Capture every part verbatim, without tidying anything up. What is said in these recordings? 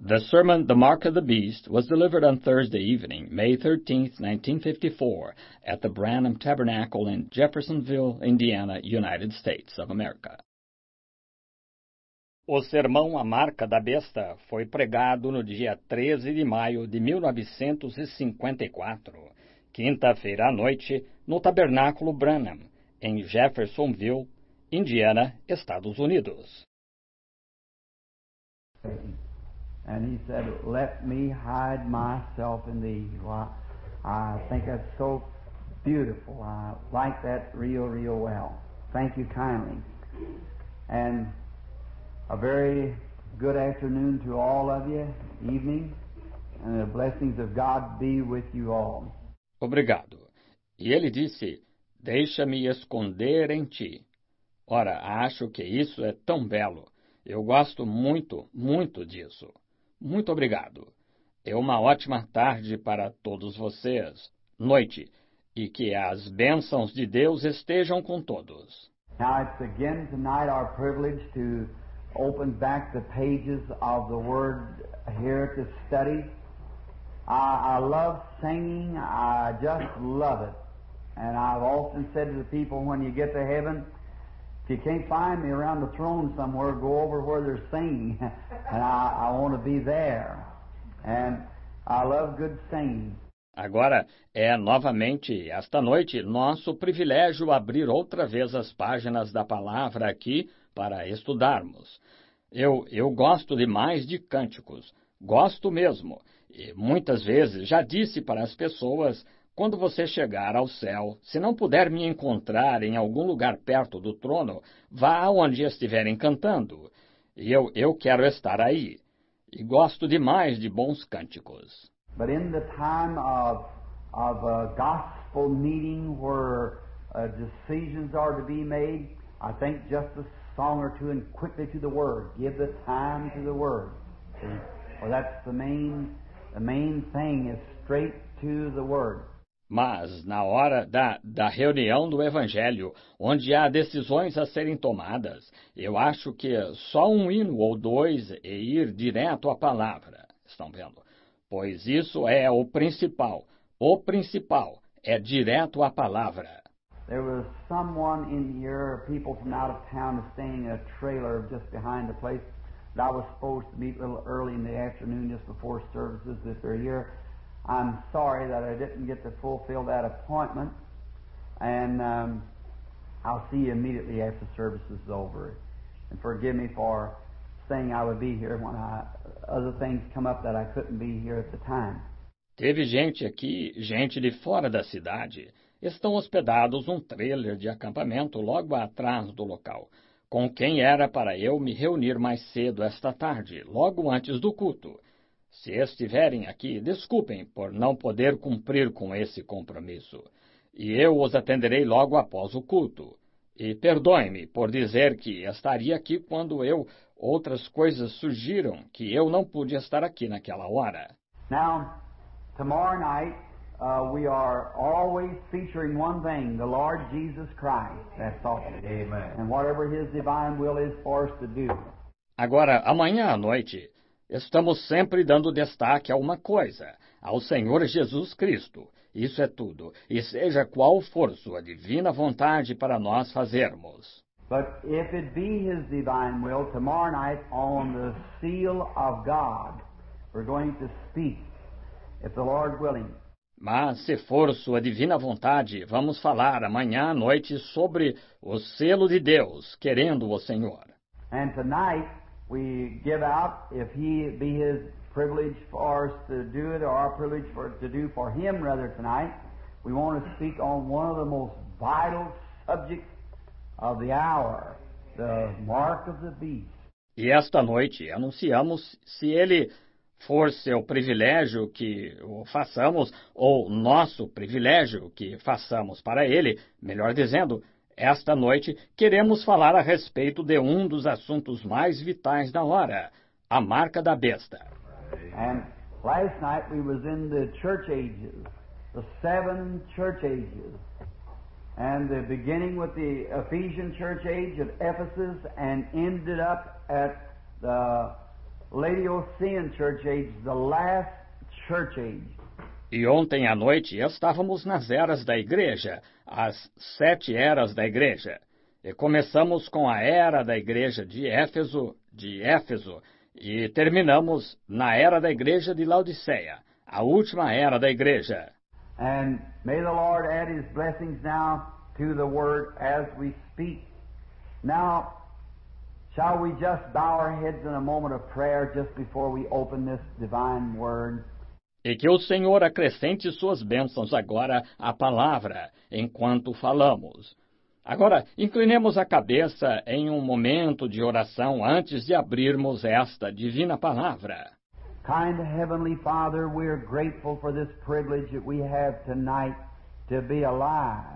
The sermon, The Mark of the Beast, was delivered on Thursday evening, May thirteenth, nineteen fifty-four, at the Branham Tabernacle in Jeffersonville, Indiana, United States of America. O sermão A Marca da Besta foi pregado no dia treze de maio de mil novecentos e cinquenta e quatro, quinta-feira à noite, no Tabernáculo Branham, em Jeffersonville, Indiana, Estados Unidos. And he said, "Let me hide myself in thee." Well, I think that's so beautiful. I like that real, real well. Thank you kindly. And a very good afternoon to all of you, evening, and the blessings of God be with you all. Obrigado. E ele disse, deixa-me esconder em ti. Ora, acho que isso é tão belo. Eu gosto muito, muito disso. Muito obrigado. É uma ótima tarde para todos vocês, noite, e que as bênçãos de Deus estejam com todos. Now it's again tonight our privilege to open back the pages of the Word here to study. I, I love singing. I just love it. And I've often said to the people, when you get to heaven, if you can't find me around the throne somewhere, go over where they're singing. And I, I want to be there. And I love good singing. Agora é novamente esta noite nosso privilégio abrir outra vez as páginas da palavra aqui para estudarmos. Eu, eu gosto demais de cânticos, gosto mesmo, e muitas vezes já disse para as pessoas, quando você chegar ao céu, se não puder me encontrar em algum lugar perto do trono, vá onde estiverem cantando. E eu, eu quero estar aí. E gosto demais de bons cânticos. But in the time of, of a gospel meeting where uh, decisions are to be made, I think just a song or two and quickly to the Word. Give the time to the Word. See? Well, that's the main, the main thing is straight to the Word. Mas, na hora da, da reunião do Evangelho, onde há decisões a serem tomadas, eu acho que só um hino ou dois é ir direto à palavra. Estão vendo? Pois isso é o principal. O principal é direto à palavra. There was someone in here, people from out of town, staying in a trailer just behind the place that I was supposed to meet a little early in the afternoon just before services if they're here. I'm sorry that I didn't get to fulfill that appointment, and um, I'll see you immediately after service is over. And forgive me for saying I would be here when I, other things come up that I couldn't be here at the time. Teve gente aqui, gente de fora da cidade. Estão hospedados num trailer de acampamento logo atrás do local, com quem era para eu me reunir mais cedo esta tarde, logo antes do culto. Se estiverem aqui, desculpem por não poder cumprir com esse compromisso. E eu os atenderei logo após o culto. E perdoem-me por dizer que estaria aqui quando eu, outras coisas surgiram que eu não pude estar aqui naquela hora. Now, tomorrow night, uh, we are always featuring one thing, the Lord Jesus Christ. That's all. Amen. And whatever His divine will is for us to do. Agora, amanhã à noite, estamos sempre dando destaque a uma coisa, ao Senhor Jesus Cristo. Isso é tudo, e seja qual for sua divina vontade para nós fazermos. But if it be His divine will, tomorrow night on the seal of God, we're going to speak, if the Lord willing. Mas, se for sua divina vontade, vamos falar amanhã à noite sobre o selo de Deus, querendo o Senhor. And tonight, we give out, if He be His privilege for us to do it, or our privilege for to do for Him rather tonight, we want to speak on one of the most vital subjects of the hour, the mark of the beast. E esta noite anunciamos, se Ele for seu privilégio que o façamos, ou nosso privilégio que façamos para Ele, melhor dizendo, esta noite queremos falar a respeito de um dos assuntos mais vitais da hora, a marca da besta. And last night we was in the church ages, the seven church ages, and the beginning with the Ephesian church age of Ephesus and ended up at the Laodicean church age, the last church age. E ontem à noite estávamos nas eras da igreja, as sete eras da igreja. E começamos com a era da igreja de Éfeso, de Éfeso, e terminamos na era da igreja de Laodiceia, a última era da igreja. And may the Lord add His blessings now to the word as we speak. Now, shall we just bow our heads in a moment of prayer just before we open this divine word? E que o Senhor acrescente suas bênçãos agora à palavra, enquanto falamos. Agora, inclinemos a cabeça em um momento de oração antes de abrirmos esta divina palavra. Kind Heavenly Father, we are grateful for this privilege that we have tonight to be alive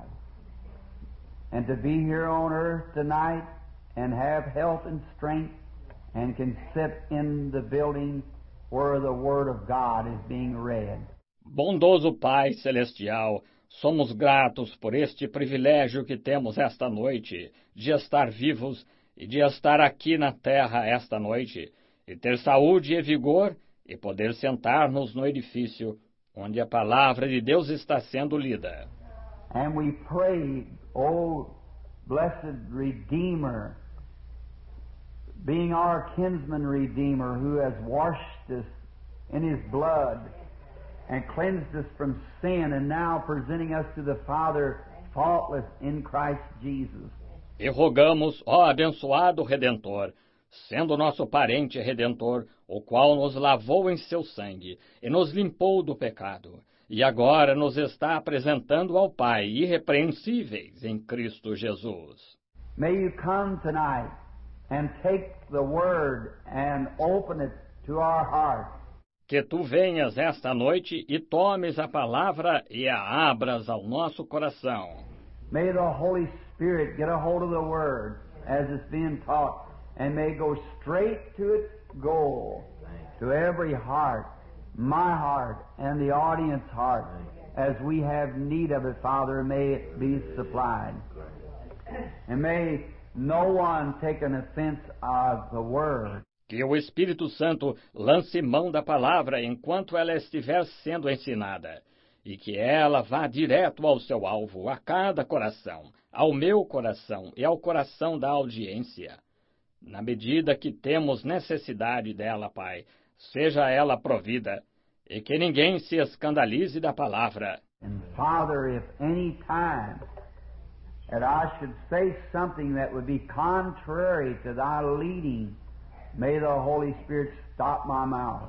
and to be here on earth tonight and have health and strength and can sit in the building where the Word of God is being read. Bondoso Pai Celestial, somos gratos por este privilégio que temos esta noite de estar vivos e de estar aqui na terra esta noite e ter saúde e vigor e poder sentar-nos no edifício onde a palavra de Deus está sendo lida. And we pray, O blessed Redeemer, being our kinsman Redeemer, who has washed us in His blood and cleansed us from sin, and now presenting us to the Father faultless in Christ Jesus. E rogamos, ó abençoado Redentor, sendo nosso parente redentor, o qual nos lavou em seu sangue e nos limpou do pecado, e agora nos está apresentando ao Pai irrepreensíveis em Cristo Jesus. May you come tonight and take the Word and open it to our hearts. Que tu venhas esta noite e tomes a palavra e a abras ao nosso coração. May the Holy Spirit get a hold of the Word as it's being taught and may go straight to its goal, to every heart, my heart and the audience heart, as we have need of it, Father, may it be supplied. And may no one take an offense of the Word. Que o Espírito Santo lance mão da palavra enquanto ela estiver sendo ensinada, e que ela vá direto ao seu alvo, a cada coração, ao meu coração e ao coração da audiência. Na medida que temos necessidade dela, Pai, seja ela provida, e que ninguém se escandalize da palavra. And Father, if any time that I should say something that would be contrary to Thy leading, may the Holy Spirit stop my mouth.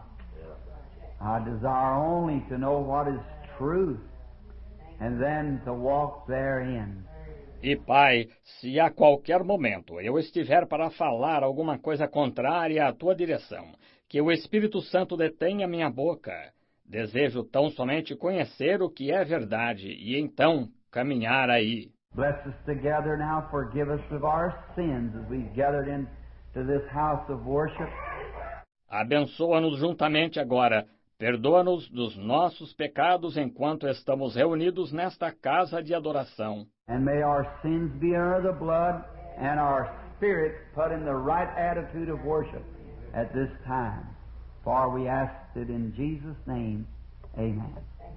I desire only to know what is truth and then to walk therein. E, Pai, se a qualquer momento eu estiver para falar alguma coisa contrária à Tua direção, que o Espírito Santo detenha minha boca. Desejo tão somente conhecer o que é verdade e então caminhar aí. Bless us together now, forgive us of our sins as we've gathered in to this house of worship. Abençoa-nos juntamente agora. Perdoa-nos dos nossos pecados enquanto estamos reunidos nesta casa de adoração. And may our sins be under the blood and our spirits put in the right attitude of worship at this time. For we ask it in Jesus' name. Amen.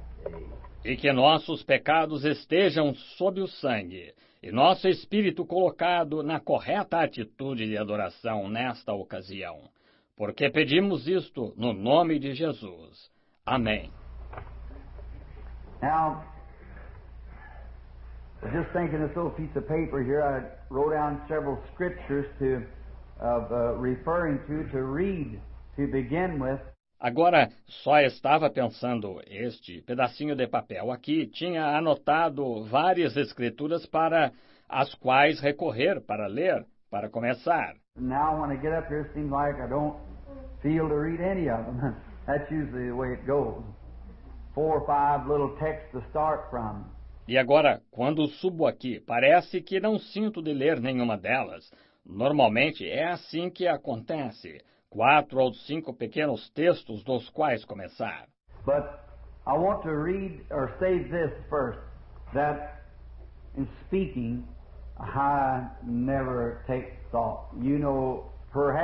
E que nossos pecados estejam sob o sangue, e nosso espírito colocado na correta atitude de adoração nesta ocasião. Porque pedimos isto no nome de Jesus. Amém. Now, I was just thinking this little piece of paper here, I wrote down several scriptures to, of, uh, referring to, to read, to begin with. Agora, só estava pensando, este pedacinho de papel aqui tinha anotado várias escrituras para as quais recorrer para ler, para começar. Now when I get up here, it seems like I don't feel to read any of them. That's usually the way it goes. Four or five little texts to start from. E agora, quando subo aqui, parece que não sinto de ler nenhuma delas. Normalmente é assim que acontece. Quatro ou cinco pequenos textos dos quais começar. But I want to read or say this first, that in speaking, I never take thought. You know, perhaps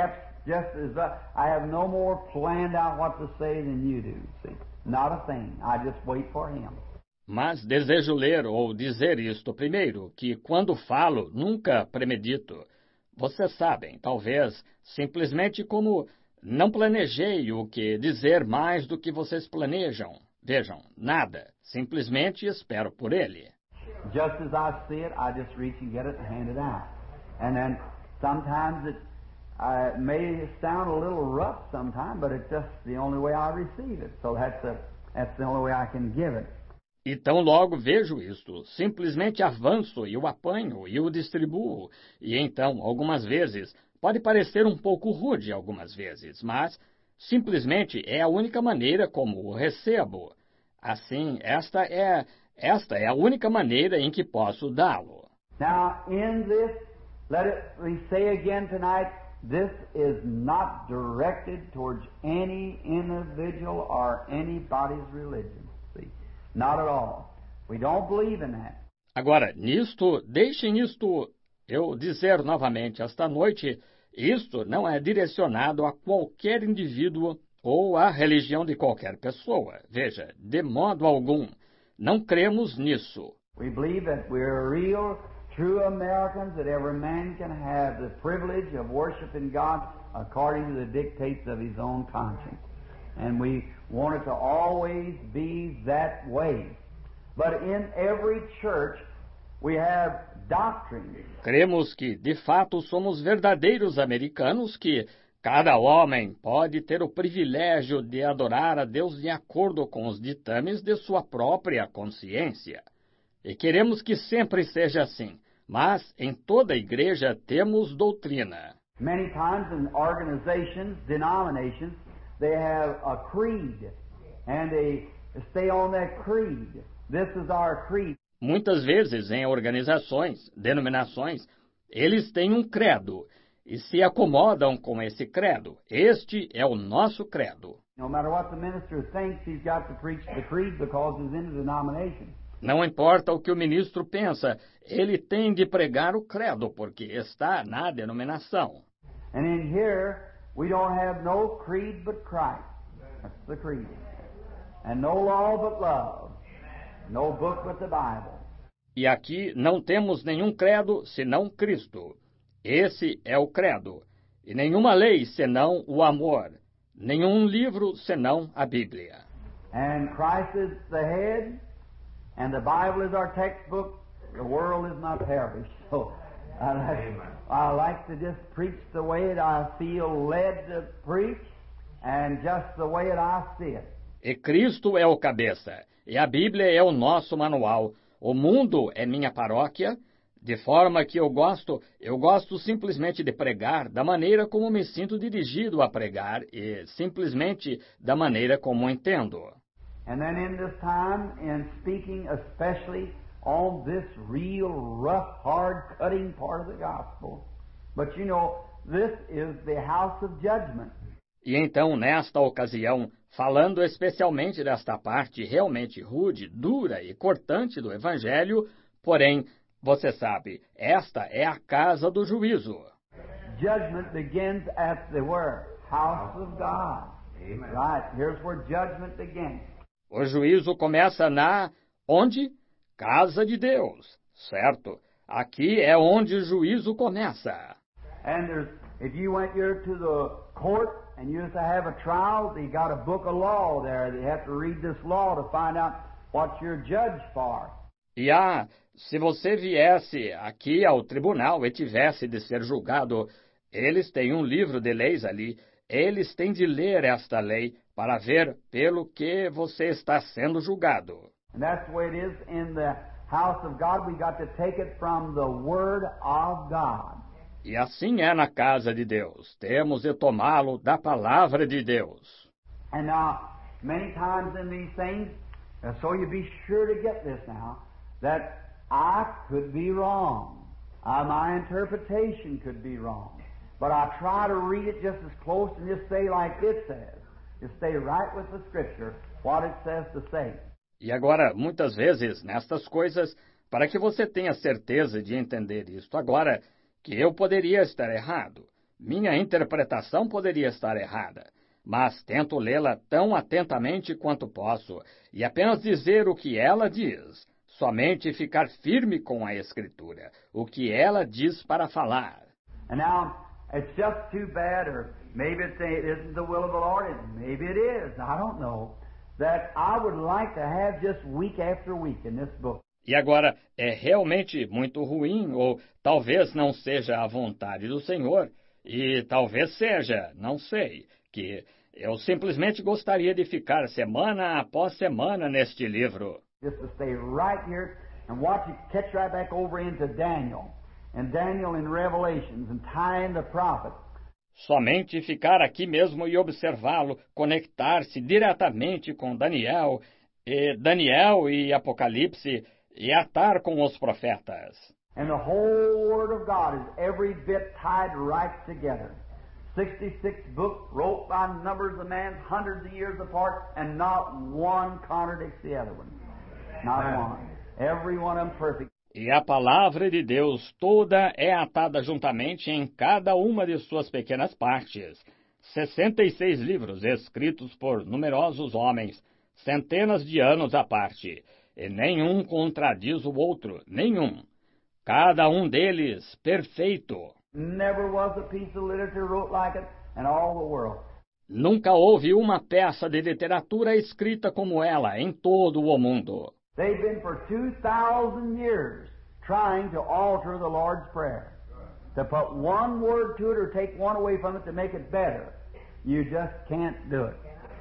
Just as I, I have no more planned out what to say than you do, see. Not a thing. I just wait for him. Mas desejo ler ou dizer isto primeiro, que quando falo, nunca premedito. Vocês sabem, talvez, simplesmente como não planejei o que dizer mais do que vocês planejam. Vejam, nada. Simplesmente espero por ele. Just as I see it, I just reach and get it and hand it out. And then sometimes it uh, may sound a little rough sometimes, but it's just the only way I receive it. So that's, a, that's the only way I can give it. Então logo vejo isto, simplesmente avanço e o apanho e o distribuo. E então, algumas vezes, pode parecer um pouco rude algumas vezes, mas simplesmente é a única maneira como o recebo. Assim, esta é, esta é a única maneira em que posso dá-lo. Now, in this, let it, we say again tonight, this is not directed towards any individual or anybody's religion. See? Not at all. We don't believe in that. Agora, nisto, deixem isto eu dizer novamente esta noite, isto não é direcionado a qualquer indivíduo ou à religião de qualquer pessoa. Veja, de modo algum, não cremos nisso. We believe that we're real, true Americans, that every man can have the privilege of worshiping God according to the dictates of his own conscience. And we want it to always be that way. But in every church, we have doctrine. Cremos que, de fato, somos verdadeiros americanos, que cada homem pode ter o privilégio de adorar a Deus de acordo com os ditames de sua própria consciência. E queremos que sempre seja assim, mas em toda a igreja temos doutrina. Many times in organizations, denominations, they have a creed, and they stay on that creed. This is our creed. Muitas vezes, em organizações, denominações, eles têm um credo e se acomodam com esse credo. Este é o nosso credo. No matter what the minister thinks, he's got to preach the creed because he's in the denomination. Não importa o que o ministro pensa, ele tem de pregar o credo, porque está na denominação. And in here, we don't have no creed but Christ. That's the creed. And no law but love. No book but the Bible. E aqui não temos nenhum credo senão Cristo. Esse é o credo. E nenhuma lei senão o amor. Nenhum livro senão a Bíblia. And Christ is the head, and the Bible is our textbook. The world is my parish. So I like, I like to just preach the way that I feel led to preach, and just the way that I see it. E Cristo é o cabeça, e a Bíblia é o nosso manual. O mundo é minha paróquia, de forma que eu gosto, eu gosto simplesmente de pregar da maneira como me sinto dirigido a pregar e simplesmente da maneira como entendo. And then in this time, in speaking especially on this real rough, hard, cutting part of the gospel, but you know, this is the house of judgment. E então, nesta ocasião, falando especialmente desta parte realmente rude, dura e cortante do Evangelho, porém, você sabe, esta é a casa do juízo. Judgment begins at the where? House of God. Amen. Right, here's where judgment begins. O juízo começa na... onde? Casa de Deus, certo? Aqui é onde o juízo começa. And there's, if you went here to the court and you used to have a trial, you got a book of law there. You have to read this law to find out what you're judged for. E ah, se você viesse aqui ao tribunal e tivesse de ser julgado, eles têm um livro de leis ali. Eles têm de ler esta lei para ver pelo que você está sendo julgado. And that's the way it is in the house of God. We got to take it from the Word of God. E assim é na casa de Deus. Temos de tomá-lo da palavra de Deus. And now, many times in these things, uh, so you be sure to get this now, that I could be wrong. Uh, my interpretation could be wrong. But I try to read it just as close and just say like it says. Just stay right with the Scripture, what it says to say. E agora, muitas vezes, nestas coisas, para que você tenha certeza de entender isto agora, que eu poderia estar errado. minha interpretação poderia estar errada, mas tento lê-la tão atentamente quanto posso e apenas dizer o que ela diz, somente ficar firme com a Escritura, o que ela diz para falar. And now, it's just too bad, or maybe it isn't the will of the Lord, and maybe it is, I don't know, that I would like to have just week after week in this book. E agora, é realmente muito ruim, ou talvez não seja a vontade do Senhor, e talvez seja, não sei, que eu simplesmente gostaria de ficar semana após semana neste livro. Just to stay right here and watch it catch right back over into Daniel, and Daniel in Revelations, and tie in the prophet. Somente ficar aqui mesmo e observá-lo, conectar-se diretamente com Daniel, e Daniel e Apocalipse, e atar com os profetas. And the whole Word of God is every bit tied right together. sixty-six books wrote by numbers of men, hundreds of years apart, and not one contradicts the other one. Not one. Every one of them perfect. E a palavra de Deus toda é atada juntamente em cada uma de suas pequenas partes. sessenta e seis livros escritos por numerosos homens, centenas de anos à parte, e nenhum contradiz o outro, nenhum. Cada um deles perfeito. Never was a piece of literature wrote like it in all the world. Nunca houve uma peça de literatura escrita como ela em todo o mundo. They've been for two thousand years trying to alter the Lord's Prayer. To put one word to it or take one away from it to make it better. You just can't do it.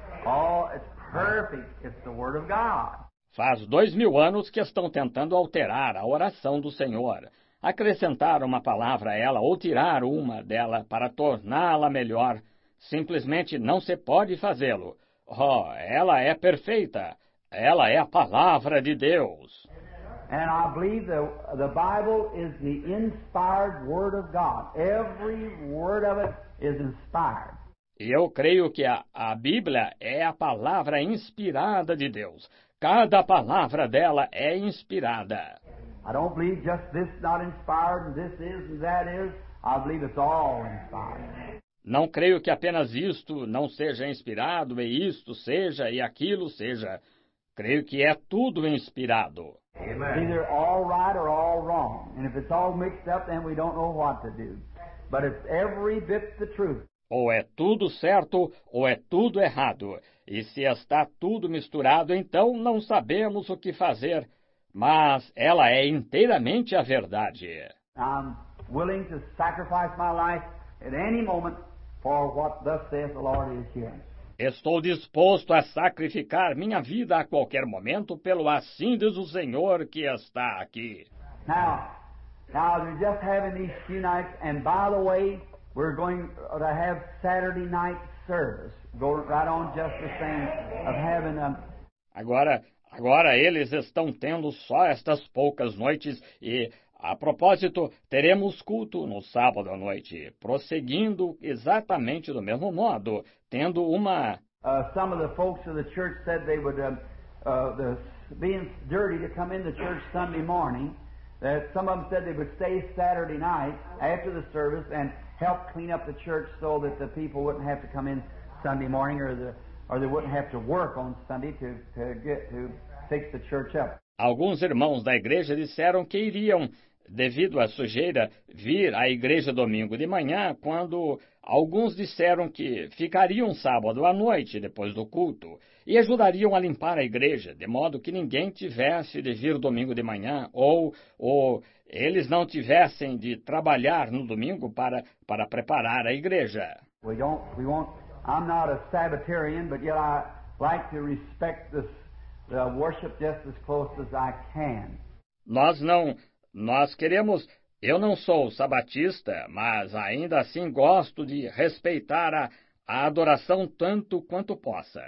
Oh, it's perfect. It's the Word of God. Faz dois mil anos que estão tentando alterar a oração do Senhor, acrescentar uma palavra a ela ou tirar uma dela para torná-la melhor. Simplesmente não se pode fazê-lo. Oh, ela é perfeita. Ela é a palavra de Deus. And I believe the, the Bible is the inspired Word of God. Every word of it is inspired. E eu creio que a, a Bíblia é a palavra inspirada de Deus. Cada palavra dela é inspirada. I don't believe just this not inspired and this is and that is. I believe it's all inspired. Não creio que apenas isto não seja inspirado e isto seja e aquilo seja. Creio que é tudo inspirado. It's either all right or all wrong. And if it's all mixed up, then we don't know what to do. But it's every bit the truth. Ou é tudo certo, ou é tudo errado. E se está tudo misturado, então não sabemos o que fazer. Mas ela é inteiramente a verdade. I'm willing to sacrifice my life at any moment for what thus saith the Lord is here. Estou disposto a sacrificar minha vida a qualquer momento pelo assim diz o Senhor que está aqui. Now, now we're just having these few nights, and by the way, we're going to have Saturday night service. Go right on just the same of having a... Agora, agora eles estão tendo só estas poucas noites e, a propósito, teremos culto no sábado à noite, prosseguindo exatamente do mesmo modo, tendo uma... Uh, some of the folks of the church said they would, uh, uh, the, being dirty to come into church Sunday morning, that some of them said they would stay Saturday night after the service and help clean up the church so that the people wouldn't have to come in Sunday morning or the or they wouldn't have to work on Sunday to, to get to fix the church up. Alguns irmãos da igreja disseram que iriam, devido à sujeira, vir à igreja domingo de manhã, quando alguns disseram que ficariam sábado à noite depois do culto e ajudariam a limpar a igreja, de modo que ninguém tivesse de vir domingo de manhã ou, ou eles não tivessem de trabalhar no domingo para, para preparar a igreja. We don't, we won't, I'm not a Sabbatarian, but yet I like to respect this, the worship just as close as I can. Nós não, nós queremos, eu não sou sabatista, mas ainda assim gosto de respeitar a, a adoração tanto quanto possa.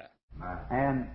And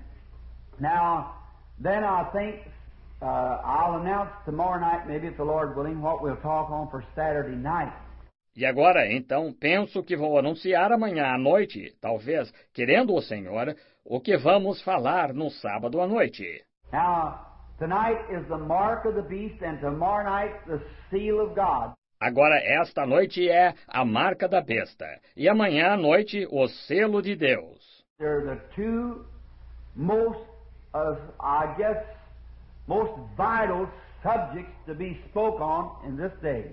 now, then I think uh, I'll announce tomorrow night, maybe if the Lord willing, what we'll talk on for Saturday night. E agora, então, penso que vou anunciar amanhã à noite, talvez, querendo o Senhor, o que vamos falar no sábado à noite. Now, tonight is the mark of the beast, and tomorrow night the seal of God. Agora, esta noite é a marca da besta, e amanhã à noite o selo de Deus. They're the two most, uh, I guess, most vital subjects to be spoke on in this day.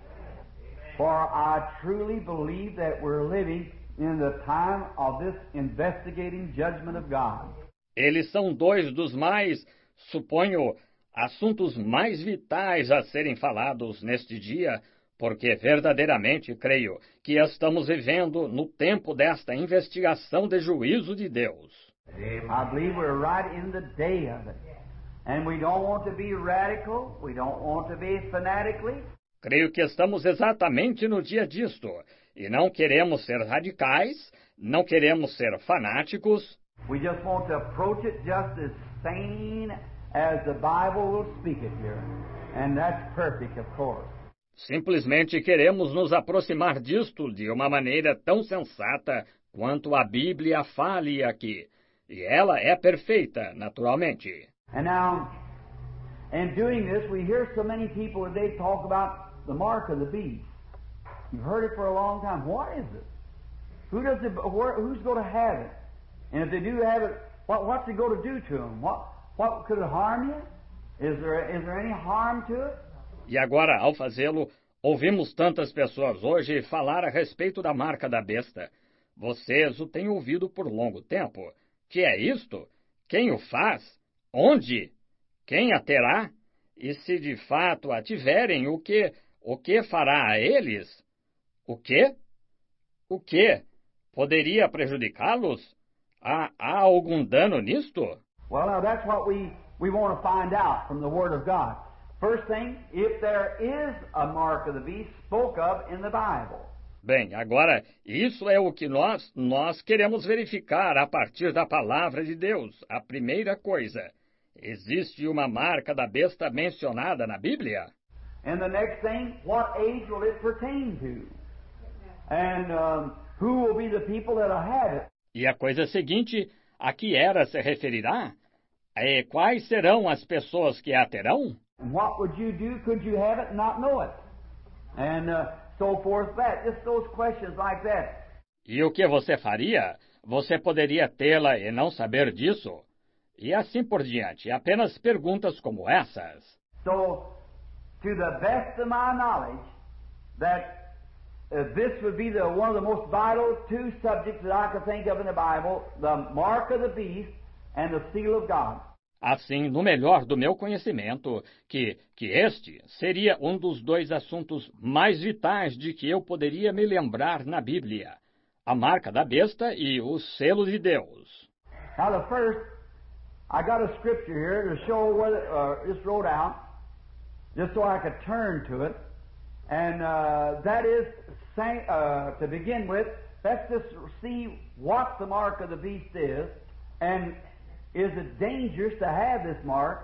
For I truly believe that we're living in the time of this investigating judgment of God. Eles são dois dos mais, suponho, assuntos mais vitais a serem falados neste dia, porque verdadeiramente creio que estamos vivendo no tempo desta investigação de juízo de Deus. I believe we're right in the day of it. And we don't want to be radical, we don't want to be fanatically. Creio que estamos exatamente no dia disto, e não queremos ser radicais, não queremos ser fanáticos. We just want to approach it just as sane as the Bible will speak it here. And that's perfect, of course. Simplesmente queremos nos aproximar disto de uma maneira tão sensata quanto a Bíblia fale aqui. E ela é perfeita, naturalmente. And now, in doing this, we hear so many people today talk about the mark of the beast. You've heard it for a long time. What is it? Who does it? Where, who's going to have it? And if they do have it, what, what's it going to do to them? What, what could it harm you? Is there, is there any harm to it? E agora, ao fazê-lo, ouvimos tantas pessoas hoje falar a respeito da marca da besta. Vocês o têm ouvido por longo tempo. Que é isto? Quem o faz? Onde? Quem a terá? E se de fato a tiverem, o que, o que fará a eles? O quê? O quê? Poderia prejudicá-los? Há, há algum dano nisto? Well, now that's what we, we want to find out from the Word of God. First thing, if there is a mark of the beast spoke of in the Bible. Bem, agora, isso é o que nós, nós queremos verificar a partir da palavra de Deus. A primeira coisa, existe uma marca da besta mencionada na Bíblia? And the next thing, what age will it pertain to? And um, who will be the people that will have it? E a coisa seguinte, a que era se referirá? E quais serão as pessoas que a terão? And what would you do? Could you have it and not know it? And uh, so forth that. Just those questions like that. E o que você faria? Você poderia tê-la e não saber disso? E assim por diante. Apenas perguntas como essas. So, to the best of my knowledge, that uh, this would be the one of the most vital two subjects that I could think of in the Bible, the mark of the beast and the seal of God. Assim, no melhor do meu conhecimento, que, que este seria um dos dois assuntos mais vitais de que eu poderia me lembrar na Bíblia, a marca da besta e o selo de Deus. Now the first, I got a scripture here to show what uh, just wrote out, just so I could turn to it, and uh, that is, uh, to begin with, let's just see what the mark of the beast is, and is it dangerous to have this mark?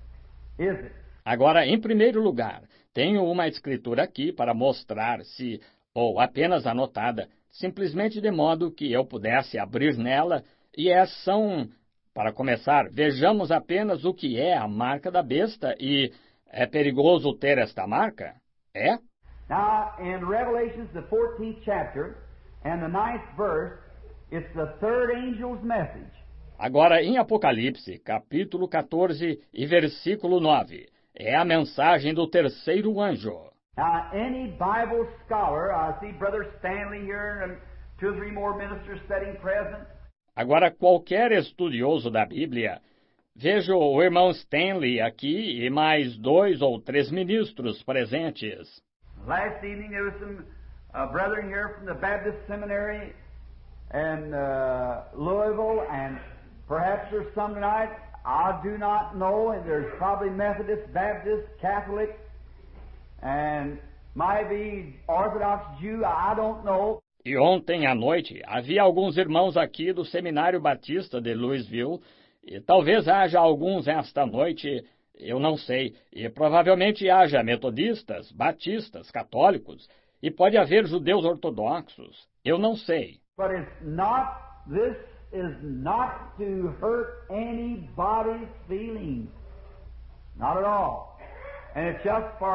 Is it? Agora, em primeiro lugar, tenho uma escritura aqui para mostrar se, ou apenas anotada, simplesmente de modo que eu pudesse abrir nela, e é, são, para começar, vejamos apenas o que é a marca da besta, e é perigoso ter esta marca? É? Now, in Revelations, the fourteenth chapter, and the ninth verse, it's the third angel's message. Agora, em Apocalipse, capítulo quatorze e versículo nove, é a mensagem do terceiro anjo. Now, any Bible scholar, I see Brother Stanley here and two or three more ministers sitting present. Agora, qualquer estudioso da Bíblia, vejo o irmão Stanley aqui e mais dois ou três ministros presentes. Last evening there was some uh, brethren here from the Baptist Seminary in uh, Louisville, and perhaps there's some tonight, I do not know, and there's probably Methodist, Baptist, Catholic, and might be Orthodox Jew, I don't know. E ontem à noite havia alguns irmãos aqui do Seminário Batista de Louisville, e talvez haja alguns esta noite, eu não sei, e provavelmente haja metodistas, batistas, católicos, e pode haver judeus ortodoxos, eu não sei. But it's not, this is not to hurt anybody's feelings. Not at all. And it's just for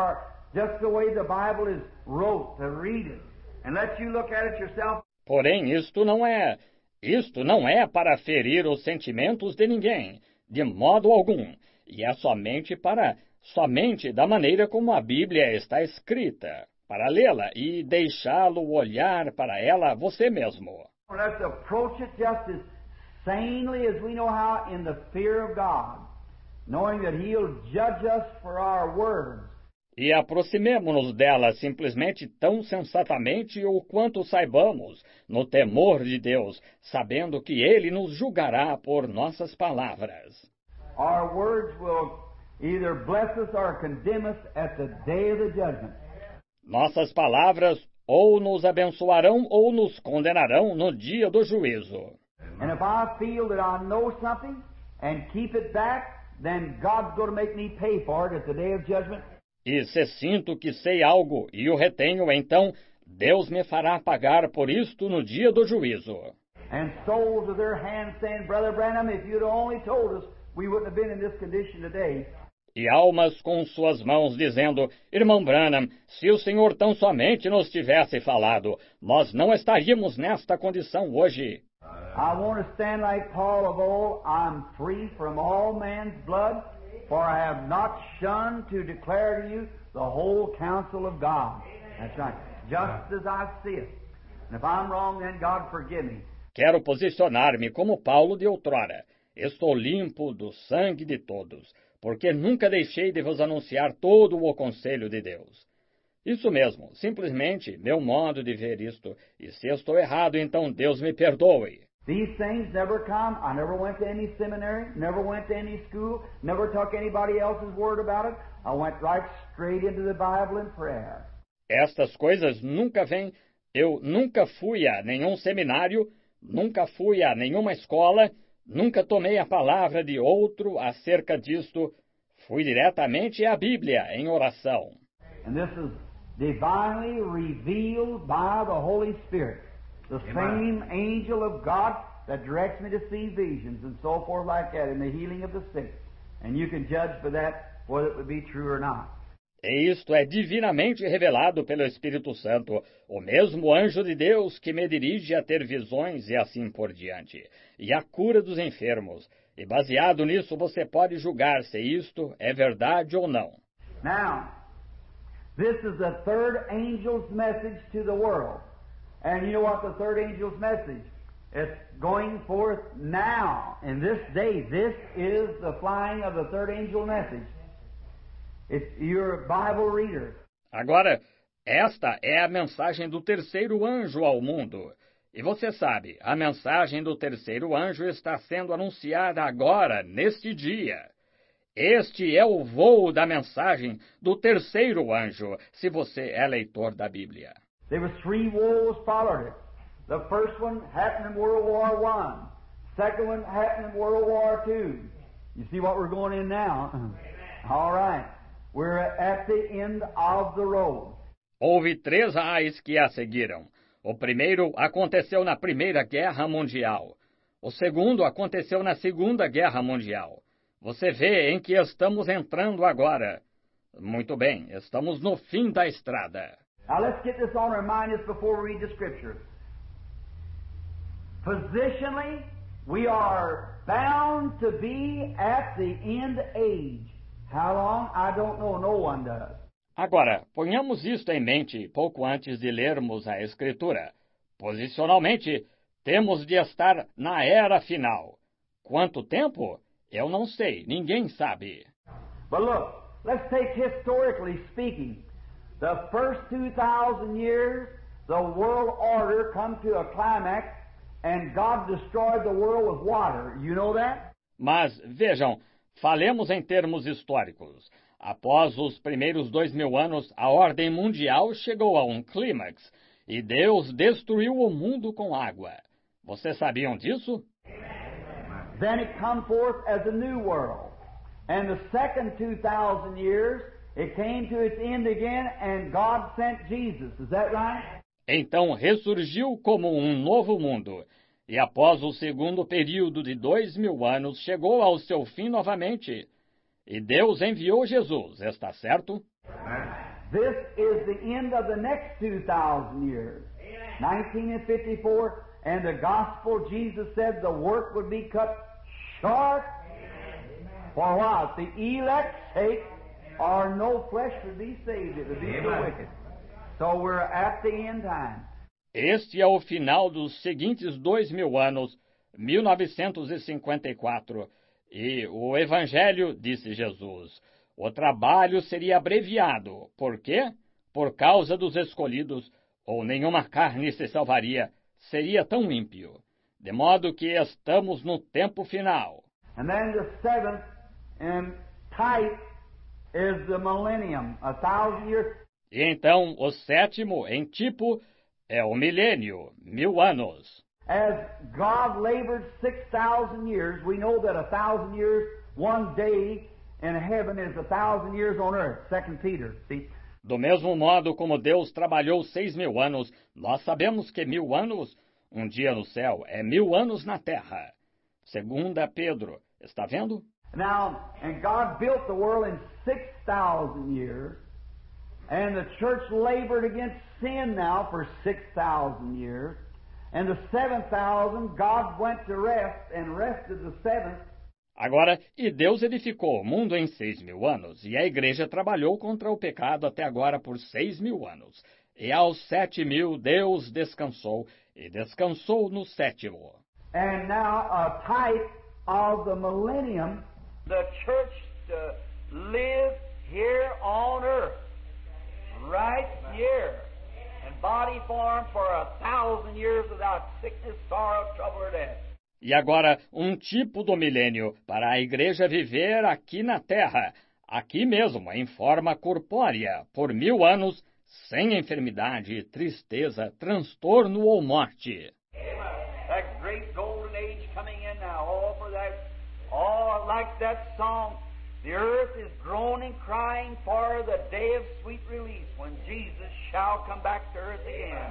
just the way the Bible is wrote, to read it, and let you look at it yourself. Porém, isto não é, isto não é para ferir os sentimentos de ninguém, de modo algum, e é somente para, somente da maneira como a Bíblia está escrita, para lê-la e deixá-lo olhar para ela você mesmo. Let's approach it just as sanely as we know how in the fear of God, knowing that He'll judge us for our words. E aproximemo-nos dela simplesmente tão sensatamente o quanto saibamos, no temor de Deus, sabendo que Ele nos julgará por nossas palavras. Our words will either bless us or condemn us at the day of the judgment. Nossas palavras ou nos abençoarão ou nos condenarão no dia do juízo. And if I feel that I know something and keep it back, then God's going to make me pay for it at the day of judgment. E se sinto que sei algo e o retenho, então Deus me fará pagar por isto no dia do juízo. And souls with their hands saying, Brother Branham, if you'd only told us, we wouldn't have been in this condition today. E almas com suas mãos dizendo, Irmão Branham, se o Senhor tão somente nos tivesse falado, nós não estaríamos nesta condição hoje. I want to stand like Paul of old, I'm free from all man's blood, for I have not shunned to declare to you the whole counsel of God. That's right, just as I see it. And if I'm wrong, then God forgive me. Quero posicionar-me como Paulo de outrora. Estou limpo do sangue de todos, porque nunca deixei de vos anunciar todo o conselho de Deus. Isso mesmo, simplesmente meu modo de ver isto, e se estou errado, então Deus me perdoe. These things never come. I never went to any seminary, never went to any school, never took anybody else's word about it. I went right straight into the Bible and prayer. Estas coisas nunca vêm. Eu nunca fui a nenhum seminário, nunca fui a nenhuma escola, nunca tomei a palavra de outro acerca disto. Fui diretamente à Bíblia em oração. And this is divinely revealed by the Holy Spirit. The same angel of God that directs me to see visions and so forth like that in the healing of the sick. And you can judge by that whether it would be true or not. E isto é divinamente revelado pelo Espírito Santo, o mesmo anjo de Deus que me dirige a ter visões e assim por diante, e a cura dos enfermos. E baseado nisso você pode julgar se isto é verdade ou não. Now, this is the third angel's message to the world. And you know what the third angel's message? It's going forth now, in this day. This is the flying of the third angel message. It's your Bible reader. Agora, esta é a mensagem do terceiro anjo ao mundo. E você sabe, a mensagem do terceiro anjo está sendo anunciada agora, neste dia. Este é o voo da mensagem do terceiro anjo, se você é leitor da Bíblia. There were three woes followed it. The first one happened in World War One. Second one happened in World War Two. You see what we're going in now? All right. We're at the end of the road. Houve três ais que a seguiram. O primeiro aconteceu na Primeira Guerra Mundial. O segundo aconteceu na Segunda Guerra Mundial. Você vê em que estamos entrando agora. Muito bem, estamos no fim da estrada. Now let's get this on our mind just before we read the Scripture. Positionally, we are bound to be at the end age. How long? I don't know. No one does. Agora, ponhamos isto em mente pouco antes de lermos a Escritura. Posicionalmente, temos de estar na era final. Quanto tempo? Eu não sei, ninguém sabe. But look, let's take historically speaking. The first two thousand years, the world order come to a climax, and God destroyed the world with water. You know that? Mas, vejam, falemos em termos históricos. Após os primeiros dois mil anos, a ordem mundial chegou a um clímax, e Deus destruiu o mundo com água. Vocês sabiam disso? Then it come forth as a new world. And the second two thousand years, it came to its end again, and God sent Jesus. Is that right? Então ressurgiu como um novo mundo. E após o segundo período de dois mil anos, chegou ao seu fim novamente. E Deus enviou Jesus, está certo? This is the end of the next two thousand years. nineteen fifty-four, and the gospel, Jesus said the work would be cut short. For what? The elect's sake, or no flesh would be saved. It would be the wicked. So we're at the end time. Este é o final dos seguintes dois mil anos, mil novecentos e cinquenta e quatro, e o Evangelho, disse Jesus, o trabalho seria abreviado. Por quê? Por causa dos escolhidos, ou nenhuma carne se salvaria, seria tão ímpio. De modo que estamos no tempo final. And then the seventh in type is the millennium, a thousand years. E então o sétimo, em tipo, é o milênio, mil anos. As God labored six thousand years, we know that a thousand years, one day in heaven is a thousand years on earth. Second Peter, see? Do mesmo modo como Deus trabalhou seis mil anos, nós sabemos que mil anos, um dia no céu, é mil anos na terra. Segunda Pedro, está vendo? Now, and God built the world in six thousand years, and the church labored against sin now for six thousand years, and the seven thousand, God went to rest and rested the seventh. Agora, e Deus edificou o mundo em seis mil anos, e a igreja trabalhou contra o pecado até agora por seis mil anos. E aos sete mil, Deus descansou, e descansou no sétimo. And now, a type of the millennium, the church to live here on earth, right here, in body form for a thousand years without sickness, sorrow, trouble, or death. E agora, um tipo do milênio para a igreja viver aqui na terra, aqui mesmo, em forma corpórea, por mil anos, sem enfermidade, tristeza, transtorno ou morte. That great golden age coming in now, all for that, all like that song, the earth is groaning, crying for the day of sweet release, when Jesus shall come back to earth again.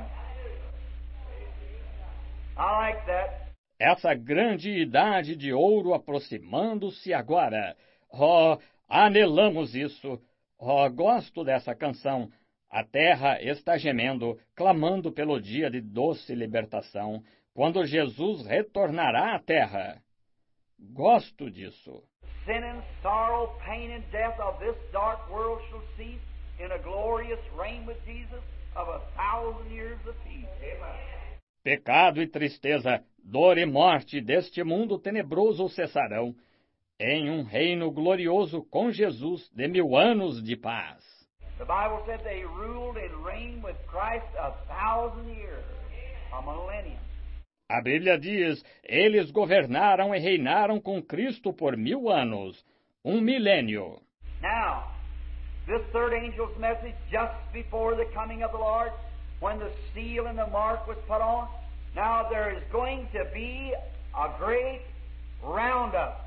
I like that. Essa grande idade de ouro aproximando-se agora. Oh, anelamos isso. Oh, gosto dessa canção. A terra está gemendo, clamando pelo dia de doce libertação, quando Jesus retornará à terra. Gosto disso. Sin and sorrow, pain and death of this dark world shall cease in a glorious reign with Jesus of a thousand years of peace. Pecado e tristeza, dor e morte deste mundo tenebroso cessarão, em um reino glorioso com Jesus de mil anos de paz. The Bible said they ruled and reigned with Christ a thousand years, a millennium. A Bíblia diz, eles governaram e reinaram com Cristo por mil anos, um milênio. Now, this third angel's message just before the coming of the Lord, when the seal and the mark was put on, now there is going to be a great roundup.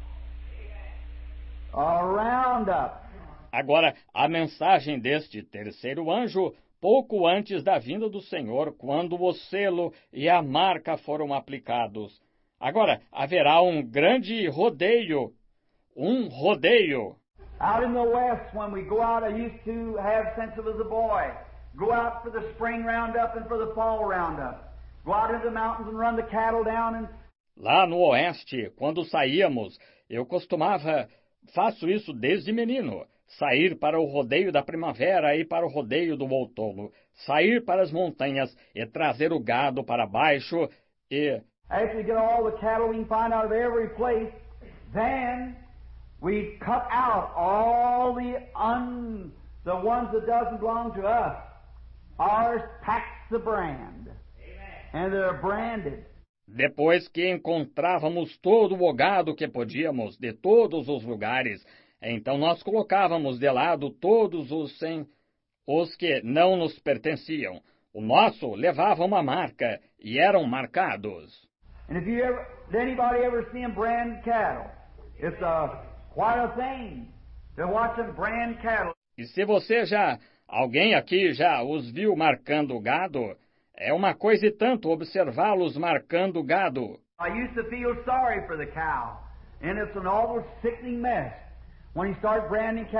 A roundup. Agora, a mensagem deste terceiro anjo, pouco antes da vinda do Senhor, quando o selo e a marca foram aplicados. Agora, haverá um grande rodeio, um rodeio. Out in the west, when we go out, I used to have since I was a boy, go out for the spring roundup and for the fall roundup. Go out into the mountains and run the cattle down and... Lá no oeste, quando saíamos, eu costumava, faço isso desde menino, sair para o rodeio da primavera e para o rodeio do outono, sair para as montanhas e trazer o gado para baixo e... After we get all the cattle we can find out of every place, then we cut out all the un, the ones that doesn't belong to us. Ours packs the brand, and they're branded. Depois que encontrávamos todo o gado que podíamos, de todos os lugares, então nós colocávamos de lado todos os sem, os que não nos pertenciam. O nosso levava uma marca e eram marcados. And if you ever, did anybody ever see them brand cattle? It's a quite a thing to watch them brand cattle. E se você já, alguém aqui já os viu marcando gado, é uma coisa e tanto observá-los marcando gado. I used to feel sorry for the cow, and it's an almost sickening mess when you start branding cattle.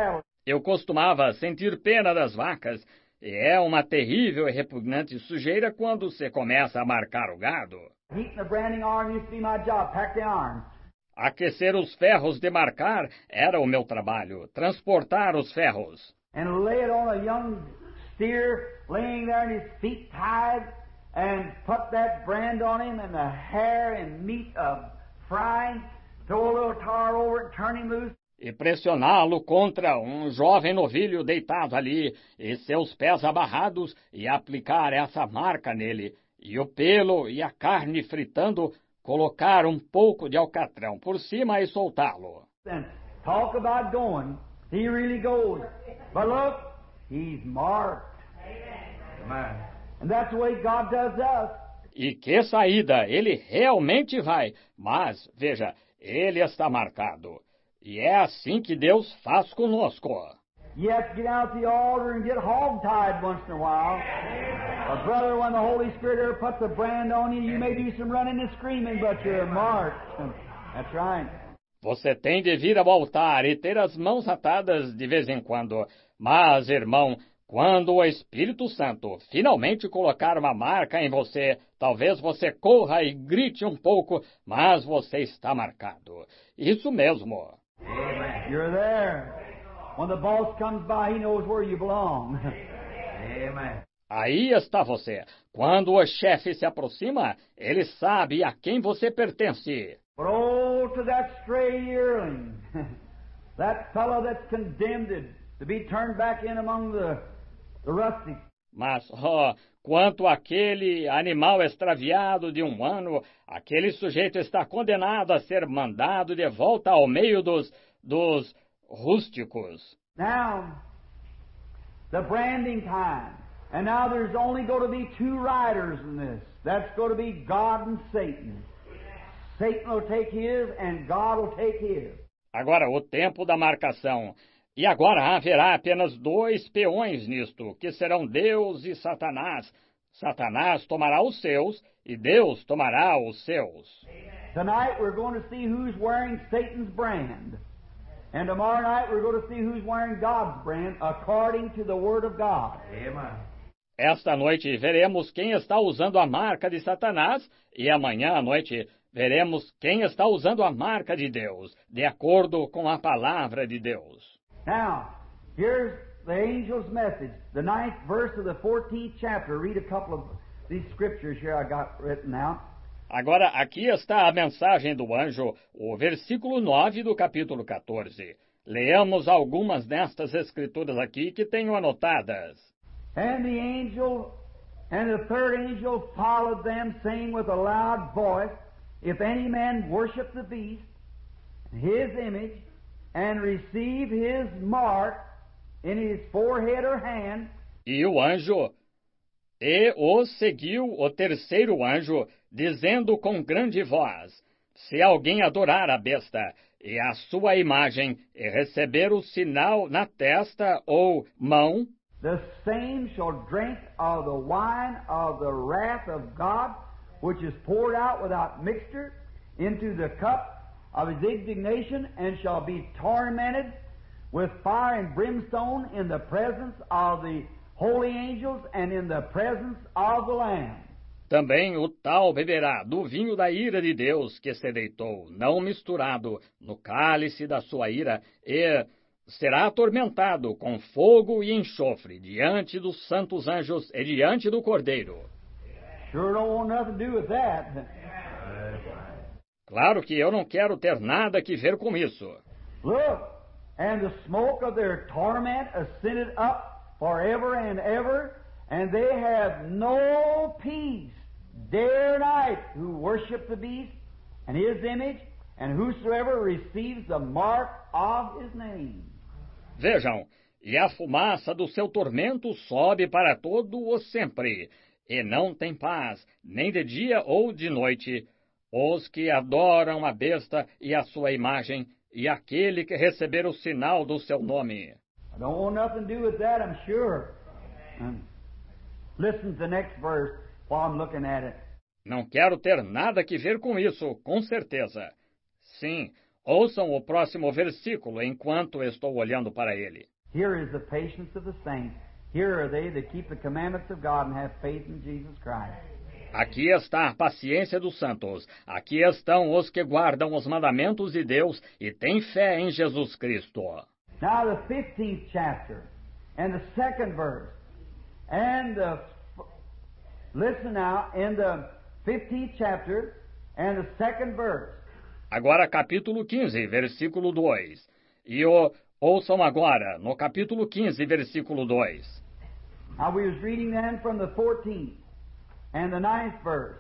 Eu costumava sentir pena das vacas, e é uma terrível e repugnante sujeira quando se começa a marcar o gado. Heating the branding iron used to be my job. Pack the iron. Aquecer os ferros de marcar era o meu trabalho, transportar os ferros. And lay it on a young steer laying there and his feet tied, and put that brand on him and the hair and meat of frying, throw a little tar over it, turn him loose. E pressioná-lo contra um jovem novilho deitado ali, e seus pés abarrados, e aplicar essa marca nele, e o pelo e a carne fritando, colocar um pouco de alcatrão por cima e soltá-lo. And talk about going. He really goes. But look, he's marked. Amen. And that's the way God does us. E que saída! Ele realmente vai, mas, veja, ele está marcado. E é assim que Deus faz conosco. You have to get out the altar and get hog-tied once in a while. But brother, when the Holy Spirit ever puts a brand on you, you may do some running and screaming, but you're marked. That's right. Você tem de vir ao altar e ter as mãos atadas de vez em quando. Mas, irmão, quando o Espírito Santo finalmente colocar uma marca em você, talvez você corra e grite um pouco, mas você está marcado. Isso mesmo. Amen. You're there. When the boss comes by, he knows where you belong. Amen. Aí está você. Quando o chefe se aproxima, ele sabe a quem você pertence. But oh, to that stray yearling, that fellow that's condemned to be turned back in among the, the rustics. Mas, oh, quanto àquele animal extraviado de um ano, aquele sujeito está condenado a ser mandado de volta ao meio dos, dos rústicos. Now, the branding time. And now there's only going to be two riders in this. That's going to be God and Satan. Satan will take his and God will take his. Agora, o tempo da marcação. E agora haverá apenas dois peões nisto, que serão Deus e Satanás. Satanás tomará os seus e Deus tomará os seus. Tonight we're going to see who's wearing Satan's brand. And tomorrow night we're going to see who's wearing God's brand according to the Word of God. Amen. Esta noite veremos quem está usando a marca de Satanás e amanhã à noite veremos quem está usando a marca de Deus, de acordo com a palavra de Deus. Now, here's the angel's message, the ninth verse of the fourteenth chapter. Read a couple of these scriptures here I got written out. Agora, aqui está a mensagem do anjo, o versículo nove do capítulo quatorze. Leamos algumas destas escrituras aqui que tenho anotadas. And the angel, and the third angel followed them, saying with a loud voice, If any man worship the beast, his image, and receive his mark in his forehead or hand. E o anjo, e o seguiu o terceiro anjo, dizendo com grande voz, se alguém adorar a besta e a sua imagem, e receber o sinal na testa ou mão, the same shall drink of the wine of the wrath of God, which is poured out without mixture into the cup of his indignation, and shall be tormented with fire and brimstone in the presence of the holy angels and in the presence of the Lamb. Também o tal beberá do vinho da ira de Deus que se deitou, não misturado, no cálice da sua ira, e será atormentado com fogo e enxofre diante dos santos anjos e diante do Cordeiro. Sure don't want nothing to do with that. Claro que eu não quero ter nada que ver com isso. Look, and the smoke of their torment ascended up forever and ever, and they have no peace day or night who worship the beast and his image, and whosoever receives the mark of his name. Vejam, e a fumaça do seu tormento sobe para todo o sempre, e não tem paz, nem de dia ou de noite, os que adoram a besta e a sua imagem, e aquele que receber o sinal do seu nome. I don't want nothing to do with that, I'm sure. Um, listen to the next verse while I'm looking at it. Não quero ter nada que ver com isso, com certeza. Sim, ouçam o próximo versículo enquanto estou olhando para ele. Here is the patience of the saints. Here are they that keep the commandments of God and have faith in Jesus Christ. Aqui está a paciência dos santos. Aqui estão os que guardam os mandamentos de Deus e têm fé em Jesus Cristo. Now the fifteenth chapter and the second verse. And the, listen now, in the fifteenth chapter and the second verse. Agora capítulo quinze, versículo dois. E o, ouçam agora, no capítulo quinze, versículo dois. Now we was reading then from the fourteenth and the ninth verse.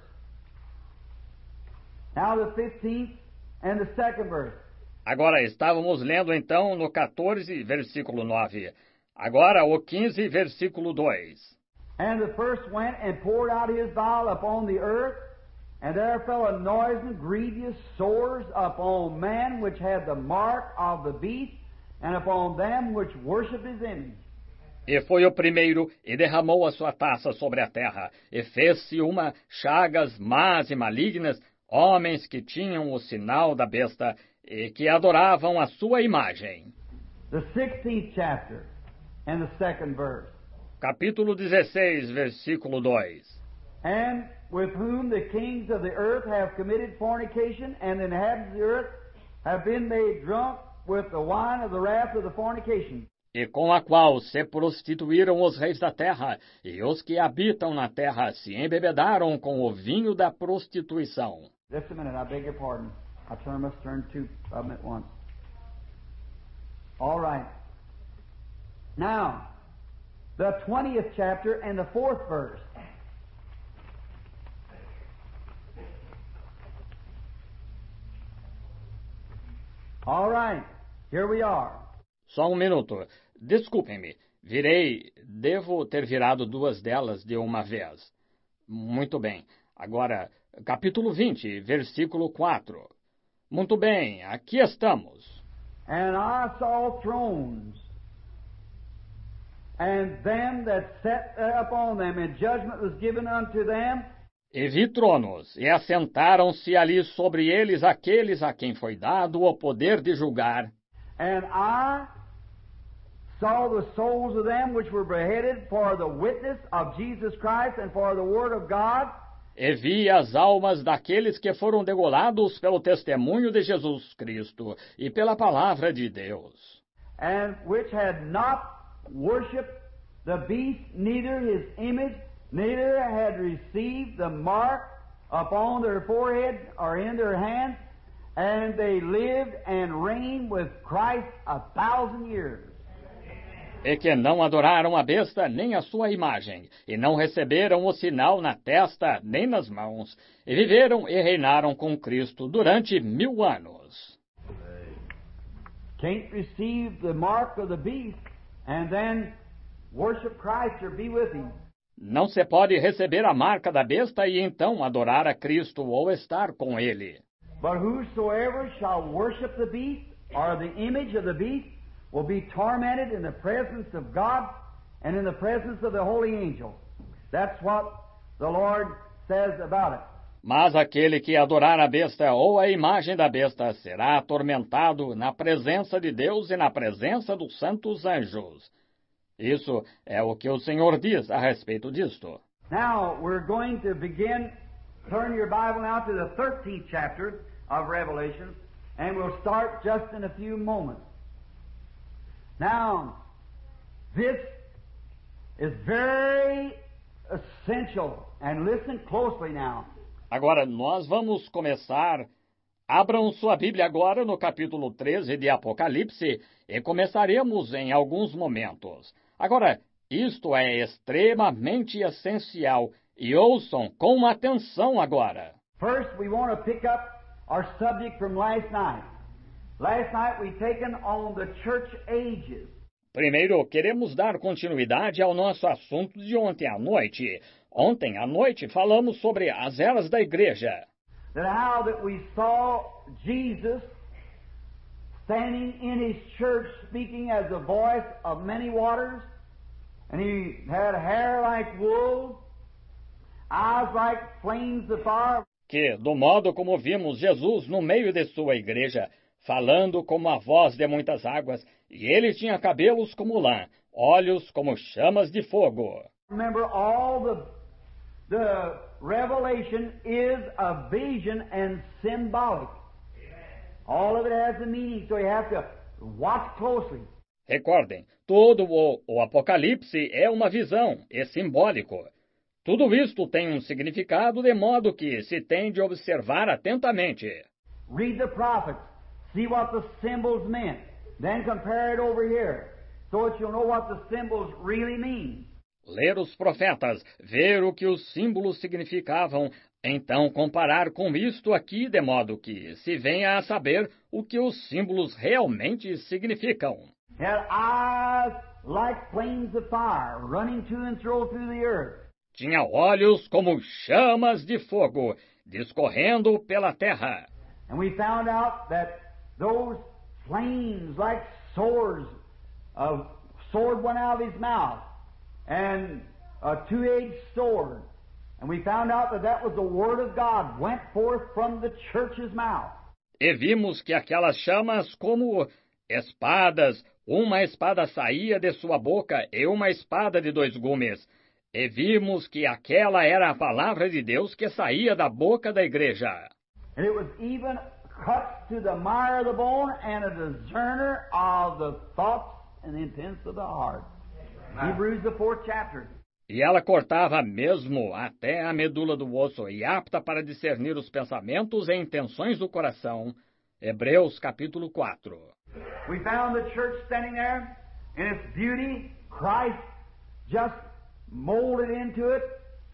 Now the fifteenth and the second verse. Agora estávamos lendo então no quatorze, versículo nove. Agora o quinze, versículo dois. And the first went and poured out his vial upon the earth, and there fell a noisome, grievous sores upon man which had the mark of the beast, and upon them which worshipped his image. E foi o primeiro, e derramou a sua taça sobre a terra, e fez-se uma chagas más e malignas, homens que tinham o sinal da besta, e que adoravam a sua imagem. The sixteenth chapter and the second verse. Capítulo dezesseis, versículo dois. And with whom the kings of the earth have committed fornication, and the inhabitants of the earth have been made drunk with the wine of the wrath of the fornication. E com a qual se prostituíram os reis da terra, e os que habitam na terra se embebedaram com o vinho da prostituição. Just a minute, I beg your pardon. I turn, must turn two of them at once. All right. Now, the twentieth chapter and the fourth verse. All right, here we are. Só um minuto. Desculpem-me. Virei. Devo ter virado duas delas de uma vez. Muito bem. Agora, capítulo vinte, versículo quatro. Muito bem, aqui estamos. And I saw thrones, and them that sat upon them, and judgment was given unto them. E vi tronos, e assentaram-se ali sobre eles aqueles a quem foi dado o poder de julgar. And I saw the souls of them which were beheaded for the witness of Jesus Christ and for the word of God. E vi as almas daqueles que foram degolados pelo testemunho de Jesus Cristo e pela palavra de Deus. And which had not worshipped the beast, neither his image, neither had received the mark upon their forehead or in their hands, and they lived and reigned with Christ a thousand years. E que não adoraram a besta nem a sua imagem, e não receberam o sinal na testa nem nas mãos, e viveram e reinaram com Cristo durante mil anos. Can't receive the mark of the beast and then worship Christ or be with him. Não se pode receber a marca da besta e então adorar a Cristo ou estar com ele. But whosoever shall worship the beast or the image of the beast will be tormented in the presence of God and in the presence of the holy angels. That's what the Lord says about it. Mas aquele que adorar a besta ou a imagem da besta será atormentado na presença de Deus e na presença dos santos anjos. Isso é o que o Senhor diz a respeito disto. Now, we're going to begin, turn your Bible now to the thirteenth chapter of Revelation, and we'll start just in a few moments. Now, this is very essential, and listen closely now. Agora, nós vamos começar. Abram sua Bíblia agora no capítulo treze de Apocalipse e começaremos em alguns momentos. Agora, isto é extremamente essencial e ouçam com atenção agora. First, we want to pick up our subject from last night. Last night we taken on the church ages. Primeiro, queremos dar continuidade ao nosso assunto de ontem à noite. Ontem à noite falamos sobre as eras da igreja. That how that we saw Jesus standing in his church speaking as the voice of many waters, and he had hair like wool, eyes like flames of fire. Que, do modo como vimos Jesus no meio de sua igreja, falando como a voz de muitas águas, e ele tinha cabelos como lã, olhos como chamas de fogo. Remember, all the, the revelation is a vision and symbolic. All of it has a meaning, so you have to watch closely. Recordem, todo o, o Apocalipse é uma visão, é simbólico. Tudo isto tem um significado de modo que se tem de observar atentamente. Read the prophets, see what the symbols meant, then compare it over here, so that you'll know what the symbols really mean. Ler os profetas, ver o que os símbolos significavam, então comparar com isto aqui, de modo que se venha a saber o que os símbolos realmente significam. Had eyes like flames of fire running to and fro through the earth. Tinha olhos como chamas de fogo, discorrendo pela terra. And we found out that those flames like swords, a sword went out of his mouth, and a two-edged sword. And we found out that that was the Word of God went forth from the church's mouth. E vimos que aquelas chamas como espadas, uma espada saía de sua boca e uma espada de dois gumes. E vimos que aquela era a palavra de Deus que saía da boca da igreja. And it was even cut to the mire of the bone and a discerner of the thoughts and intents of the heart. Hebrews, the fourth chapter. E ela cortava mesmo até a medula do osso e apta para discernir os pensamentos e intenções do coração. Hebreus, capítulo quatro. We found the church standing there in its beauty, Christ just molded into it,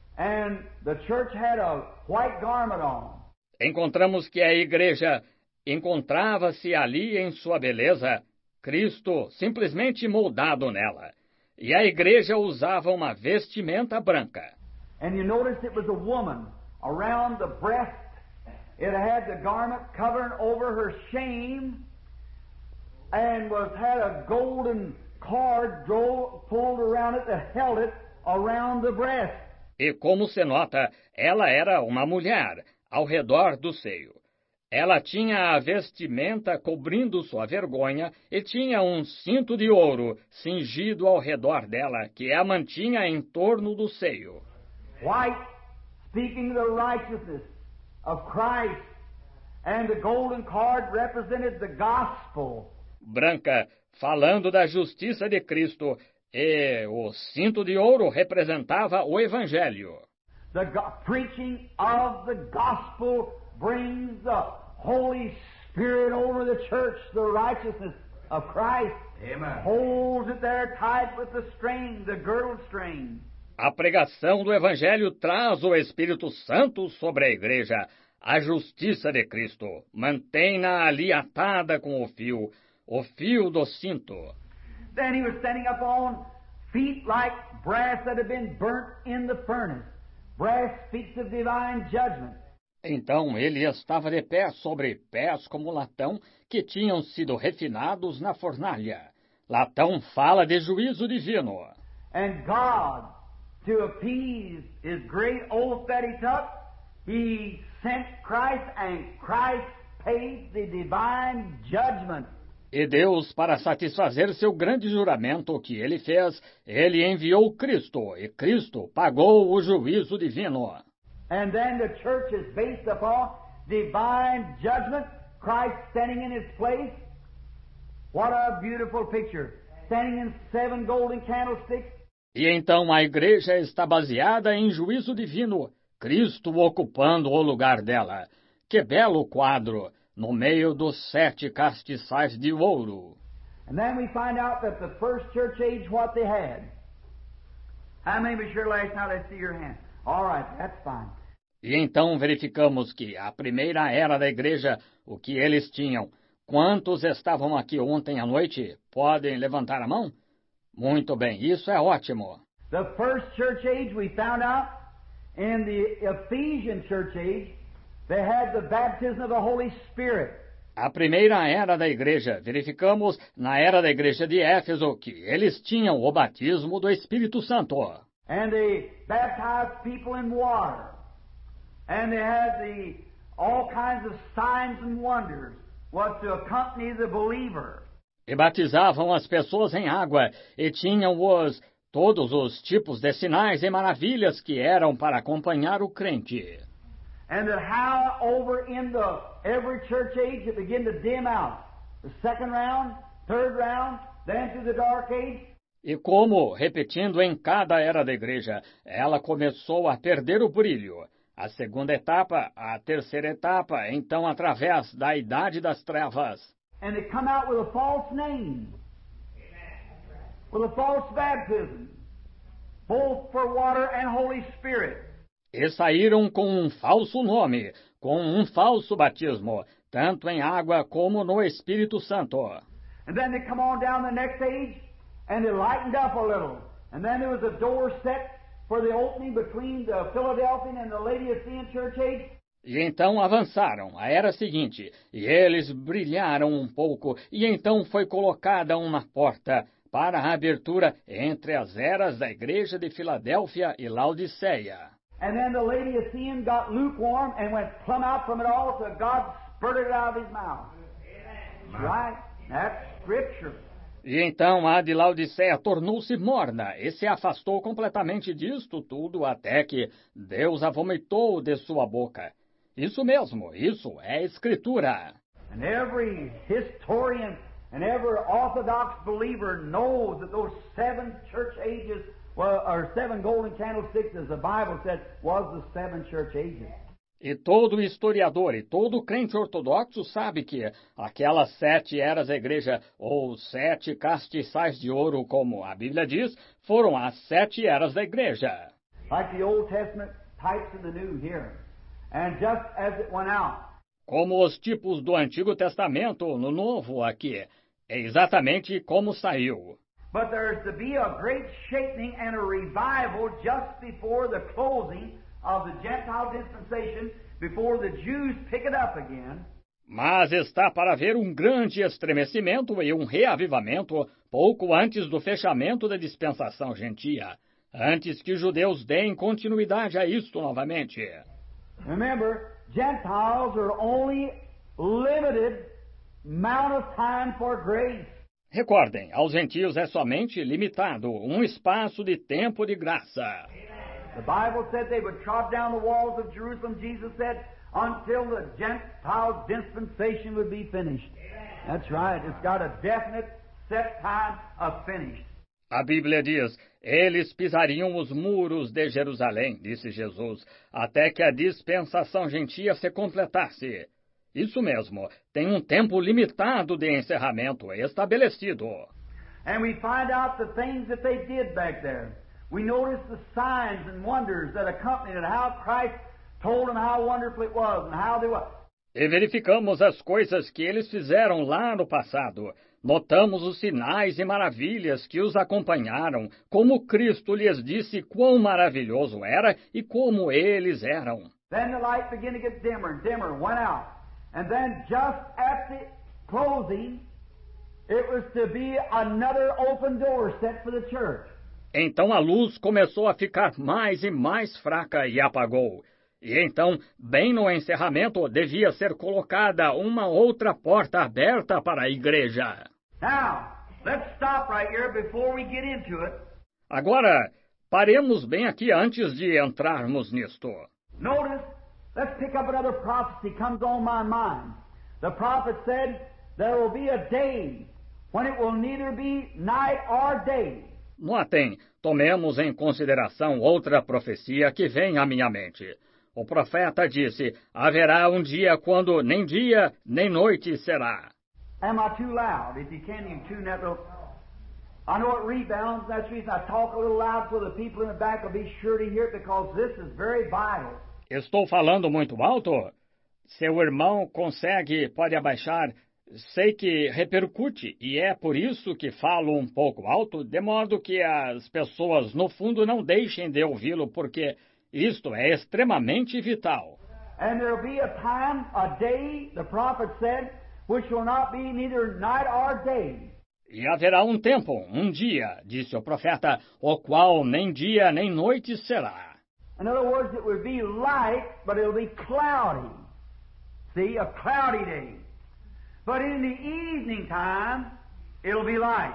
and the church had a white garment on. Encontramos que a igreja encontrava-se ali em sua beleza, Cristo simplesmente moldado nela. E a igreja usava uma vestimenta branca. And you notice it was a woman around the breast. It had the garment covering over her shame, and was had a golden cord drove, pulled around it that held it around the breast. E como se nota, ela era uma mulher ao redor do seio. Ela tinha a vestimenta cobrindo sua vergonha e tinha um cinto de ouro cingido ao redor dela, que a mantinha em torno do seio. White, speaking the righteousness of Christ, and the golden cord represented the gospel. Branca, falando da justiça de Cristo, e o cinto de ouro representava o Evangelho. The go- preaching of the gospel brings the Holy Spirit over the church, the righteousness of Christ. Amen. Holds it there tight with the string, the girdle string. A pregação do Evangelho traz o Espírito Santo sobre a igreja, a justiça de Cristo. Mantém-na ali atada com o fio, o fio do cinto. Then he was standing up on feet like brass that had been burnt in the furnace. Brass speaks of divine judgment. Então ele estava de pé sobre pés como latão que tinham sido refinados na fornalha. Latão fala de juízo divino. And God, to appease his great oath that he took, he sent Christ, and Christ paid the divine judgment. E Deus, para satisfazer seu grande juramento que ele fez, ele enviou Cristo, e Cristo pagou o juízo divino. And then the church is based upon divine judgment, Christ standing in his place. What a beautiful picture. Standing in seven golden candlesticks. E então a igreja está baseada em juízo divino, Cristo ocupando o lugar dela. Que belo quadro, no meio dos sete castiçais de ouro. And then we find out that the first church age, what they had. How many was here last night? Let's see your hand. All right, that's fine. E então verificamos que a primeira era da igreja, o que eles tinham. Quantos estavam aqui ontem à noite? Podem levantar a mão? Muito bem, isso é ótimo. The first church age, we found out in the Ephesian church age, they had the baptism of the Holy Spirit. A primeira era da igreja, verificamos na era da igreja de Éfeso que eles tinham o batismo do Espírito Santo. And they baptized people in water. And they had the all kinds of signs and wonders. was to accompany the believer. E batizavam as pessoas em água, e tinham os todos os tipos de sinais e maravilhas que eram para acompanhar o crente. And that how over in the every church age it began to dim out. The second round, third round, then to the dark age. E como, repetindo em cada era da igreja, ela começou a perder o brilho. A segunda etapa, a terceira etapa, então através da idade das trevas. And they come out with a false name. With a false baptism. Both for water and Holy Spirit. E saíram com um falso nome, com um falso batismo, tanto em água como no Espírito Santo. And then they come on down the next age, and they lightened up a little. And then there was a door set for the opening between the Philadelphian and the Laodicean church age. E então avançaram, a era seguinte, e eles brilharam um pouco, e então foi colocada uma porta para a abertura entre as eras da igreja de Filadélfia e Laodiceia. And then the Laodicean got lukewarm and went plumb out from it all, so God spurted it out of his mouth. That's right. That's Scripture. E então a de Laodiceia tornou-se morna e se afastou completamente disto tudo até que Deus a vomitou de sua boca. Isso mesmo, isso é Escritura. And every historian and every Orthodox believer knows that those seven church ages, well, or seven golden candlesticks, as the Bible said, was the seven church ages. E todo historiador e todo crente ortodoxo sabe que aquelas sete eras da igreja, ou sete castiçais de ouro, como a Bíblia diz, foram as sete eras da igreja. Like the Old Testament types in the New here. And just as it went out. Como os tipos do Antigo Testamento no Novo aqui. É exatamente como saiu. But there's to be a great shaking and a revival just before the closing of the Gentile dispensation, before the Jews pick it up again. Mas está para haver um grande estremecimento e um reavivamento pouco antes do fechamento da dispensação gentia, antes que os judeus deem continuidade a isto novamente. Remember, Gentiles are only limited amount of time for grace. Recordem, aos gentios é somente limitado um espaço de tempo de graça. The Bible said they would trod down the walls of Jerusalem, Jesus said, until the Gentile dispensation would be finished. That's right. It's got a definite set time of finished. A Bíblia diz, eles pisariam os muros de Jerusalém, disse Jesus, até que a dispensação gentia se completasse. Isso mesmo, tem um tempo limitado de encerramento estabelecido. And we find out the things that they did back there. We notice the signs and wonders that accompanied it, how Christ told them how wonderful it was and how they were. E verificamos as coisas que eles fizeram lá no passado. Notamos os sinais e maravilhas que os acompanharam, como Cristo lhes disse quão maravilhoso era e como eles eram. Then the light began to get dimmer and dimmer, went out. And then just at the closing, it was to be another open door set for the church. Então a luz começou a ficar mais e mais fraca e apagou. E então, bem no encerramento, devia ser colocada uma outra porta aberta para a igreja. Now, let's stop right here before we get into it. Agora, paremos bem aqui antes de entrarmos nisto. Notice, let's pick up another prophecy comes on my mind. The prophet said, there will be a day when it will neither be night or day. Notem, tomemos em consideração outra profecia que vem à minha mente. O profeta disse, haverá um dia quando nem dia nem noite será. Am I too loud? If you can, you tune that little... I know it rebounds, that's the reason I talk a little loud so the people in the back will be sure to hear it, because this is very vital. Estou falando muito alto? Seu irmão consegue, pode abaixar. Sei que repercute, e é por isso que falo um pouco alto, de modo que as pessoas no fundo não deixem de ouvi-lo, porque isto é extremamente vital. And there will be a time, a day, the prophet said, which will not be neither night or day. E haverá um tempo, um dia, disse o profeta, o qual nem dia nem noite será. In other words, it will be light, but it will be cloudy. See, a cloudy day. But in the evening time, it'll be light.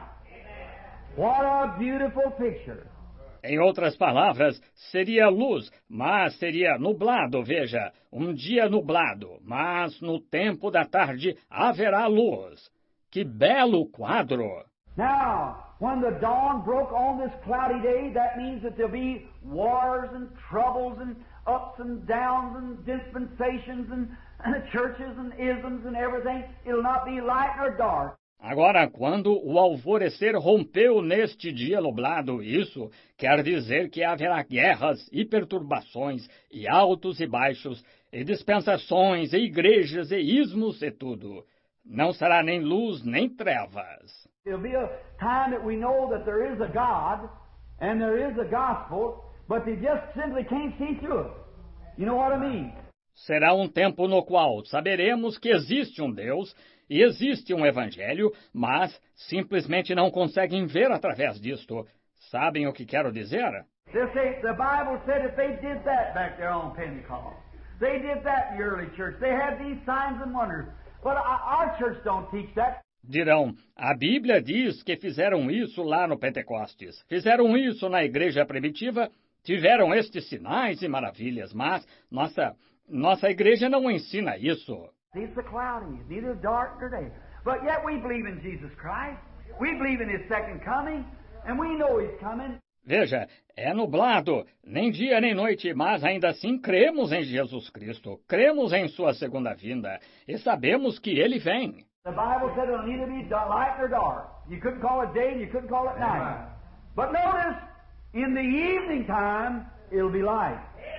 What a beautiful picture. Em outras palavras, seria luz, mas seria nublado, veja, um dia nublado, mas no tempo da tarde haverá luz. Que belo quadro! Now, when the dawn broke on this cloudy day, that means that there'll be wars and troubles and ups and downs and dispensations and, and churches and isms and everything. It'll not be light nor dark. Agora, quando o alvorecer rompeu neste dia nublado, isso quer dizer que haverá guerras e perturbações, e altos e baixos, e dispensações, e igrejas, e ismos e tudo. Não será nem luz, nem trevas. It'll be a time that we know that there is a God, and there is a gospel, but they just simply can't see through it. You know what I mean? Será um tempo no qual saberemos que existe um Deus e existe um Evangelho, mas simplesmente não conseguem ver através disto. Sabem o que quero dizer? They'll say, the Bible said if they did that back there on Pentecost, they did that in the early church, they had these signs and wonders, but our church don't teach that. Dirão, a Bíblia diz que fizeram isso lá no Pentecostes, fizeram isso na igreja primitiva, tiveram estes sinais e maravilhas, mas nossa, nossa igreja não ensina isso. It's the cloudy, neither dark nor day. But yet we believe in Jesus Christ. We believe in His second coming, and we know He's coming. Veja, é nublado, nem dia nem noite, mas ainda assim cremos em Jesus Cristo, cremos em Sua segunda vinda, e sabemos que Ele vem. The Bible said it'll neither be light nor dark. You couldn't call it day and you couldn't call it night. But notice, in the evening time, it'll be light.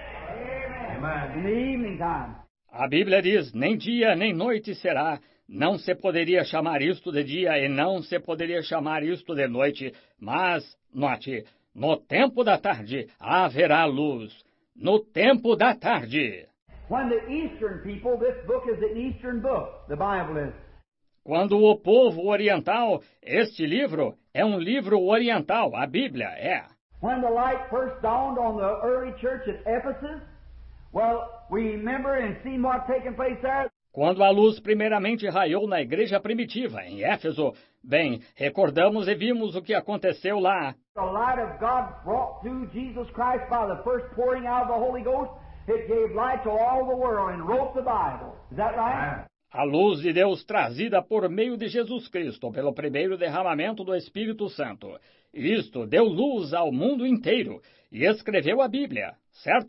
Amen. In the evening time. A Bíblia diz, nem dia nem noite será. Não se poderia chamar isto de dia e não se poderia chamar isto de noite. Mas, note, no tempo da tarde haverá luz. No tempo da tarde. When the Eastern people, this book is an Eastern book, the Bible is. Quando o povo oriental, este livro é um livro oriental, a Bíblia é. When the light first dawned on the early church at Ephesus, well, we remember and see what taken place there. Quando a luz primeiramente raiou na igreja primitiva, em Éfeso, bem, recordamos e vimos o que aconteceu lá. The light of God brought through Jesus Christ by the first pouring out of the Holy Ghost, it gave light to all the world and wrote the Bible. Is that right? A luz de Deus trazida por meio de Jesus Cristo, pelo primeiro derramamento do Espírito Santo. Isto deu luz ao mundo inteiro e escreveu a Bíblia, certo?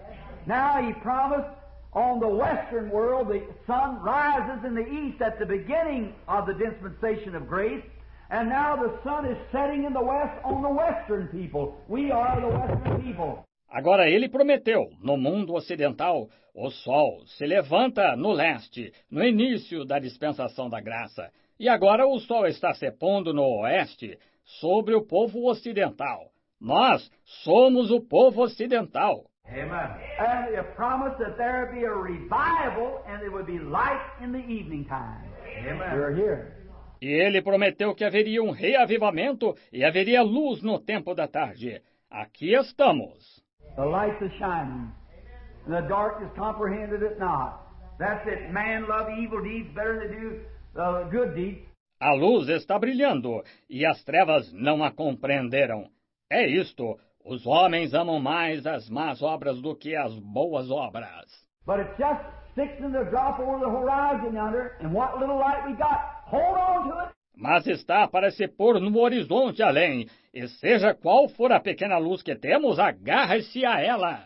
Now He promised on the western world the sun rises in the east at the beginning of the dispensation of grace, and now the sun is setting in the west on the western people. We are the western people. Agora ele prometeu, no mundo ocidental, o sol se levanta no leste, no início da dispensação da graça. E agora o sol está se pondo no oeste, sobre o povo ocidental. Nós somos o povo ocidental. Amen. And He promised that there would be a revival and there would be light in the evening time. Amen. You're here. E ele prometeu que haveria um reavivamento e haveria luz no tempo da tarde. Aqui estamos. The light is shining, and the darkness comprehended it not. That's it. Man love evil deeds better than do uh, good deeds. A luz está brilhando, e as trevas não a compreenderam. É isto. Os homens amam mais as más obras do que as boas obras. But it's just fixing to drop over the horizon yonder, and what little light we got, hold on to it. Mas está para se pôr no horizonte além, e seja qual for a pequena luz que temos, agarre-se a ela.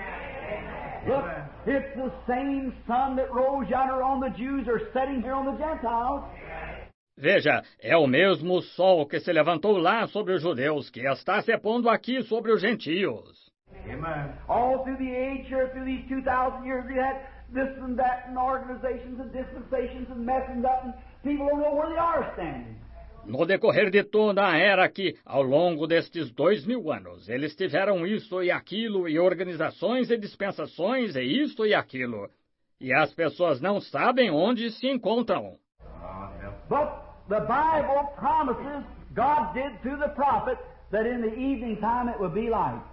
Look, it's the same sun that rose yonder on the Jews are setting here on the Gentiles. Veja, é o mesmo sol que se levantou lá sobre os judeus, que está se pondo aqui sobre os gentios. Amen. All through the age here, through these two thousand years, we had this and that and organizations and dispensations and mess and that, and people don't know where they are standing. No decorrer de toda a era aqui, ao longo destes dois mil anos, eles tiveram isso e aquilo, e organizações e dispensações, e isto e aquilo. E as pessoas não sabem onde se encontram. But the Bible promises, God did through the prophet, that in the evening time it will be light.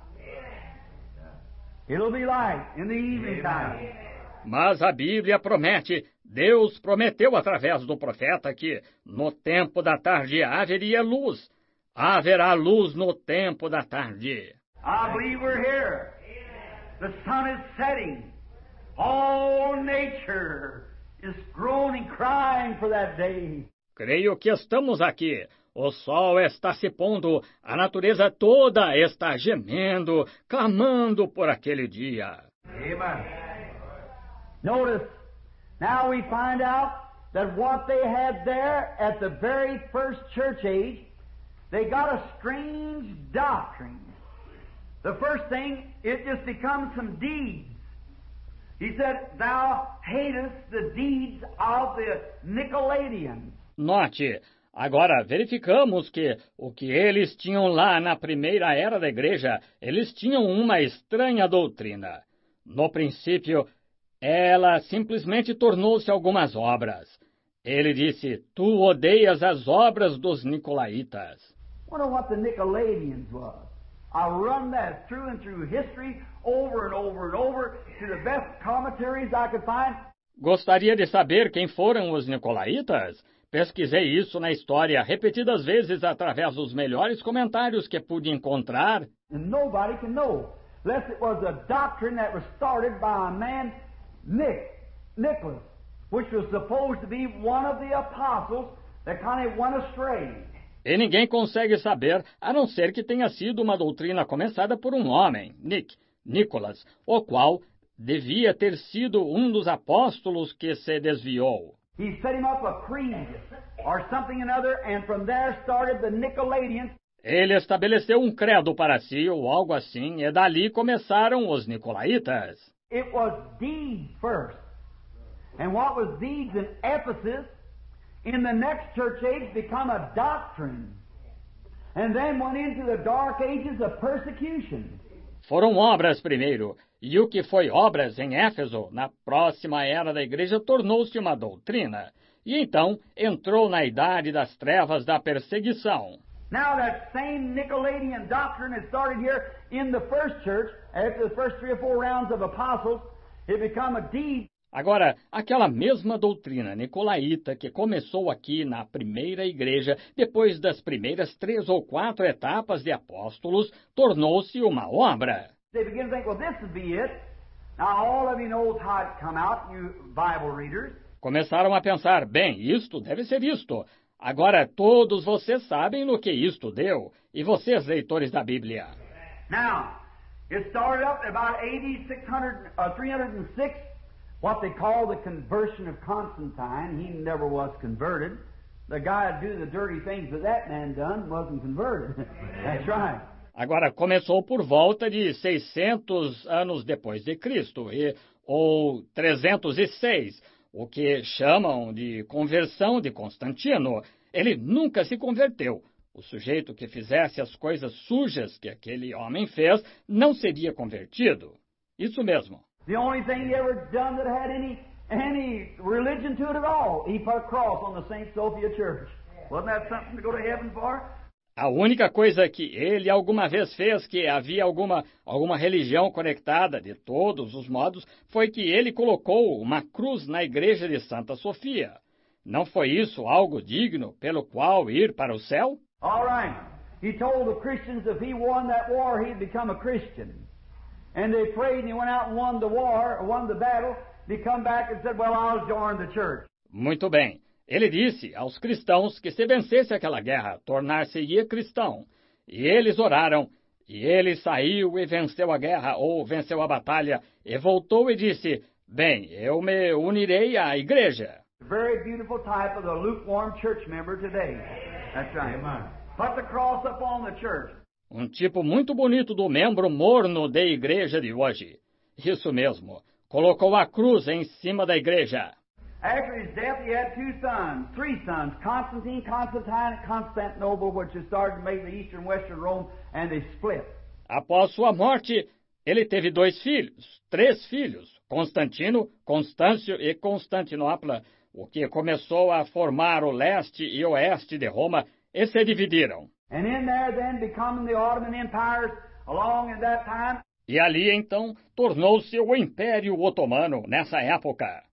It'll be light in the evening time. Mas a Bíblia promete, Deus prometeu através do profeta que no tempo da tarde haveria luz. Haverá luz no tempo da tarde. I believe we're here. The sun is setting. All nature is groaning, crying for that day. Creio que estamos aqui. O sol está se pondo, a natureza toda está gemendo, clamando por aquele dia. Amen. Notice, now we find out that what they had there at the very first church age, they got a strange doctrine. The first thing, it just becomes some deeds. He said, thou hatest the deeds of the Nicolaitans. Note, agora verificamos que o que eles tinham lá na primeira era da igreja, eles tinham uma estranha doutrina. No princípio, ela simplesmente tornou-se algumas obras. Ele disse, tu odeias as obras dos Nicolaitas. Wonder what the Nicolaitans was. I run that through and through history over and over and over to the best commentaries I could find. Gostaria de saber quem foram os Nicolaitas? Pesquisei isso na história repetidas vezes através dos melhores comentários que pude encontrar. And nobody can know, unless it was a doctrine that was started by a man, Nick, Nicholas, which was supposed to be one of the apostles that kind of went astray. E ninguém consegue saber, a não ser que tenha sido uma doutrina começada por um homem, Nick, Nicholas, o qual devia ter sido um dos apóstolos que se desviou. He set him up a creed or something another, and from there started the Nicolaitans. Ele estabeleceu um credo para si ou algo assim, e dali começaram os Nicolaitas. It was deeds first. And what was deeds in Ephesus, in the next church age, become a doctrine. And then went into the dark ages of persecution. Foram obras primeiro, e o que foi obras em Éfeso, na próxima era da igreja, tornou-se uma doutrina. E então entrou na idade das trevas da perseguição. Now that same Nicolaitan doctrine had started here in the first church, after the first three or four rounds of apostles, it became a deed. Agora, aquela mesma doutrina nicolaíta que começou aqui na primeira igreja, depois das primeiras três ou quatro etapas de apóstolos, tornou-se uma obra. They begin to think, well, this would be it. Now, all of you knows how it come out, you Bible readers. Começaram a pensar, bem, isto deve ser isto. Agora todos vocês sabem no que isto deu, e vocês, leitores da Bíblia. Now, it started up in about A D six hundred, uh, three hundred six, what they call the conversion of Constantine. He never was converted. The guy who do the dirty things that that man done wasn't converted. That's right. Agora, começou por volta de seiscentos anos depois de Cristo, e, ou trezentos e seis, o que chamam de conversão de Constantino. Ele nunca se converteu. O sujeito que fizesse as coisas sujas que aquele homem fez não seria convertido. Isso mesmo. The only thing he ever done that had any any religion to it at all, he put a cross on the Saint Sophia Church. Wasn't that something to go to heaven for? A única coisa que ele alguma vez fez que havia alguma, alguma religião conectada de todos os modos foi que ele colocou uma cruz na igreja de Santa Sofia. Não foi isso algo digno pelo qual ir para o céu? All right. He told the Christians if he won that war, he'd become a Christian. And they prayed and he went out and won the war, won the battle. They come back and said, well, I'll join the church. Muito bem. Ele disse aos cristãos que se vencesse aquela guerra, tornar-se-ia cristão. E eles oraram, e ele saiu e venceu a guerra, ou venceu a batalha, e voltou e disse, bem, eu me unirei à igreja. Very beautiful type of the lukewarm church member today. That's right. Amen. Put the cross up on the church. Um tipo muito bonito do membro morno da igreja de hoje. Isso mesmo, colocou a cruz em cima da igreja. After his death, he had two sons, three sons, Constantine, Constantine, and Constantinople, which had started to make the eastern and western Rome, and they split. Após sua morte, ele teve dois filhos, três filhos, Constantino, Constâncio e Constantinopla, o que começou a formar o leste e oeste de Roma, e se dividiram. And in there then becoming the Ottoman empires along at that time. E ali então tornou-se o Império Otomano nessa época.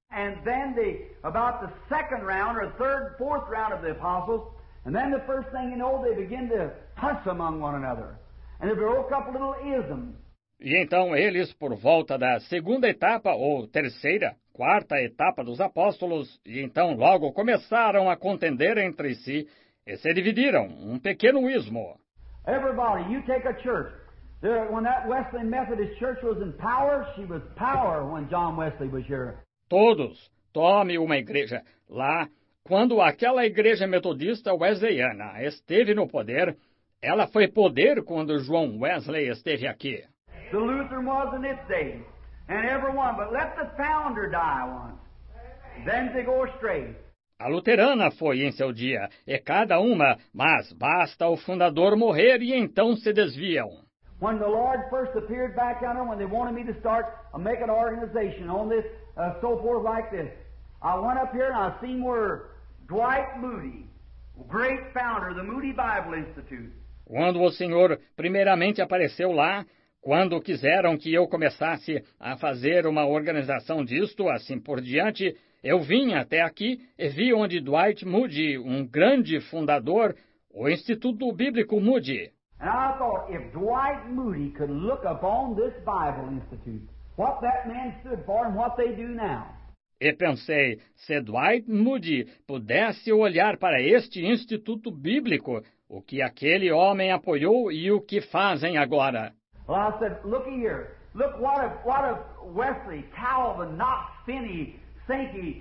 And then the, about the second round or third, fourth round of the apostles, and then the first thing you know, they begin to fuss among one another. And they broke up little isms. E então eles, por volta da segunda etapa, ou terceira, quarta etapa dos apóstolos, e então logo começaram a contender entre si, e se dividiram, um pequeno ismo. Everybody, you take a church. There, when that Wesleyan Methodist Church was in power, she was power when John Wesley was here. Todos, tome uma igreja. Lá, quando aquela igreja metodista wesleyana esteve no poder, ela foi poder quando João Wesley esteve aqui. The Lutheran was in its day, and everyone, but let the founder die once. Then they go astray. A luterana foi em seu dia, e cada uma, mas basta o fundador morrer e então se desviam. When the Lord first appeared back on them, when they wanted me to start uh, make an organization on this, uh, so forth like this, I went up here and I seen where Dwight Moody, great founder of the Moody Bible Institute. Quando o Senhor primeiramente apareceu lá, quando quiseram que eu começasse a fazer uma organização disto, assim por diante, eu vim até aqui e vi onde Dwight Moody, um grande fundador, o Instituto Bíblico Moody. And I thought, if Dwight Moody could look upon this Bible Institute, what that man stood for and what they do now. E pensei, se Dwight Moody pudesse olhar para este Instituto Bíblico, o que aquele homem apoiou e o que fazem agora. Well, I said, looky here. Look what if, what if Wesley, Calvin, Knox, Finney, Sankey,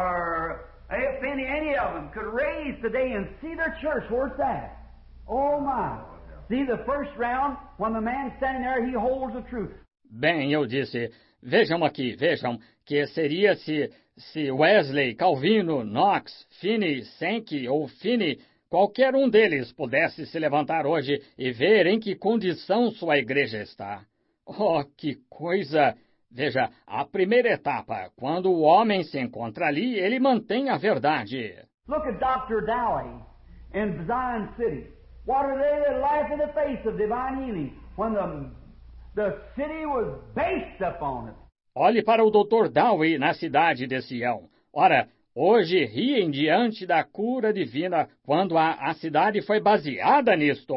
or eh, Finney, any of them could raise today and see their church. Where's that? Oh, my. See, the first round, when the man standing there, he holds the truth. Bem, eu disse, vejam aqui, vejam, que seria se, se Wesley, Calvino, Knox, Finney, Sankey ou Finney, qualquer um deles pudesse se levantar hoje e ver em que condição sua igreja está. Oh, que coisa! Veja, a primeira etapa, quando o homem se encontra ali, ele mantém a verdade. Look at doutor Dowie in Zion City. What are they that laugh in the face of divine healing when the, the city was based upon it? Olhe para o doutor Dowie na cidade de Sião. Ora, hoje riem diante da cura divina quando a, a cidade foi baseada nisto.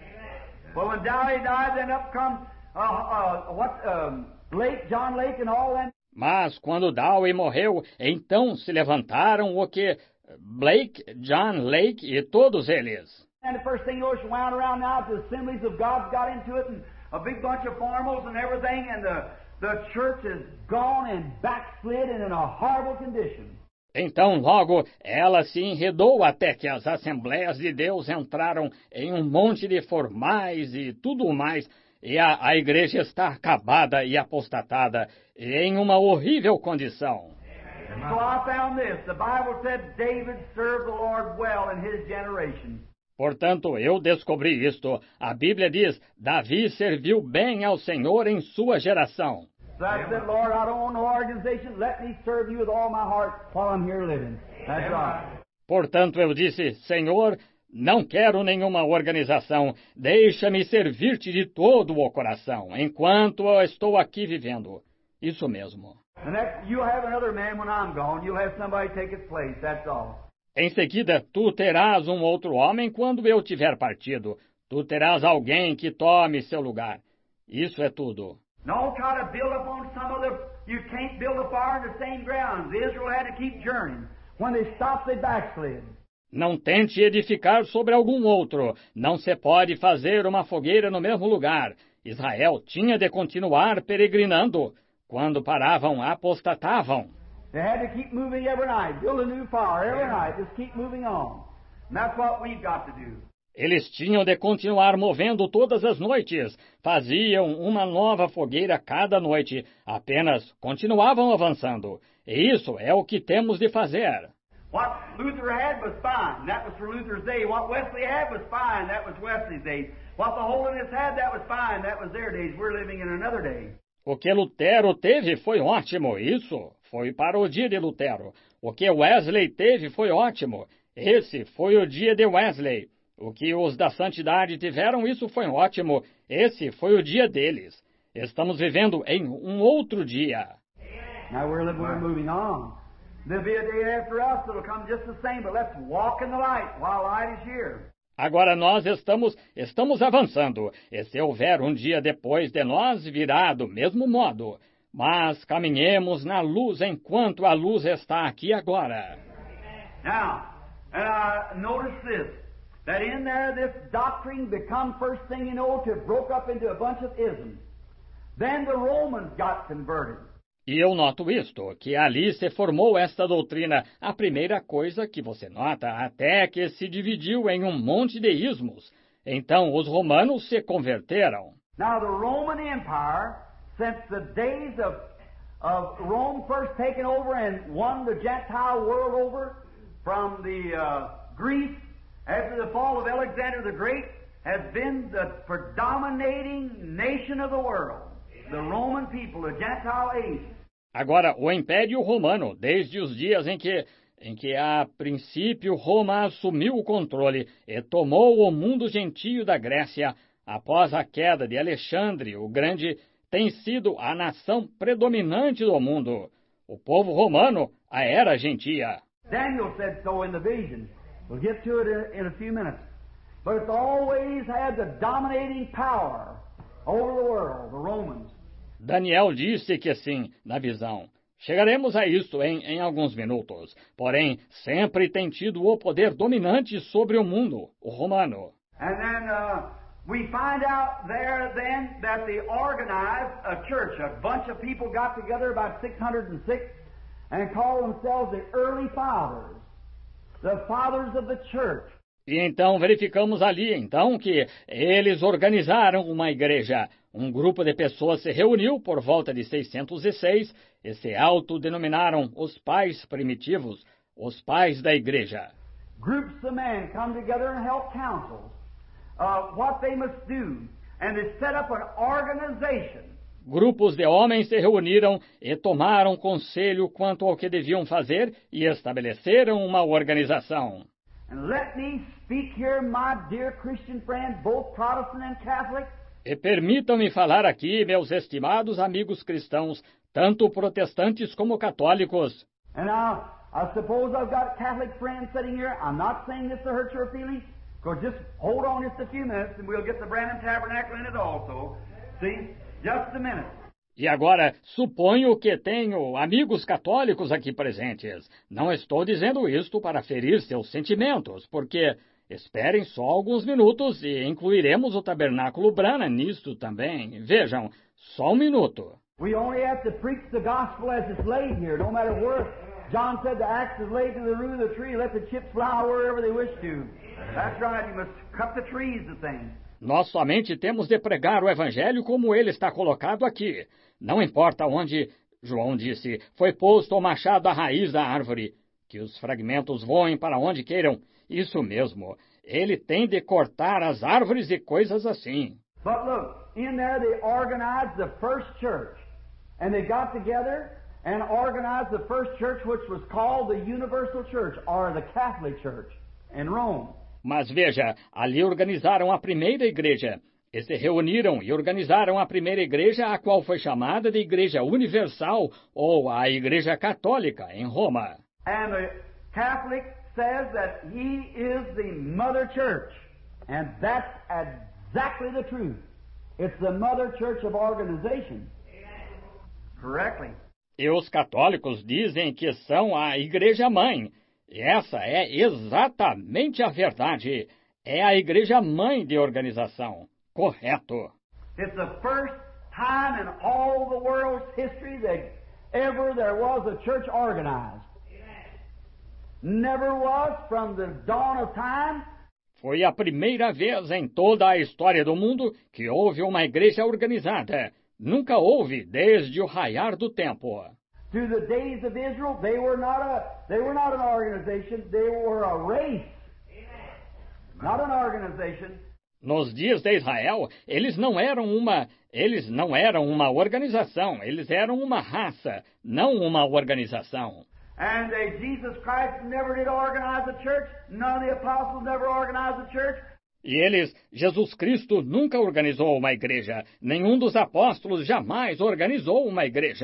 Well, when Dowie died, then up come uh, uh, what um, Lake, John Lake, and all them. Mas quando Dowie morreu, então se levantaram o que Blake, John Lake e todos eles. And the first thing you know, it's wound around now, the Assemblies of God got into it, and a big bunch of formals and everything, and the the church is gone and backslid and in a horrible condition. Então, logo, ela se enredou até que as Assembleias de Deus entraram em um monte de formais e tudo mais, e a, a igreja está acabada e apostatada, e em uma horrível condição. So I found this. The Bible said David served the Lord well in his generation. Portanto, eu descobri isto. A Bíblia diz, Davi serviu bem ao Senhor em sua geração. So I said, Lord, I don't want no organization. Let me serve you with all my heart while I'm here living. That's right. Portanto, eu disse, Senhor, não quero nenhuma organização. Deixa-me servir-te de todo o coração, enquanto eu estou aqui vivendo. Isso mesmo. And that, you'll have another man when I'm gone. You'll have somebody take his place. That's all. Em seguida, tu terás um outro homem quando eu tiver partido. Tu terás alguém que tome seu lugar. Isso é tudo. Don't try to build up on some other. You can't build a fire in the same ground. Israel had to keep journeying. When they stopped, they backslid. Não tente edificar sobre algum outro. Não se pode fazer uma fogueira no mesmo lugar. Israel tinha de continuar peregrinando. Quando paravam, apostatavam. They had to keep moving every night, build a new fire every night, just keep moving on. And that's what we've got to do. Eles tinham de continuar movendo todas as noites. Faziam uma nova fogueira cada noite. Apenas continuavam avançando. E isso é o que temos de fazer. What Luther had was fine. That was for Luther's day. What Wesley had was fine. That was Wesley's days. What the Holiness had, that was fine. That was their days. We're living in another day. O que Lutero teve foi ótimo. Isso foi para o dia de Lutero. O que Wesley teve foi ótimo. Esse foi o dia de Wesley. O que os da santidade tiveram, isso foi ótimo. Esse foi o dia deles. Estamos vivendo em um outro dia. Now we're, we're moving on. There'll be a day after us that'll come just the same, but let's walk in the light while light is here. Agora nós estamos, estamos avançando, e se houver um dia depois de nós, virá do mesmo modo. Mas caminhemos na luz enquanto a luz está aqui agora. Now, and uh, notice this, that in there this doctrine become first thing you know to broke up into a bunch of isms. Then the Romans got converted. E eu noto isto, que ali se formou esta doutrina, a primeira coisa que você nota, até que se dividiu em um monte de ismos. Então os romanos se converteram. Now the Roman Empire, since the days of, of Rome first taken over and won the Gentile world over from the uh, Greece after the fall of Alexander the Great, has been the predominating nation of the world. The Roman people, the Gentile age. Agora, o Império Romano, desde os dias em que, em que a princípio Roma assumiu o controle e tomou o mundo gentio da Grécia, após a queda de Alexandre o Grande, tem sido a nação predominante do mundo. O povo romano, a era gentia. Daniel said so in the vision. We'll get to it in, in a few minutes. But it's always had the dominating power over the world, the Romans. Daniel disse que sim, na visão. Chegaremos a isto em, em alguns minutos. Porém, sempre tem tido o poder dominante sobre o mundo, o romano. And then uh, we find out there then that they organized a church. A bunch of people got together about six hundred six and called themselves the early fathers, the fathers of the church. E então verificamos ali, então, que eles organizaram uma igreja. Um grupo de pessoas se reuniu por volta de seiscentos e seis e se autodenominaram os pais primitivos, os pais da igreja. Groups of men come together and held councils of what they must do, and they set up an organization. Grupos de homens se reuniram e tomaram conselho quanto ao que deviam fazer e estabeleceram uma organização. And let me speak here, my dear Christian friend, both Protestant and Catholic. E permitam-me falar aqui, meus estimados amigos cristãos, tanto protestantes como católicos. And now, I suppose I've got Catholic friends sitting here. I'm not saying this to hurt your feelings, because just hold on just a few minutes and we'll get the Brandon Tabernacle in it also. See? Just a minute. E agora, suponho que tenho amigos católicos aqui presentes. Não estou dizendo isto para ferir seus sentimentos, porque... Esperem só alguns minutos e incluiremos o Tabernáculo Branham nisto também. Vejam, só um minuto. We only have to preach the gospel as it's laid here, no matter where. John said the axe is laid to the root of the tree, let the chips fly wherever they wish to. That's right, you must cut the trees, the thing. Nós somente temos de pregar o Evangelho como ele está colocado aqui. Não importa onde, João disse, foi posto o machado à raiz da árvore, que os fragmentos voem para onde queiram. Isso mesmo, ele tem de cortar as árvores e coisas assim. But look, in there they organized the first church. And they got together and organized the first church, which was called the Universal Church, or the Catholic Church, in Rome. Mas veja, ali organizaram a primeira igreja. E se reuniram e organizaram a primeira igreja, a qual foi chamada de Igreja Universal, ou a Igreja Católica, em Roma. And the Catholic says that he is the mother church. And that's exactly the truth. It's the mother church of organization. Correctly. E os católicos dizem que são a igreja-mãe. E essa é exatamente a verdade. É a igreja-mãe de organização. Correto. It's the first time in all the world's history that ever there was a church organized. Never was from the dawn of time. Foi a primeira vez em toda a história do mundo que houve uma igreja organizada. Nunca houve desde o raiar do tempo. Through the days of Israel, they were not a they were not an organization, they were a race. Not an organization. Nos dias de Israel, eles não eram uma, eles não eram uma organização, eles eram uma raça, não uma organização. And uh, Jesus Christ never did organize a church. None of the apostles never organized a church. E eles, Jesus Cristo nunca organizou uma igreja. Nenhum dos apóstolos jamais organizou uma igreja.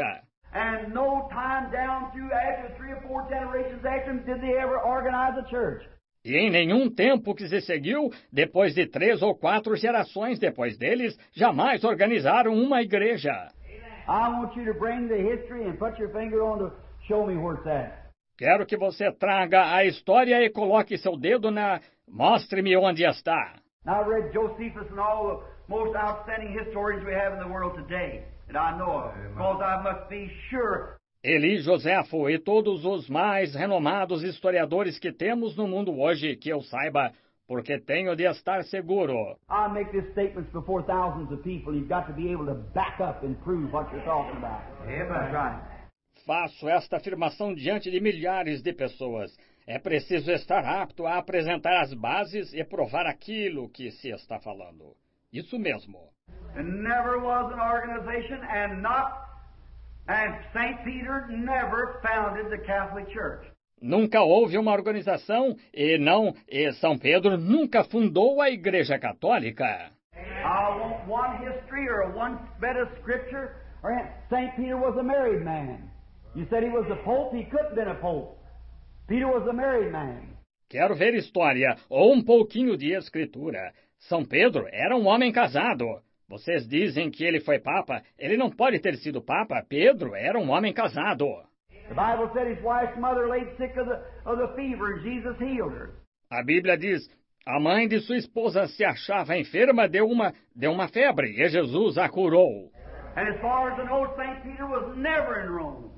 And no time down through after three or four generations after him did they ever organize a church. E em nenhum tempo que se seguiu, depois de três ou quatro gerações depois deles, jamais organizaram uma igreja. I want you to bring the history and put your finger on to show me where it's at. Quero que você traga a história e coloque seu dedo na... Mostre-me onde está. Now, I read Josephus and all the most outstanding historians we have in the world today that I know of, because I must be sure. Eli Joséfo e todos os mais renomados historiadores que temos no mundo hoje, que eu saiba, porque tenho de estar seguro. I make these statements before thousands of people. You've got to be able to back up and prove what you're talking about. Yeah, that's right. Faço esta afirmação diante de milhares de pessoas. É preciso estar apto a apresentar as bases e provar aquilo que se está falando. Isso mesmo. And never was an organization, and not, and Saint Peter never founded the Catholic Church. Nunca houve uma organização e não, e São Pedro nunca fundou a Igreja Católica. I want one history or one bit of scripture. Or Saint Peter was a married man. You said he was a pope. He couldn't have been a pope. Peter was a married man. Quero ver história ou um pouquinho de escritura. São Pedro era um homem casado. Vocês dizem que ele foi papa. Ele não pode ter sido papa. Pedro era um homem casado. The Bible said his wife's mother laid sick of the, of the fever and Jesus healed her. A Bíblia diz, a mãe de sua esposa se achava enferma, deu uma, deu uma febre e Jesus a curou. And as far as I know, Saint Peter was never in Rome.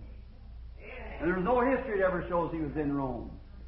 And there's no history that ever shows he was in Rome.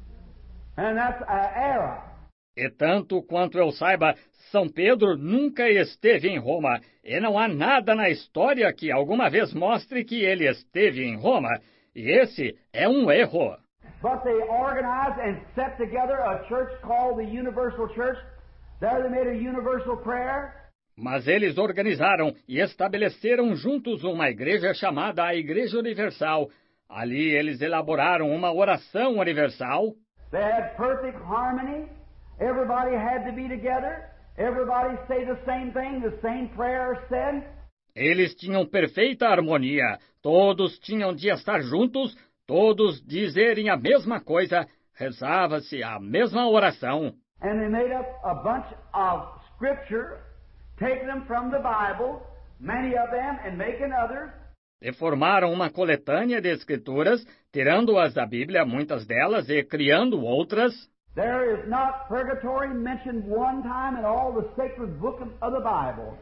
And that's an era. E tanto quanto eu saiba, São Pedro nunca esteve em Roma, e não há nada na história que alguma vez mostre que ele esteve em Roma. E esse é um erro. But they organized and set together a church called the Universal Church. There they made a universal prayer. Mas eles organizaram e estabeleceram juntos uma igreja chamada a Igreja Universal. Ali eles elaboraram uma oração universal. They had perfect harmony. Everybody had to be together. Everybody say the same thing, the same prayer said. Eles tinham perfeita harmonia. Todos tinham de estar juntos, todos dizerem a mesma coisa. Rezava-se a mesma oração. And they made up a bunch of scripture, taking them from the Bible, many of them, and making others. E formaram uma coletânea de escrituras, tirando-as da Bíblia, muitas delas, e criando outras. There is not purgatory mentioned one time in all the sacred book of the Bible.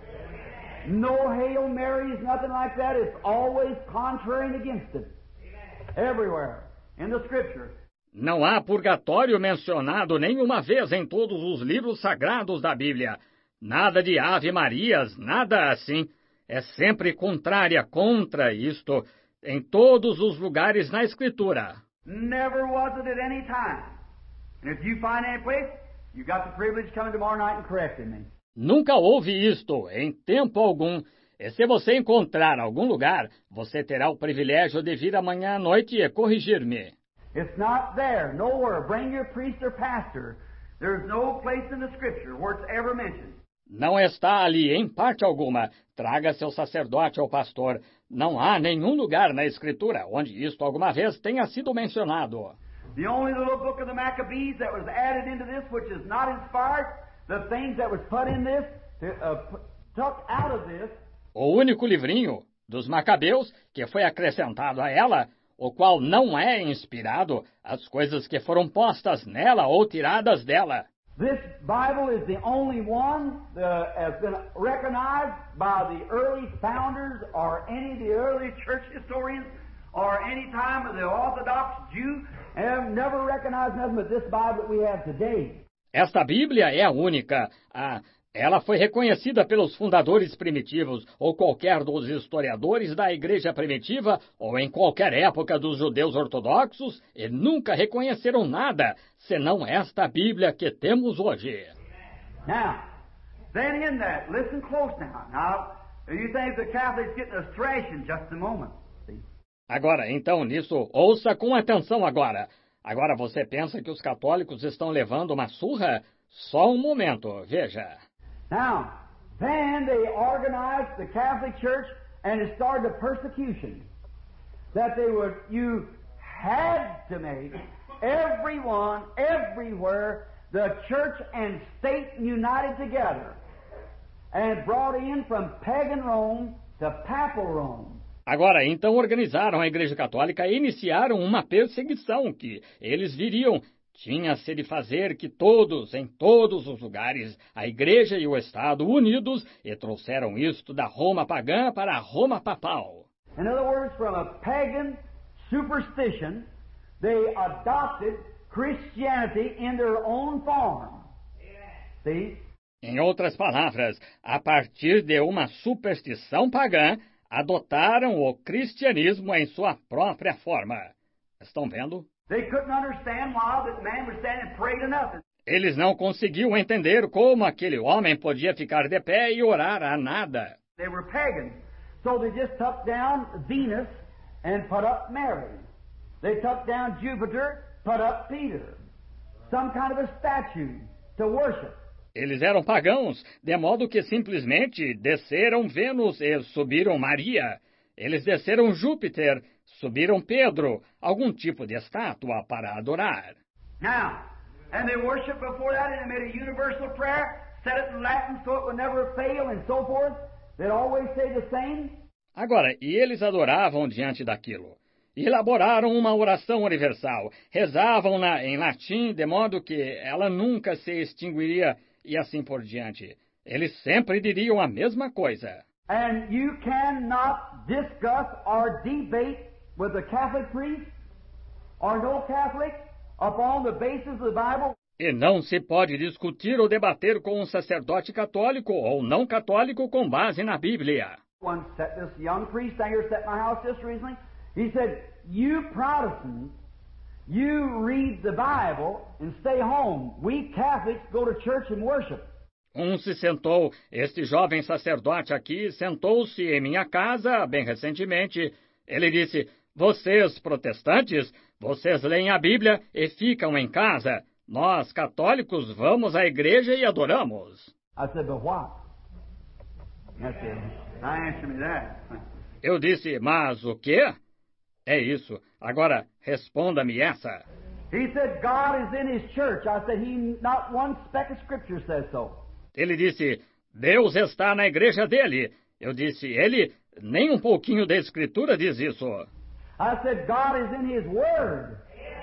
No Hail Marys, nothing like that. It's always contrary and against it. Everywhere in the Scripture. Não há purgatório mencionado nenhuma vez em todos os livros sagrados da Bíblia. Nada de Ave Marias, nada assim. É sempre contrária contra isto em todos os lugares na Escritura. Never was it at any time. And if you find any place, you got the privilege of coming tomorrow night and correcting me. Nunca houve isto em tempo algum. E se você encontrar algum lugar, você terá o privilégio de vir amanhã à noite e corrigir-me. It's not there, nowhere. Bring your priest or pastor. There's no place in the Scripture where it's ever mentioned. Não está ali em parte alguma. Traga seu sacerdote ou pastor. Não há nenhum lugar na Escritura onde isto alguma vez tenha sido mencionado. The only little book of the Maccabees that was added into this, which is not inspired, the things that was put in this, uh, took out of this. O único livrinho dos Macabeus que foi acrescentado a ela, o qual não é inspirado, as coisas que foram postas nela ou tiradas dela. This Bible is the only one that has been recognized by the early founders or any of the early church historians or any time of the Orthodox Jew, and have never recognized nothing but this Bible that we have today. Esta Bíblia é a única. Ah, ela foi reconhecida pelos fundadores primitivos ou qualquer dos historiadores da Igreja Primitiva ou em qualquer época dos judeus ortodoxos e nunca reconheceram nada, senão esta Bíblia que temos hoje. Now, then in that, listen close now. Now, you think the Catholics getting a thrashing just a moment. See? Agora, então, nisso, ouça com atenção agora. Agora você pensa que os católicos estão levando uma surra? Só um momento, veja. Now, then they organized the Catholic Church and it started the persecution. that they would, you had to make everyone, everywhere, the church and state united together and brought in from pagan Rome to papal Rome. Agora, então organizaram a Igreja Católica e iniciaram uma perseguição que eles viriam. Tinha-se de fazer que todos, em todos os lugares, a Igreja e o Estado unidos, e trouxeram isto da Roma pagã para a Roma papal. In other words, from a pagan superstition, they adopted Christianity in their own form. See? Em outras palavras, a partir de uma superstição pagã, adotaram o cristianismo em sua própria forma. Estão vendo? They couldn't understand why that man was standing and prayed to nothing. Eles não conseguiam entender como aquele homem podia ficar de pé e orar a nada. They were pagans. So they just took down Venus and put up Mary. They took down Jupiter, put up Peter. Some kind of a statue to worship. Eles eram pagãos, de modo que simplesmente desceram Vênus e subiram Maria. Eles desceram Júpiter, subiram Pedro, algum tipo de estátua para adorar. Now, and they worshiped before that, and they made a universal prayer, said it in Latin so it would never fail, and so forth. They'd always say the same. Agora, e eles adoravam diante daquilo. E elaboraram uma oração universal, rezavam-na em latim, de modo que ela nunca se extinguiria, e assim por diante. Eles sempre diriam a mesma coisa. And you cannot discuss or debate with a Catholic priest or no Catholic upon the basis of the Bible. E não se pode discutir ou debater com um sacerdote católico ou não católico com base na Bíblia. One set this young priest down here set my house just recently. He said, "You Protestants, you read the Bible and stay home. We Catholics go to church and worship." Um se sentou, este jovem sacerdote aqui sentou-se em minha casa bem recentemente. Ele disse: "Vocês protestantes, vocês leem a Bíblia e ficam em casa. Nós, católicos, vamos à igreja e adoramos." I said, "But what?" I said, "Now answer me that." Eu disse, mas o quê? É isso. Agora, responda-me essa. He said, "God is in His church." I said, "He, not one speck of Scripture says so." Ele disse, Deus está na igreja dele. Eu disse, ele, nem um pouquinho da Escritura diz isso. I said, "God is in His Word."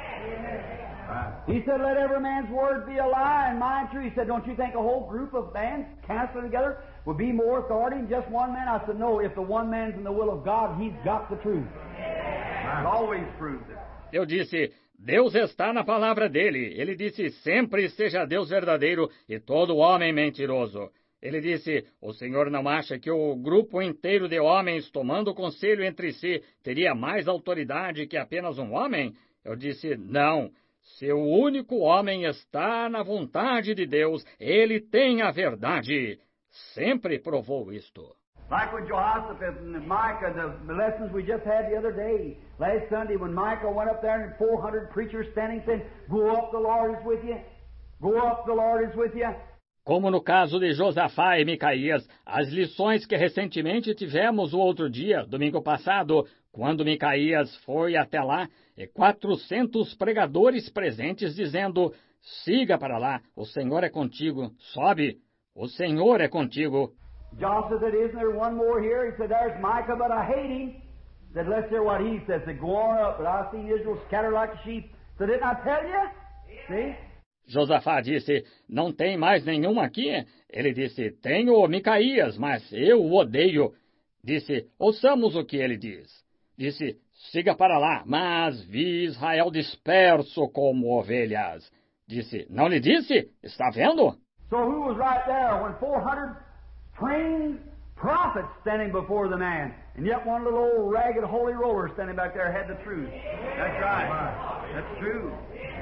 He said, "Let every man's word be a lie and mine true." He said, "Don't you think a whole group of men counseling together would be more authority than just one man?" I said, "No, if the one man's in the will of God, he's got the truth." I've always proved it. Eu disse, Deus está na palavra dele. Ele disse, sempre seja Deus verdadeiro e todo homem mentiroso. Ele disse, o Senhor não acha que o grupo inteiro de homens tomando conselho entre si teria mais autoridade que apenas um homem? Eu disse, não. Se o único homem está na vontade de Deus, ele tem a verdade. Sempre provou isto. Like with Jehoshaphat and Micah, the lessons we just had the other day, last Sunday, when Micah went up there and four hundred preachers standing saying, "Go up, the Lord is with you. Go up, the Lord is with you." Como no caso de Josafá e Micaías, as lições que recentemente tivemos o outro dia, domingo passado, quando Micaías foi até lá, e quatrocentos pregadores presentes dizendo, siga para lá, o Senhor é contigo, sobe, o Senhor é contigo. Joshua said, "Isn't there one more here?" He said, "There's Micah, but I hate him." He said, "Let's hear what he says." He said, "Go on up, but I've seen Israel scattered like a sheep." So didn't I tell you? See? Josafá disse, não tem mais nenhum aqui? Ele disse, tenho Micaías, mas eu o odeio. Disse, ouçamos o que ele diz. Disse, siga para lá, mas vi Israel disperso como ovelhas. Disse, não lhe disse? Está vendo? So who was right there when four hundred trained prophets standing before the man, and yet one little old ragged holy roller standing back there had the truth? That's right. That's true.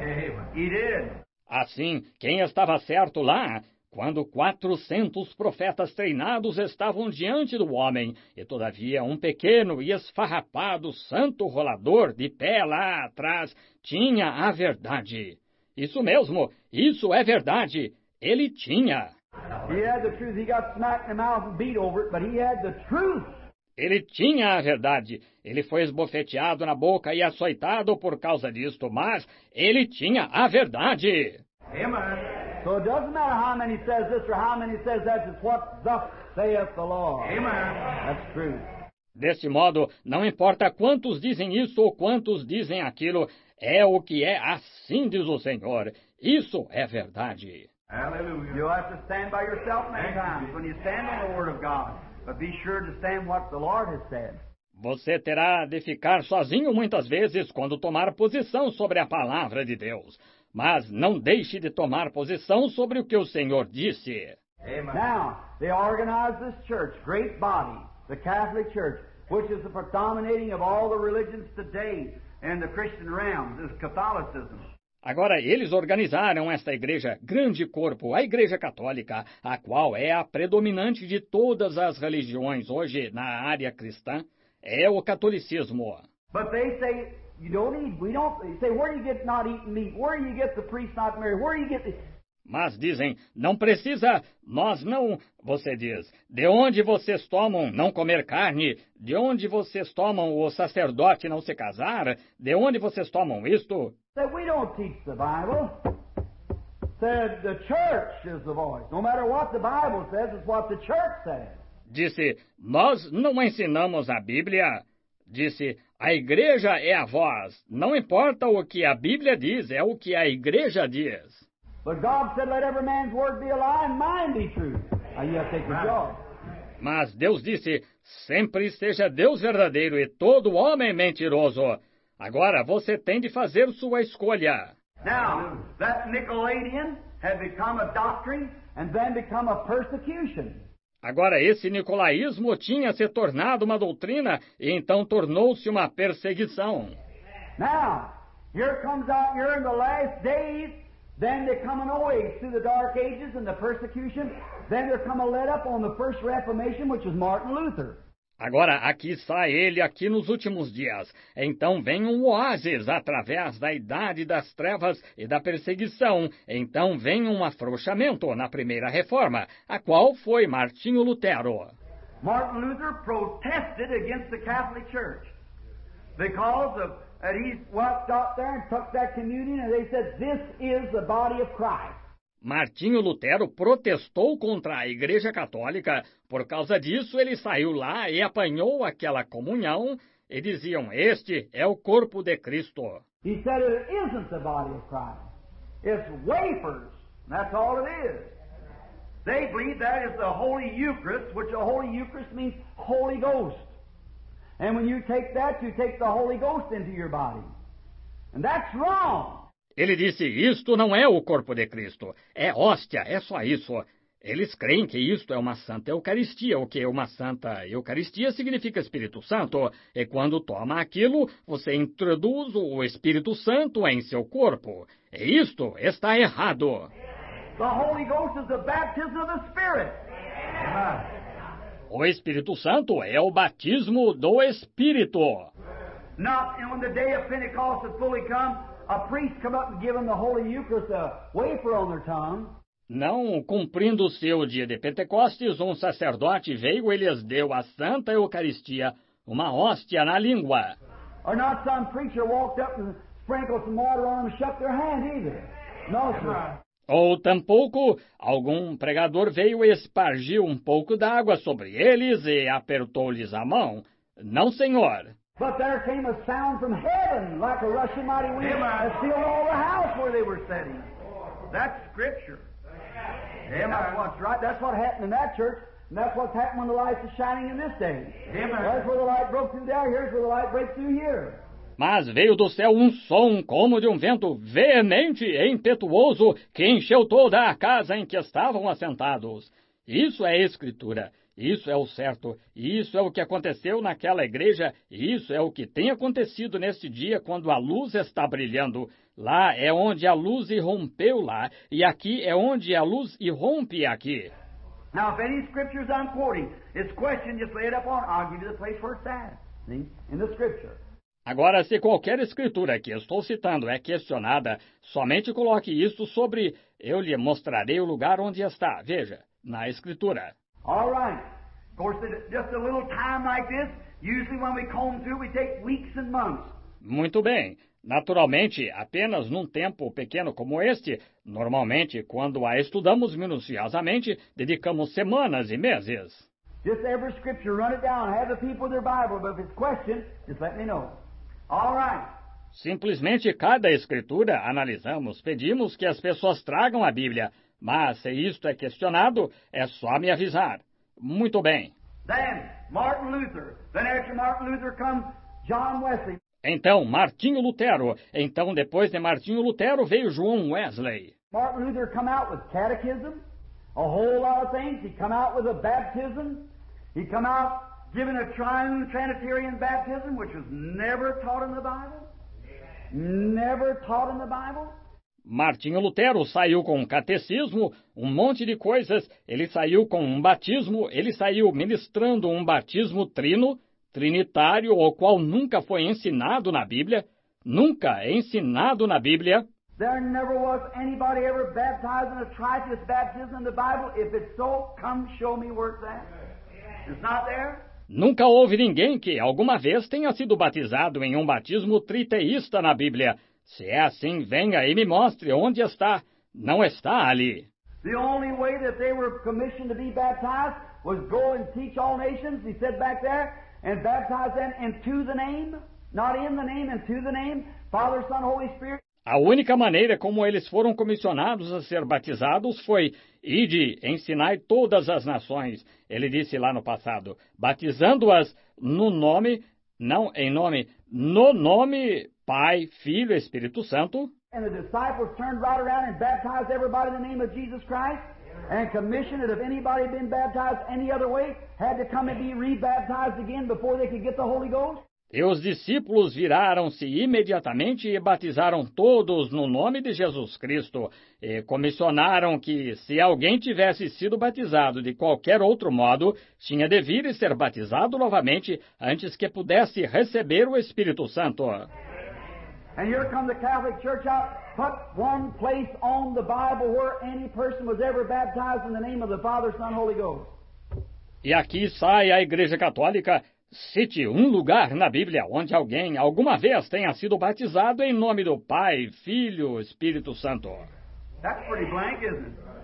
He did. Assim, quem estava certo lá, quando quatrocentos profetas treinados estavam diante do homem, e todavia um pequeno e esfarrapado santo rolador de pé lá atrás tinha a verdade. Isso mesmo, isso é verdade. Ele tinha. He had the truth. He got smacked in the mouth and beat over it, but he had the truth. Ele tinha a verdade. Ele foi esbofeteado na boca e açoitado por causa disto, mas ele tinha a verdade. Amen. So it doesn't matter how many says this or how many says that, it's what thus saith the Lord. Amen. That's true. Deste modo, não importa quantos dizem isso ou quantos dizem aquilo, é o que é, assim diz o Senhor. Isso é verdade. Hallelujah. You'll have to stand by yourself many times when you stand on the Word of God. But be sure to stand what the Lord has said. Você terá de ficar sozinho muitas vezes quando tomar posição sobre a palavra de Deus. Mas não deixe de tomar posição sobre o que o Senhor disse. Amen. Now, they organize this church, great body, the Catholic Church, which is the predominating of all the religions today in the Christian realm, is Catholicism. Agora, eles organizaram esta igreja, grande corpo, a Igreja Católica, a qual é a predominante de todas as religiões hoje na área cristã, é o catolicismo. But they say, you don't eat, we don't, they say, where do you get not eating meat? Where do you get the priest not married? Where do you get the... Mas dizem, não precisa, nós não, você diz, de onde vocês tomam não comer carne? De onde vocês tomam o sacerdote não se casar? De onde vocês tomam isto? Said, we don't teach the Bible. Said, the church is the voice. No matter what the Bible says, it's what the church says. Disse, nós não ensinamos a Bíblia. Disse, a igreja é a voz. Não importa o que a Bíblia diz, é o que a igreja diz. But God said, let every man's word be a lie and mine be true. Now you have to take the job. Mas Deus disse, sempre seja Deus verdadeiro e todo homem mentiroso. Agora você tem de fazer sua escolha. Now, that Nicolaitan had become a doctrine and then become a persecution. Agora esse nicolaísmo tinha se tornado uma doutrina e então tornou-se uma perseguição. Now, here comes out, you're in the last days, then there come an age through the dark ages and the persecution, then there come a let up on the first Reformation, which was Martin Luther. Agora, aqui está ele, aqui nos últimos dias. Então vem um oásis através da idade das trevas e da perseguição. Então vem um afrouxamento na primeira reforma, a qual foi Martinho Lutero. Martin Luther protested against the Catholic Church because of that he walked out there and took that communion and they said, this is the body of Christ. Martinho Lutero protestou contra a Igreja Católica. Por causa disso, ele saiu lá e apanhou aquela comunhão e diziam, este é o corpo de Cristo. He said it isn't the body of Christ. It's wafers. That's all it is. They believe that is the Holy Eucharist, which the Holy Eucharist means Holy Ghost. And when you take that, you take the Holy Ghost into your body. And that's wrong. Ele disse, isto não é o corpo de Cristo, é hóstia, é só isso. Eles creem que isto é uma santa Eucaristia, o que uma santa Eucaristia significa Espírito Santo, e quando toma aquilo, você introduz o Espírito Santo em seu corpo. E isto está errado. The Holy Ghost is the baptism of the Spirit. O Espírito Santo é o batismo do Espírito. Not when the day of Pentecost had fully come, a priest come up and give them the Holy Eucharist, a wafer on their tongue. Não cumprindo-se o dia de Pentecostes, um sacerdote veio e lhes deu a Santa Eucaristia, uma hóstia na língua. Or not some preacher walked up and sprinkled some water on them and shook their hand either. No, sir. Ou tampouco algum pregador veio e espargiu um pouco d'água sobre eles e apertou-lhes a mão. Não, senhor. But there came a sound from heaven like a rushing mighty wind that filled all the house where they were sitting. That's Scripture. Amen. That's what's right. That's what happened in that church, and that's what's happened when the light is shining in this day. Amen. That's where the light broke through there. Here's where the light breaks through here. Mas veio do céu um som como de um vento veemente e impetuoso que encheu toda a casa em que estavam assentados. Isso é Escritura. Isso é o certo, isso é o que aconteceu naquela igreja, e isso é o que tem acontecido neste dia quando a luz está brilhando. Lá é onde a luz irrompeu lá, e aqui é onde a luz irrompe aqui. Now, if any scriptures I'm quoting is questioned, just lay it up on. I'll give you the place where it's at. See? In the scripture. Agora, se qualquer escritura que estou citando é questionada, somente coloque isso sobre... Eu lhe mostrarei o lugar onde está. Veja, na escritura. All right. Of course, just a little time like this, usually when we comb through, we take weeks and months. Muito bem. Naturalmente, apenas num tempo pequeno como este, normalmente, quando a estudamos minuciosamente, dedicamos semanas e meses. Just every scripture, run it down, have the people with their Bible, but if it's questioned, just let me know. All right. Simplesmente cada escritura analisamos, pedimos que as pessoas tragam a Bíblia, mas se isto é questionado, é só me avisar. Muito bem. Then, Martin Luther. Then after Martin Luther comes John Wesley. Então, Martinho Lutero. Então, depois de Martinho Lutero, veio João Wesley. Martin Luther come out with catechism, a whole lot of things. He come out with a baptism. He come out giving a triune Trinitarian baptism, which was never taught in the Bible. Never taught in the Bible. Martinho Lutero saiu com um catecismo, um monte de coisas. Ele saiu com um batismo, ele saiu ministrando um batismo trino, trinitário, o qual nunca foi ensinado na Bíblia. Nunca é ensinado na Bíblia. There never was anybody ever baptized in a tritheist baptism in the Bible. If it's so, come show me where it's at. It's not there. Nunca houve ninguém que alguma vez tenha sido batizado em um batismo triteísta na Bíblia. Se é assim, venha e me mostre onde está. Não está ali. The only way that they were commissioned to be baptized was go and teach all nations, he said back there, and baptize them into the name, not in the name, into the name, Father, Son, Holy Spirit. A única maneira como eles foram comissionados a ser batizados foi: ide, ensinai todas as nações. Ele disse lá no passado, batizando-as no nome, não em nome, no nome Pai, Filho e Espírito Santo. And the disciples turned right around and baptized everybody in the name of Jesus Christ, and commissioned that if anybody had been baptized any other way, had to come and be rebaptized again before they could get the Holy Ghost. E os discípulos viraram-se imediatamente e batizaram todos no nome de Jesus Cristo, e comissionaram que, se alguém tivesse sido batizado de qualquer outro modo, tinha de vir e ser batizado novamente antes que pudesse receber o Espírito Santo. And here come the Catholic Church out, put one place on the Bible where any person was ever baptized in the name of the Father, Son, Holy Ghost. E aqui sai a Igreja Católica. Cite um lugar na Bíblia onde alguém alguma vez tenha sido batizado em nome do Pai, Filho, Espírito Santo. That's pretty blank, isn't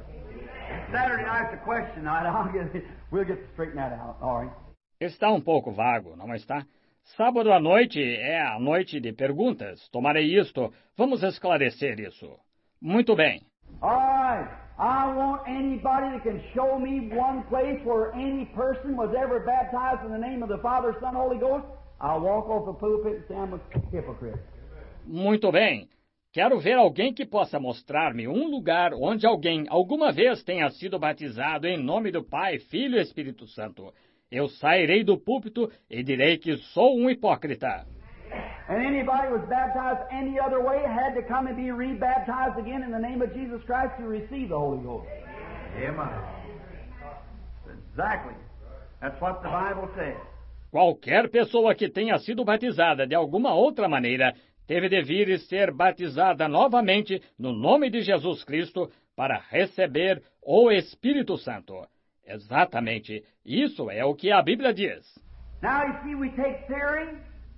it? Saturday night's a question night. I'll get it. We'll get to straighten that out. All right. Está um pouco vago, não está? Sábado à noite é a noite de perguntas. Tomarei isto. Vamos esclarecer isso. Muito bem. All right. I want anybody that can show me one place where any person was ever baptized in the name of the Father, Son, Holy Ghost. I'll walk off the pulpit and say I'm a hypocrite. Muito bem. Quero ver alguém que possa mostrar-me um lugar onde alguém alguma vez tenha sido batizado em nome do Pai, Filho e Espírito Santo. Eu sairei do púlpito e direi que sou um hipócrita. And anybody who was baptized any other way had to come and be rebaptized again in the name of Jesus Christ to receive the Holy Ghost. Amen. Exactly. That's what the Bible says. Qualquer pessoa que tenha sido batizada de alguma outra maneira teve de vir e ser batizada novamente no nome de Jesus Cristo para receber o Espírito Santo. Exatamente. Isso é o que a Bíblia diz. Now you see we take theory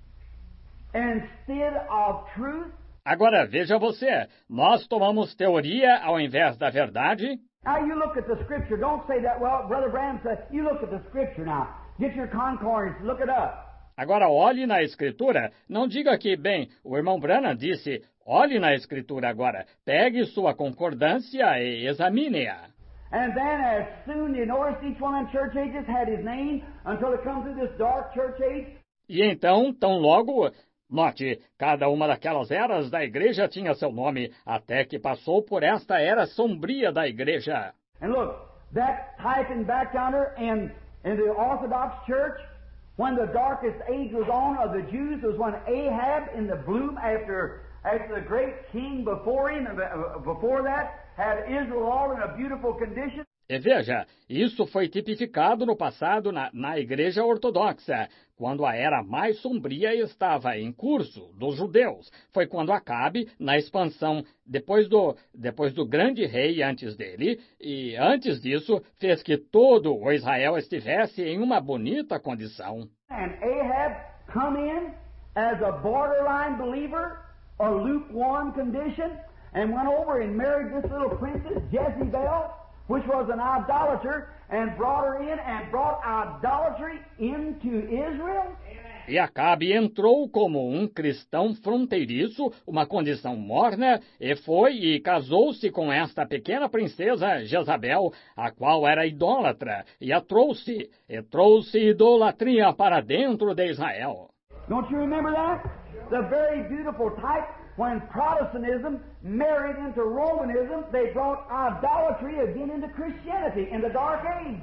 instead of truth. Agora veja você, nós tomamos teoria ao invés da verdade. Now you look at the Scripture. Don't say that. Well, Brother Branham said, you look at the Scripture now. Get your concordance, look it up. Agora olhe na Escritura. Não diga que, bem, o irmão Branham disse, olhe na Escritura agora. Pegue sua concordância e examine-a. And then as soon you notice each one of them church ages had his name until it comes through this dark church age. E então, tão logo, note, cada uma daquelas eras da igreja tinha seu nome, até que passou por esta era sombria da igreja. And look, that typing back yonder in, in the Orthodox Church, when the darkest age was on of the Jews, was when Ahab in the bloom after, after the great king before him, before that, had Israel all in a beautiful condition. E veja, isso foi tipificado no passado na, na Igreja Ortodoxa, quando a era mais sombria estava em curso dos judeus. Foi quando Acabe, na expansão depois do, depois do grande rei antes dele, e antes disso, fez que todo o Israel estivesse em uma bonita condição. And Ahab come in as a borderline believer, a lukewarm condition, and went over and married this little princess, Jezebel, which was an idolater, and brought her in and brought idolatry into Israel. E Acabe entrou como um cristão fronteiriço, uma condição morna, e foi e casou-se com esta pequena princesa Jezabel, a qual era idólatra, e a trouxe, e trouxe idolatria para dentro de Israel. Don't you remember that? The very beautiful type, when Protestantism married into Romanism, they brought idolatry again into Christianity in the Dark Age.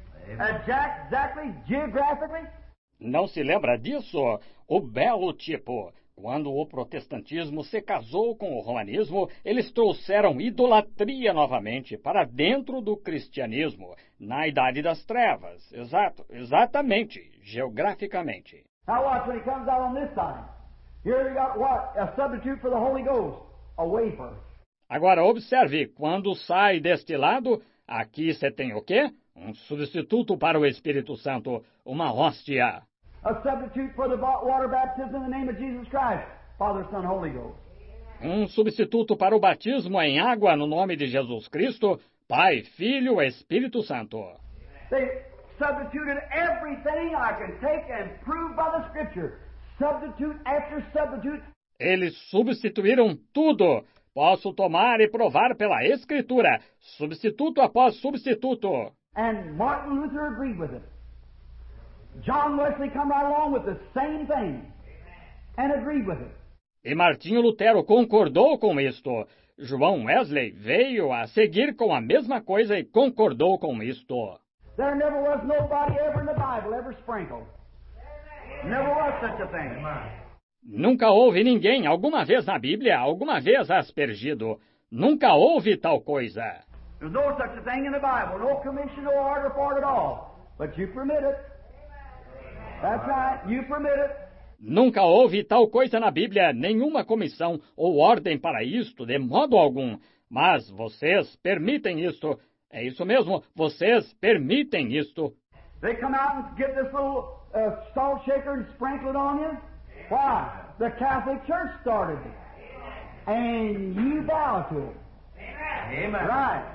Exactly, geographically. Não se lembra disso? O belo tipo. Quando o protestantismo se casou com o romanismo, eles trouxeram idolatria novamente para dentro do cristianismo, na Idade das Trevas. Exato, exatamente, geograficamente. Now watch when he comes out on this side. Here you got what? A substitute for the Holy Ghost. A wafer. Agora observe, quando sai deste lado, aqui você tem o quê? Um substituto para o Espírito Santo, uma hóstia. A substitute for the water baptism in the name of Jesus Christ. Father, Son, Holy Ghost. Um substituto para o batismo em água no nome de Jesus Cristo, Pai, Filho e Espírito Santo. They substituted everything I can take and prove by the Scripture. Substitute after substitute. Eles substituíram tudo. Posso tomar e provar pela Escritura, substituto após substituto. And Martin Luther agreed with it. John Wesley come right along with the same thing and agreed with it. E Martinho Lutero concordou com isto. João Wesley veio a seguir com a mesma coisa e concordou com isto. There never was nobody ever in the Bible ever sprinkled. Never was such a thing. Nunca houve ninguém, alguma vez na Bíblia, alguma vez aspergido. Nunca houve tal coisa. There's no such a thing in the Bible. No commission, no order for it at all. But you permit it. That's right. You permit it. Nunca houve tal coisa na Bíblia, nenhuma comissão ou ordem para isto, de modo algum. Mas vocês permitem isto. É isso mesmo, vocês permitem isto. They come out and get this little uh, salt shaker and sprinkle it on you. Why? The Catholic Church started it. And you bow to it. Amen. Right.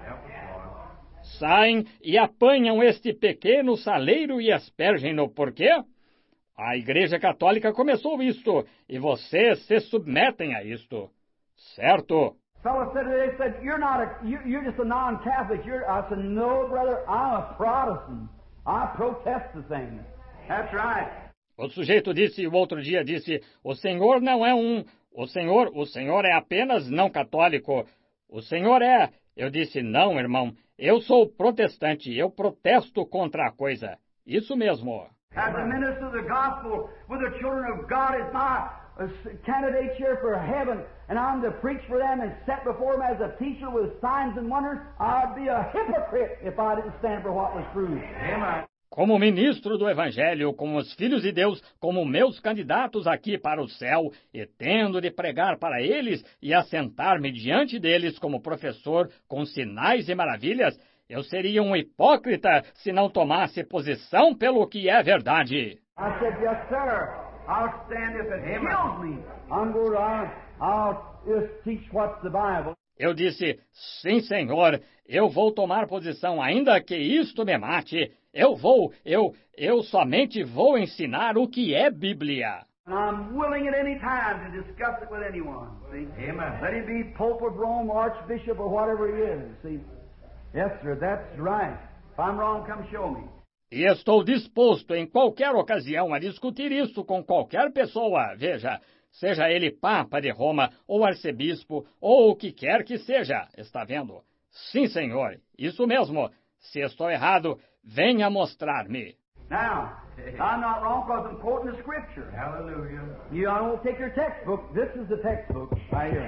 Saem e apanham este pequeno saleiro e aspergem-no. Por quê? A Igreja Católica começou isto, e vocês se submetem a isto. Certo? Fellow said, they said, you're not a, you, you're just a non-Catholic. You're, I said, no, brother, I'm a Protestant. I protest the thing. That's right. O sujeito disse, o outro dia disse, o senhor não é um, o senhor, o senhor é apenas não católico. O senhor é, eu disse, não, irmão, eu sou protestante, eu protesto contra a coisa. Isso mesmo. As a minister of the gospel with the children of God is my uh, candidate here for heaven, and I'm to preach for them and set before them as a teacher with signs and wonders, I'd be a hypocrite if I didn't stand for what was true. Amen. Como ministro do Evangelho, como os filhos de Deus, como meus candidatos aqui para o céu, e tendo de pregar para eles e assentar-me diante deles como professor com sinais e maravilhas, eu seria um hipócrita se não tomasse posição pelo que é verdade. I said, yes, sir. I'll stand if it kills me. I'm going to, I'll just teach what's the Bible. Eu disse, sim, senhor, eu vou tomar posição, ainda que isto me mate. Eu vou, eu, eu somente vou ensinar o que é Bíblia. And I'm willing at any time to discuss it with anyone. See? Amen. Let him be Pope of Rome, Archbishop, or whatever he is. See? Yes, sir, that's right. If I'm wrong, come show me. E estou disposto em qualquer ocasião a discutir isso com qualquer pessoa. Veja, seja ele Papa de Roma, ou Arcebispo, ou o que quer que seja. Está vendo? Sim, senhor. Isso mesmo. Se estou errado, venha mostrar-me. Now, I'm not wrong because I'm quoting the Scripture. Hallelujah. You don't take your textbook. This is the textbook right here.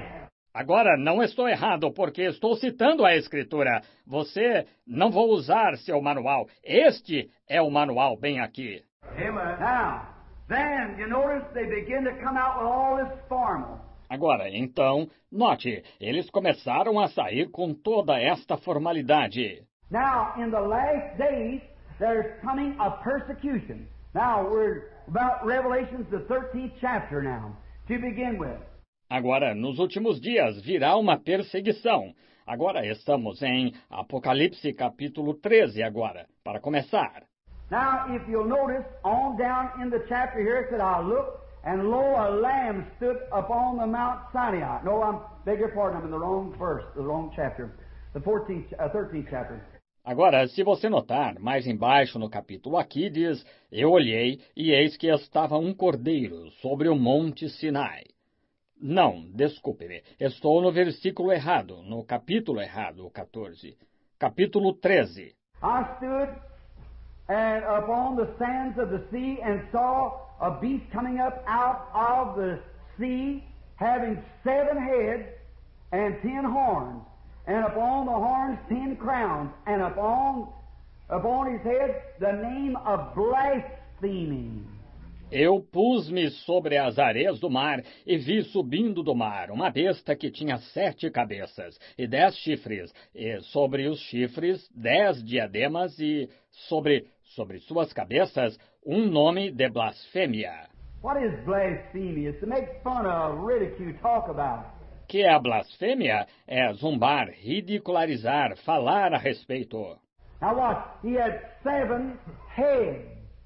Agora, não estou errado, porque estou citando a Escritura. Você não vou usar seu manual. Este é o manual bem aqui. Amen. Now, then, you notice they begin to come out with all this formal. Agora, então, note, eles começaram a sair com toda esta formalidade. Now, in the last days, there's coming a persecution. Now, we're about Revelations, the thirteenth chapter now, to begin with. Agora, nos últimos dias, virá uma perseguição. Agora, estamos em Apocalipse capítulo treze agora, para começar. Now, if you'll notice, on down in the chapter here, it said, I looked, and lo, a lamb stood upon the Mount Sinai. No, I'm, beg your pardon, I'm in the wrong verse, the wrong chapter, the fourteenth, uh, thirteenth chapter. Agora, se você notar, mais embaixo no capítulo aqui diz, eu olhei, e eis que estava um cordeiro sobre o monte Sinai. Não, desculpe-me, estou no versículo errado, no capítulo errado, o quatorze. Capítulo treze. I stood and upon the sands of the sea and saw a beast coming up out of the sea, having seven heads and ten horns, and upon the horns ten crowns, and upon, upon his head the name of blasphemy. Eu pus-me sobre as areias do mar e vi subindo do mar uma besta que tinha sete cabeças e dez chifres, e sobre os chifres dez diademas e sobre, sobre suas cabeças um nome de blasfêmia. What is blasphemy? It's to make fun of, ridicule, talk about. Que é a blasfêmia? É zombar, ridicularizar, falar a respeito. Now watch, he had seven heads,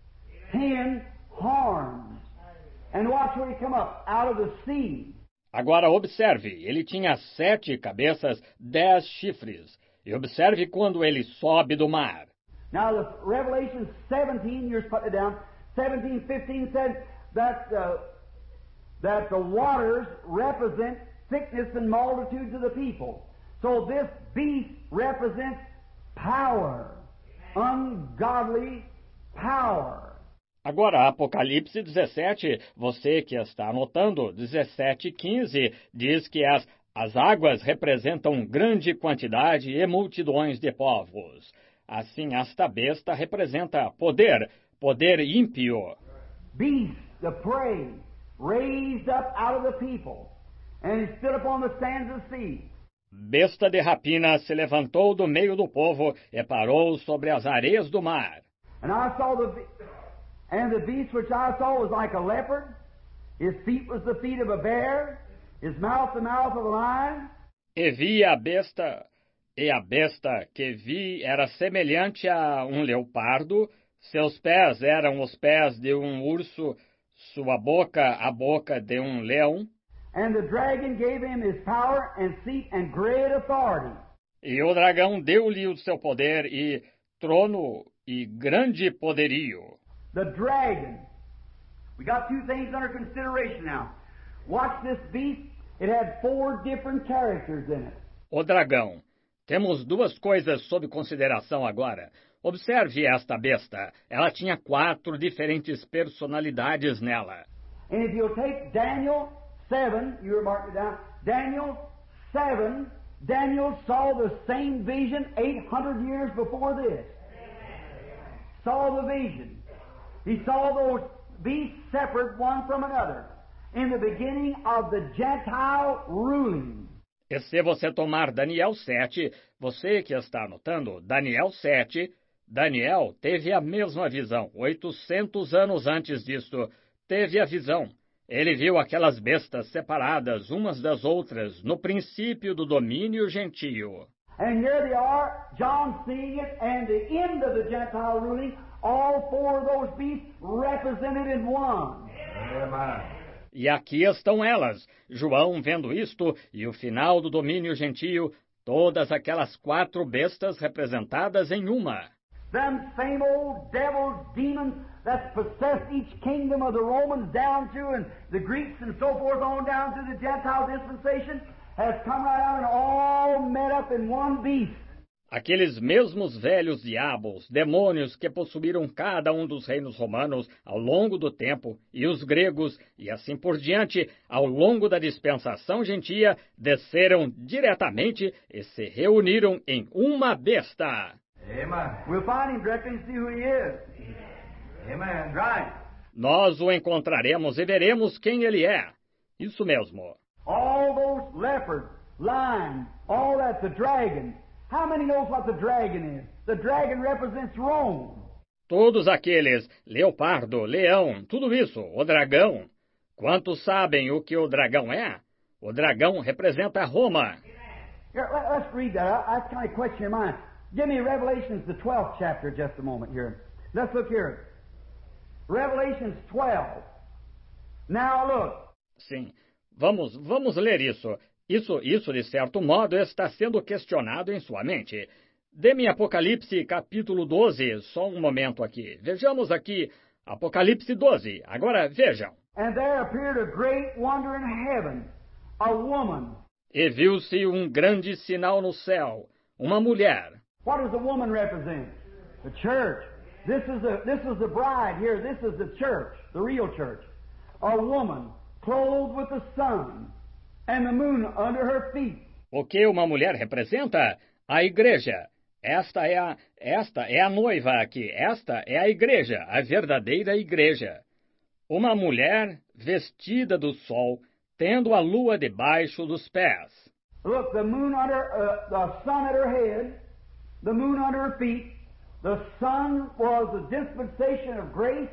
ten horns. And watch where he come up, out of the sea. Agora observe, ele tinha sete cabeças, dez chifres. E observe quando ele sobe do mar. Now the Revelation seventeen, you're putting it down, seventeen, fifteen said that, uh, that the waters represent sickness and multitudes of the people. So this beast represents power, ungodly power. Agora, Apocalipse dezessete, você que está anotando, dezessete, quinze, diz que as, as águas representam grande quantidade e multidões de povos. Assim, esta besta representa poder, poder ímpio. Beast, the prey, raised up out of the people, and he stood upon the sands of the sea. Besta de rapina se levantou do meio do povo e parou sobre as areias do mar. And I saw the... And the beast which I saw was like a leopard. His feet was the feet of a bear. His mouth the mouth of a lion. E vi a besta, e a besta que vi era semelhante a um leopardo. Seus pés eram os pés de um urso, sua boca a boca de um leão. And the dragon gave him his power and seat and great authority. E o dragão deu-lhe o seu poder e trono e grande poderio. The dragon. We got two things under consideration now. Watch this beast. It had four different characters in it. O dragão. Temos duas coisas sob consideração agora. Observe esta besta. Ela tinha quatro diferentes personalidades nela. And if you'll take Daniel seven, you mark it down. Daniel seven, Daniel saw the same vision eight hundred years before this. Saw the vision. He saw those beasts separate one from another in the beginning of the Gentile ruling. E se você tomar Daniel sete, você que está anotando, Daniel sete, Daniel teve a mesma visão. oitocentos anos antes disto, teve a visão. Ele viu aquelas bestas separadas umas das outras no princípio do domínio gentio. And here they are, John seeing it, and the end of the Gentile ruling, all four of those beasts represented in one. Amen. E aqui estão elas, João vendo isto, e o final do domínio gentio, todas aquelas quatro bestas representadas em uma. Them same old devils, demons that possessed each kingdom of the Romans down through, and the Greeks and so forth on down through the Gentile dispensation, has come right out and all met up in one beast. Aqueles mesmos velhos diabos, demônios que possuíram cada um dos reinos romanos ao longo do tempo, e os gregos, e assim por diante, ao longo da dispensação gentia, desceram diretamente e se reuniram em uma besta. Amen. We'll find him directly and see who he is. Amen. Right. Nós o encontraremos e veremos quem ele é. Isso mesmo. All those leopards, lions, all that, the dragon. How many knows what the dragon is? The dragon represents Rome. Todos aqueles, leopardo, leão, tudo isso, o dragão. Quantos sabem o que o dragão é? O dragão representa Roma. Here, let, let's read that. I, I kind of question your mind. Give me Revelations, the twelfth chapter, just a moment here. Let's look here. Revelations twelve. Now look. Sim, vamos, vamos ler isso. Isso, isso, de certo modo, está sendo questionado em sua mente. Dê-me Apocalipse, capítulo doze, só um momento aqui. Vejamos aqui, Apocalipse doze. Agora, vejam. And there appeared a great wonder in heaven, a woman. E viu-se um grande sinal no céu, uma mulher. What does the woman represent? The church. This is the, this is the bride here. This is the church, the real church. A woman clothed with the sun and the moon under her feet. O que uma mulher representa? A igreja. Esta é a, esta é a noiva aqui. Esta é a igreja, a verdadeira igreja. Uma mulher vestida do sol, tendo a lua debaixo dos pés. Look, the moon under, uh, the sun at her head, the moon under her feet. The sun was the dispensation of grace,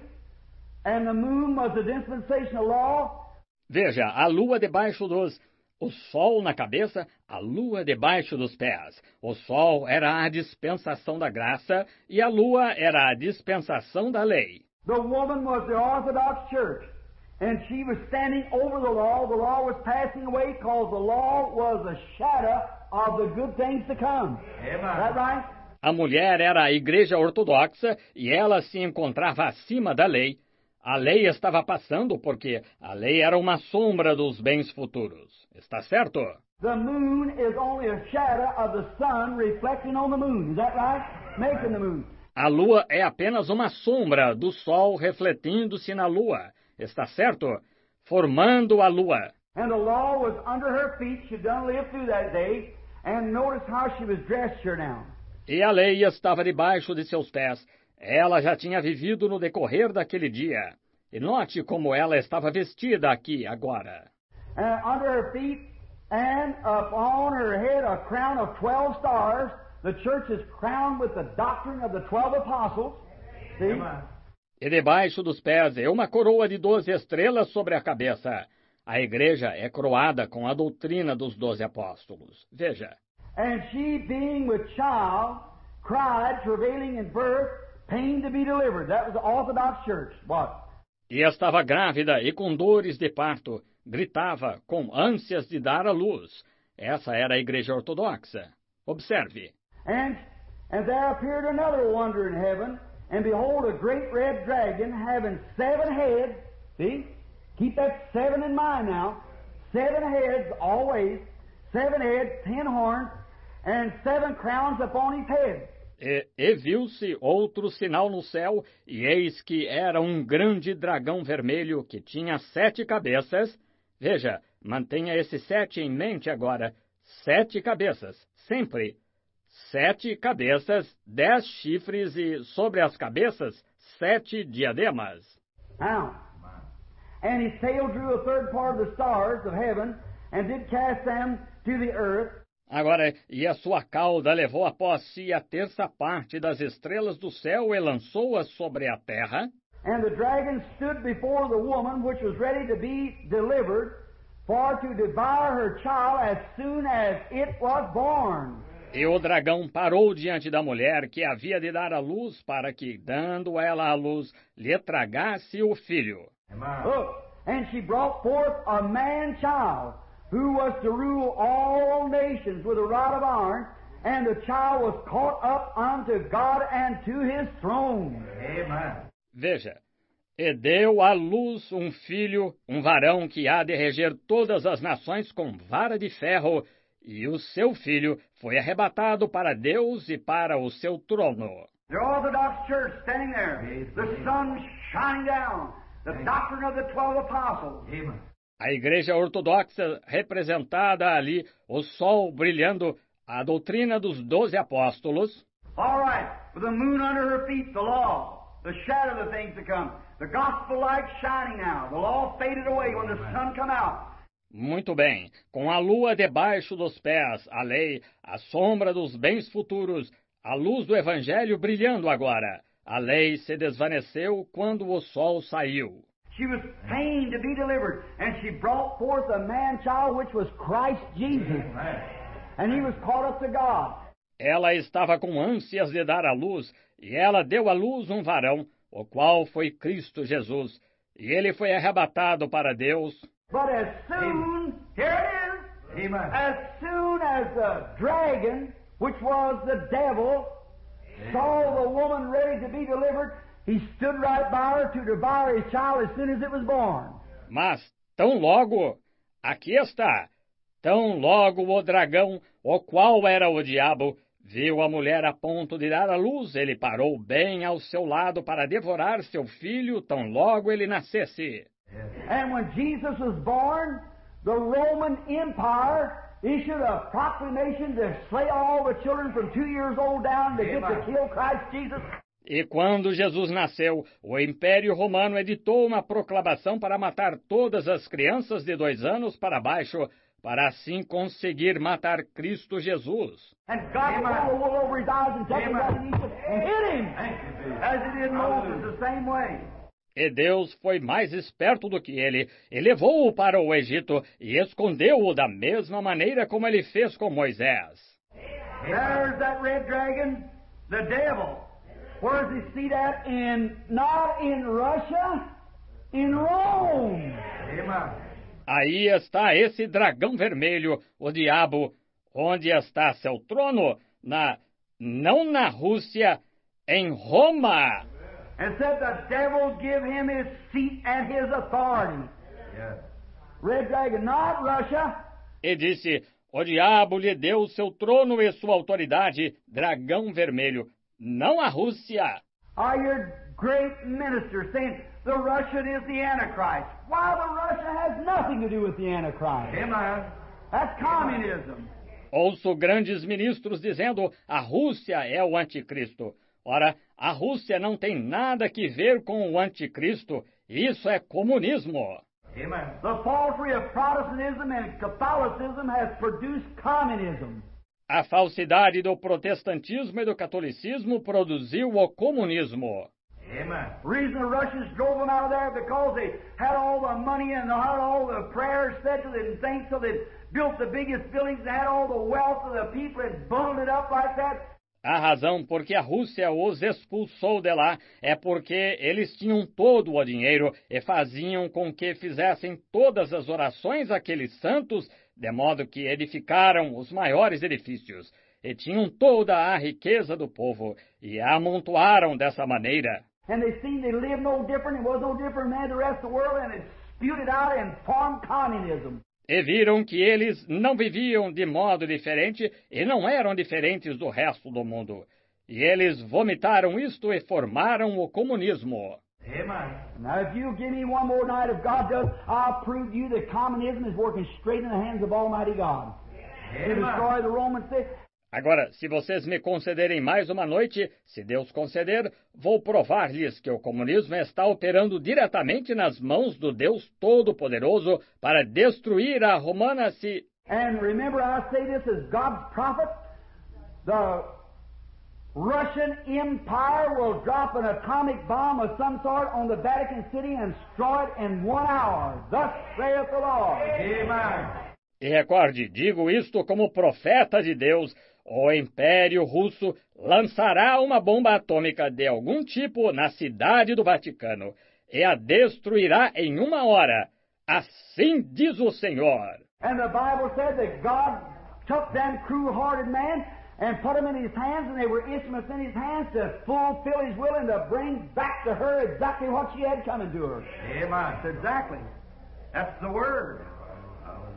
and the moon was the dispensation of law. Veja, a lua debaixo dos... O sol na cabeça, a lua debaixo dos pés. O sol era a dispensação da graça e a lua era a dispensação da lei. The woman was the Orthodox Church, and she was standing over the law. The law was passing away because the law was a shadow of the good things to come. Amen. Is that right? A mulher era a igreja ortodoxa e ela se encontrava acima da lei. A lei estava passando porque a lei era uma sombra dos bens futuros. Está certo? The moon is only a shadow of the sun reflecting on the moon. Is that right? Making the moon. A lua é apenas uma sombra do sol refletindo-se na lua. Está certo? Formando a lua. And the law was under her feet. She done lived through that day. And notice how she was dressed here now. E a lei estava debaixo de seus pés. Ela já tinha vivido no decorrer daquele dia. E note como ela estava vestida aqui agora. Uh, under her feet and upon her head a crown of twelve stars. The church is crowned with the doctrine of the twelve apostles. See? E debaixo dos pés é uma coroa de doze estrelas sobre a cabeça. A igreja é coroada com a doutrina dos doze apóstolos. Veja. And she being with child cried, travailing in birth, pain to be delivered. That was the Orthodox Church. What? E estava grávida e com dores de parto, gritava com ânsias de dar à luz. Essa era a igreja ortodoxa. Observe. And, and there appeared another wonder in heaven, and behold, a great red dragon having seven heads. See? Keep that seven in mind now. Seven heads always. Seven heads, ten horns, and seven crowns upon his head. E, e viu-se outro sinal no céu, e eis que era um grande dragão vermelho que tinha sete cabeças. Veja, mantenha esse sete em mente agora. Sete cabeças, sempre. Sete cabeças, dez chifres e, sobre as cabeças, sete diademas. Now, and his tail drew a third part of the stars of heaven, and did cast them to the earth. Agora, e a sua cauda levou após si a terça parte das estrelas do céu e lançou-as sobre a terra. And the dragon stood before the woman which was ready to be delivered, for to devour her child as soon as it was born. E o dragão parou diante da mulher que havia de dar à luz para que, dando ela à luz, lhe tragasse o filho. Look, and she brought forth a man-child, who was to rule all nations with a rod of iron, and the child was caught up unto God and to his throne. Amen. Veja, e deu à luz um filho, um varão que há de reger todas as nações com vara de ferro, e o seu filho foi arrebatado para Deus e para o seu trono. The Orthodox Church standing there, the sun shining down, the doctrine of the twelve apostles. A Igreja Ortodoxa representada ali, o sol brilhando, a doutrina dos doze apóstolos. All right, with the moon under her feet, the law, the shadow of the things to come, the gospel light shining now, the law faded away when the sun come out. Muito bem, com a lua debaixo dos pés, a lei, a sombra dos bens futuros, a luz do Evangelho brilhando agora. A lei se desvaneceu quando o sol saiu. She was pained to be delivered, and she brought forth a man-child, which was Christ Jesus. And he was caught up to God. Ela estava com ânsias de dar à luz, e ela deu à luz um varão, o qual foi Cristo Jesus. E ele foi arrebatado para Deus. But as soon, here it is, Amen. As soon as the dragon, which was the devil, saw the woman ready to be delivered, he stood right by her to devour his child as soon as it was born. Mas, tão logo, aqui está, tão logo o dragão, o qual era o diabo, viu a mulher a ponto de dar à luz, ele parou bem ao seu lado para devorar seu filho, tão logo ele nascesse. And when Jesus was born, the Roman Empire issued a proclamation to slay all the children from two years old down to get to kill Christ Jesus. E quando Jesus nasceu, o Império Romano editou uma proclamação para matar todas as crianças de dois anos para baixo, para assim conseguir matar Cristo Jesus. And God pulled the wool over his eyes and took him out of Egypt and hit him, as he did Moses the same way. E Deus foi mais esperto do que ele, e levou-o para o Egito, e escondeu-o da mesma maneira como ele fez com Moisés. There's that red dragon, the devil. Where does he see that? In, not in Russia, in Rome. Amen. Aí está esse dragão vermelho, o diabo. Onde está seu trono? Na, não na Rússia, em Roma. And said the devil give him his seat and his authority. Yes. Red dragon, not Russia. E disse, o diabo lhe deu seu trono e sua autoridade, dragão vermelho, não a Rússia. Are your great ministers saying the Russian is the Antichrist? Why, the Russia has nothing to do with the Antichrist. Amen. That's communism. Ouço grandes ministros dizendo a Rússia é o anticristo. Ora, a Rússia não tem nada que ver com o anticristo. Isso é comunismo. Amen. The falsery of Protestantism and Catholicism has produced communism. A falsidade do protestantismo e do catolicismo produziu o comunismo. Amen. The reason the Russians drove them out of there because they had all the money and had all the prayers said to them and things, so they built the biggest buildings and had all the wealth of the people and bundled it up like that. A razão por que a Rússia os expulsou de lá é porque eles tinham todo o dinheiro e faziam com que fizessem todas as orações àqueles santos, de modo que edificaram os maiores edifícios, e tinham toda a riqueza do povo, e a amontoaram dessa maneira. And they seen they lived no different, it was no different than the rest of the world, and it spewed it out and formed communism. E viram que eles não viviam de modo diferente e não eram diferentes do resto do mundo. E eles vomitaram isto e formaram o comunismo. Amen. Now, if you give me one more night, if God does, I'll prove to you that communism is working straight in the hands of Almighty God. To destroy the Roman state. Agora, se vocês me concederem mais uma noite, se Deus conceder, vou provar-lhes que o comunismo está operando diretamente nas mãos do Deus Todo-Poderoso para destruir a Romana se... And remember, I say this as God's prophet, the Russian Empire will drop an atomic bomb of some sort on the Vatican City and destroy it in one hour. Thus saith the Lord. Amen. E recorde, digo isto como profeta de Deus, o Império Russo lançará uma bomba atômica de algum tipo na cidade do Vaticano e a destruirá em uma hora. Assim diz o Senhor. And the Bible said that God took them cruel-hearted men and put them in his hands, and they were instruments in his hands to fulfill his will and to bring back to her exactly what she had coming to her. Amen. Exactly. That's the word. Hallelujah.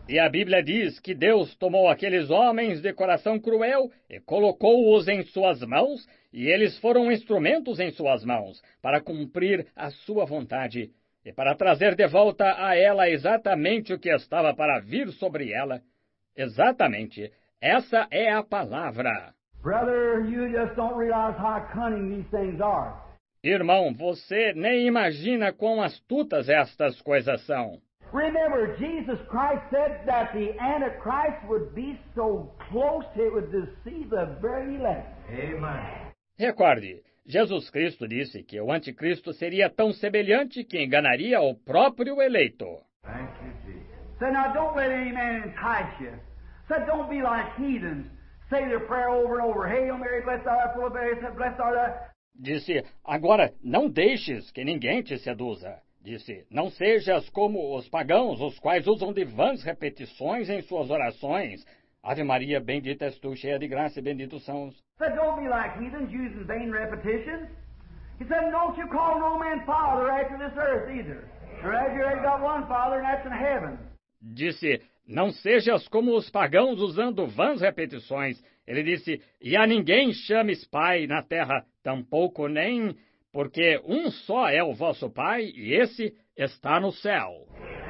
E a Bíblia diz que Deus tomou aqueles homens de coração cruel e colocou-os em suas mãos, e eles foram instrumentos em suas mãos para cumprir a sua vontade e para trazer de volta a ela exatamente o que estava para vir sobre ela. Exatamente. Essa é a palavra. Brother, you just don't realize how cunning these things are. Irmão, você nem imagina quão astutas estas coisas são. Remember, Jesus Christ said that the Antichrist would be so close it would deceive the very elect. Amen. Recorde, Jesus Cristo disse que o anticristo seria tão semelhante que enganaria o próprio eleito. Thank you, Jesus. So now don't let any man entice you. So don't be like heathens. Say their prayer over and over. Hail Mary, blessed art thou, full of grace, blessed art thou. Disse, agora não deixes que ninguém te seduza. Disse, não sejas como os pagãos, os quais usam de vãs repetições em suas orações. Ave Maria, bendita és tu, cheia de graça, e benditos são os... So don't be like heathens using vain repetitions. He said, don't you call no man father after this earth either. Or after you already got one father, and that's in heaven. Disse, não sejas como os pagãos usando vãs repetições. Ele disse, e a ninguém chames pai na terra, tampouco nem... porque um só é o vosso Pai, e esse está no céu.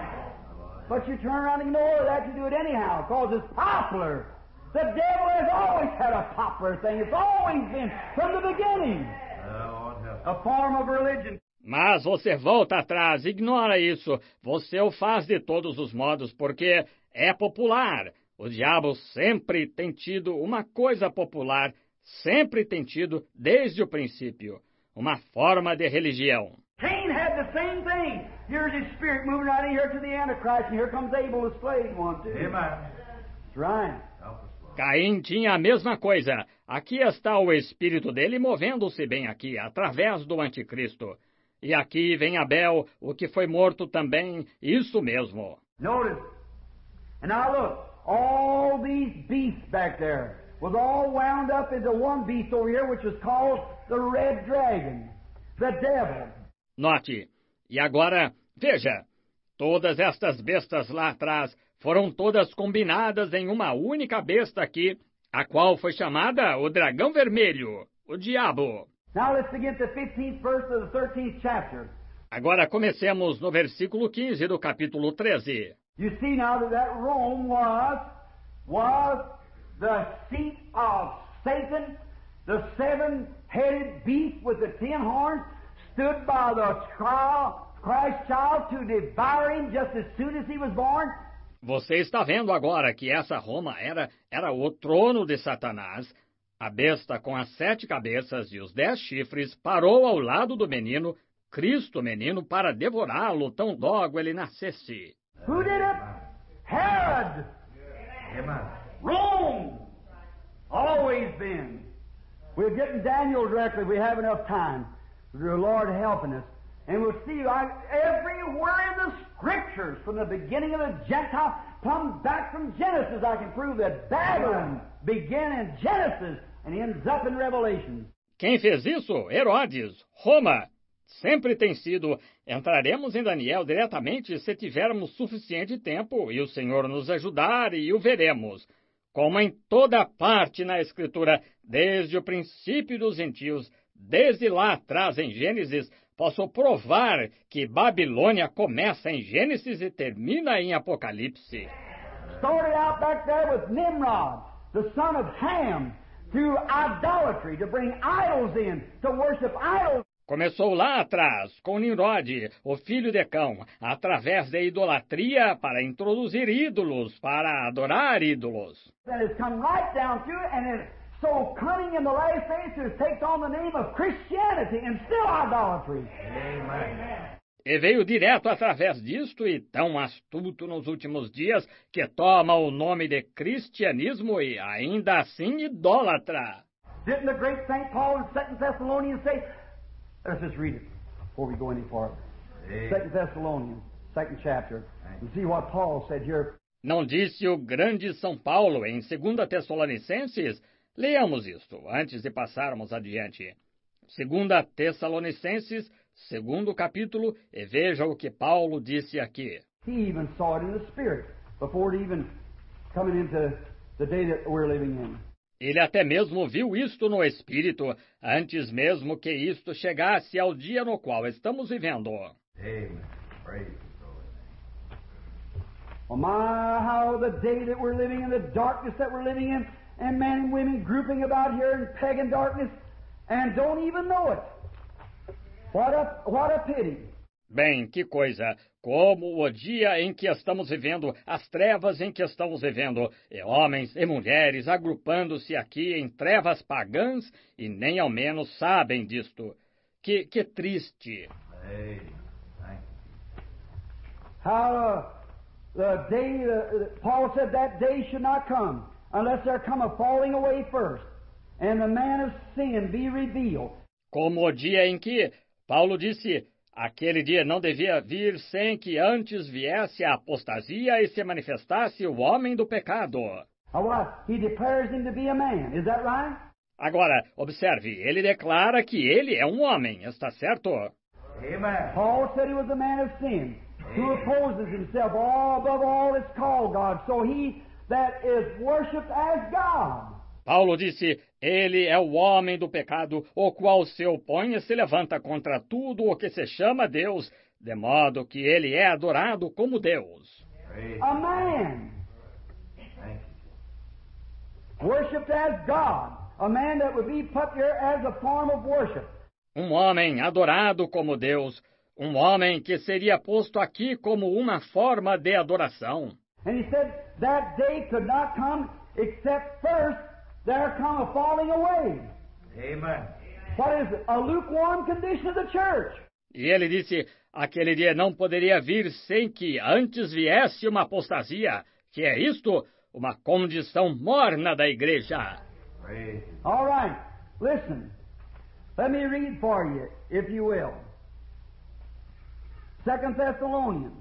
But you turn around and ignore that, you do it anyhow, because it's popular. The devil has always had a popular thing. It's always been, from the beginning, a form of religion. Mas você volta atrás, ignora isso. Você o faz de todos os modos, porque é popular. O diabo sempre tem tido uma coisa popular, sempre tem tido desde o princípio. Uma forma de religião. Cain had the same thing. Here's his spirit moving right in here to the Antichrist, and here comes Abel, the slave one, too. Amen. That's right. Caim tinha a mesma coisa. Aqui está o espírito dele movendo-se bem aqui, através do anticristo. E aqui vem Abel, o que foi morto também, isso mesmo. Notice. And now look, all these beasts back there was all wound up into one beast over here, which was called the red dragon, the devil. Note, e agora, veja, todas estas bestas lá atrás foram todas combinadas em uma única besta aqui, a qual foi chamada o dragão vermelho, o diabo. Now let's begin the fifteenth verse of the thirteenth chapter. Agora comecemos no versículo quinze do capítulo treze. You see now that that Rome was, was the seat of Satan, the seven-headed beast with the ten horns, stood by the trial, Christ child to devour him just as soon as he was born. Você está vendo agora que essa Roma era, era o trono de Satanás. A besta com as sete cabeças e os dez chifres parou ao lado do menino, Cristo menino, para devorá-lo tão logo ele nascesse. Who did it? Herod. Amen. Rome. Always been. We're getting Daniel directly if we have enough time. The Lord helping us. And we'll see I, everywhere in the Scriptures, from the beginning of the Gentile, come back from Genesis, I can prove that Babylon began in Genesis and ends up in Revelation. Quem fez isso? Herodes, Roma. Sempre tem sido. Entraremos em Daniel diretamente se tivermos suficiente tempo e o Senhor nos ajudar, e o veremos. Como em toda parte na Escritura, desde o princípio dos gentios, desde lá atrás em Gênesis, posso provar que Babilônia começa em Gênesis e termina em Apocalipse. Started out back there with Nimrod, the son of Ham, through idolatry, to bring idols in, to worship idols. Começou lá atrás, com Nimrod, o filho de Cão, através da idolatria para introduzir ídolos, para adorar ídolos. That has come right down through it, and is so cunning in the last days to take on the name of Christianity and still idolatry. Amen. E veio direto através disto e tão astuto nos últimos dias que toma o nome de cristianismo e ainda assim idólatra. Didn't the great Saint Paul in Second Thessalonians say, let's just read it before we go any farther. Second Thessalonians, second chapter, and see what Paul said here. Não disse o grande São Paulo em Segunda Tessalonicenses? Leamos isto, antes de passarmos adiante. Segunda Tessalonicenses, segundo capítulo, e veja o que Paulo disse aqui. He even saw it in the Spirit. before it even coming into the day that we're living in. Ele até mesmo viu isto no Espírito, antes mesmo que isto chegasse ao dia no qual estamos vivendo. Amen. Praise His holy name. Oh my, how the day that we're living in, the darkness that we're living in, and men and women grouping about here in pagan darkness, and don't even know it. What a, what a pity. Bem, que coisa! Como o dia em que estamos vivendo, as trevas em que estamos vivendo, e homens e mulheres agrupando-se aqui em trevas pagãs e nem ao menos sabem disto. Que, que triste! Amen. Thank you. How uh, the day, uh, Paul said that day should not come unless there come a falling away first, and the man of sin be revealed. Como o dia em que, Paulo disse, aquele dia não devia vir sem que antes viesse a apostasia e se manifestasse o homem do pecado. Now what? He declares him to be a man. Is that right? Agora, observe, ele declara que ele é um homem, está certo? Amen. Paul said he was a man of sin, who opposes himself all above all that's called God. So he that is worshipped as God. Paulo disse, ele é o homem do pecado, o qual se opõe e se levanta contra tudo o que se chama Deus, de modo que ele é adorado como Deus. Praise A man, Thank you. worshipped as God. A man that would be put here as a form of worship. Um homem adorado como Deus, um homem que seria posto aqui como uma forma de adoração. And he said that day could not come except first there come a falling away. Amen. What is it? A lukewarm condition of the church. E ele disse, aquele dia não poderia vir sem que antes viesse uma apostasia, que é isto, uma condição morna da igreja. Praise. All right, listen. Let me read for you, if you will. Second Thessalonians.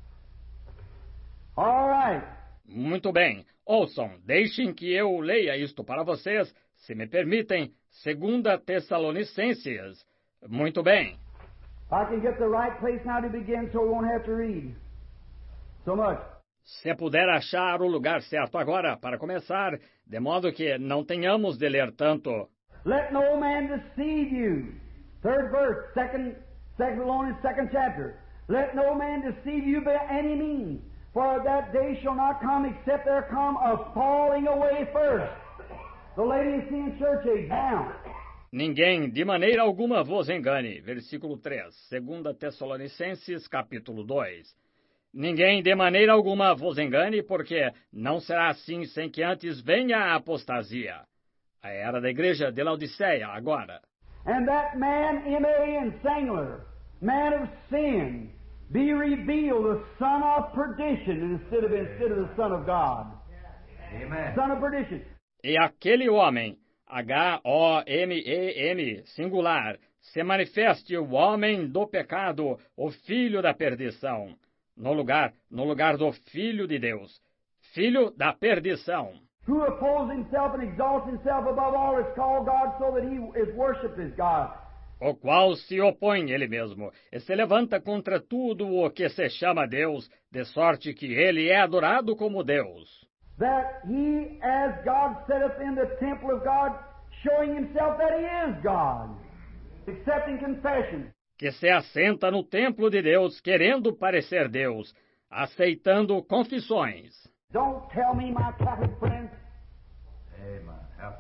All right. Muito bem, ouçam, deixem que eu leia isto para vocês, se me permitem, Segunda Tessalonicenses. Muito bem. I can get the right place now to begin so we won't have to read so much. Se puder achar o lugar certo agora, para começar, de modo que não tenhamos de ler tanto. Let no man deceive you. Third verse, second Thessalonians, second chapter. Let no man deceive you by any means, for that day shall not come except there come a falling away first. The Laodicean church age now. Ninguém, de maneira alguma, vos engane. Versículo três, Segunda Tessalonicenses, capítulo dois. Ninguém, de maneira alguma, vos engane, porque não será assim sem que antes venha a apostasia. A era da igreja de Laodiceia, agora. And that man, M A N, singular, man of sin, be revealed, the son of perdition, instead of, instead of the son of God. Amen. Son of perdition. E aquele homem, H O M E M, singular, se manifeste o homem do pecado, o filho da perdição, no lugar, no lugar do filho de Deus, filho da perdição. Who opposes himself and exalts himself above all that's called God, so that he is worshipped as God. O qual se opõe ele mesmo, e se levanta contra tudo o que se chama Deus, de sorte que ele é adorado como Deus. That he, as God, set up in the temple of God, showing himself that he is God, accepting confession. Que se assenta no templo de Deus, querendo parecer Deus, aceitando confissões. Don't tell me, my Catholic friends, Amen. Help.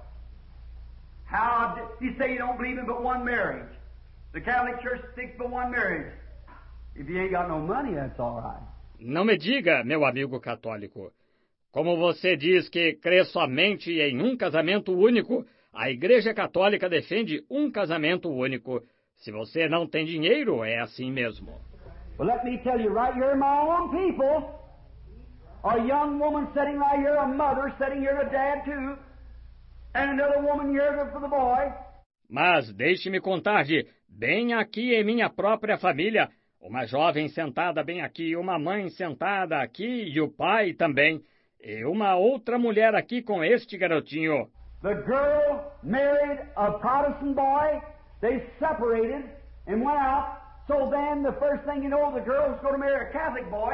how you say you don't believe in but one marriage. The Catholic Church sticks but one marriage. If you ain't got no money, that's all right. Não me diga, meu amigo católico, como você diz que crê somente em um casamento único, a Igreja Católica defende um casamento único. Se você não tem dinheiro, é assim mesmo. Well, let me tell you, right here in my own people, a young woman sitting right here, a mother sitting here, a dad too, and another woman here for the boy. Mas deixe-me contar-lhe, bem aqui em minha própria família, uma jovem sentada bem aqui, uma mãe sentada aqui e o pai também, e uma outra mulher aqui com este garotinho. The girl married a Protestant boy. They separated and went out. So then the first thing you know, the girl's going to marry a Catholic boy.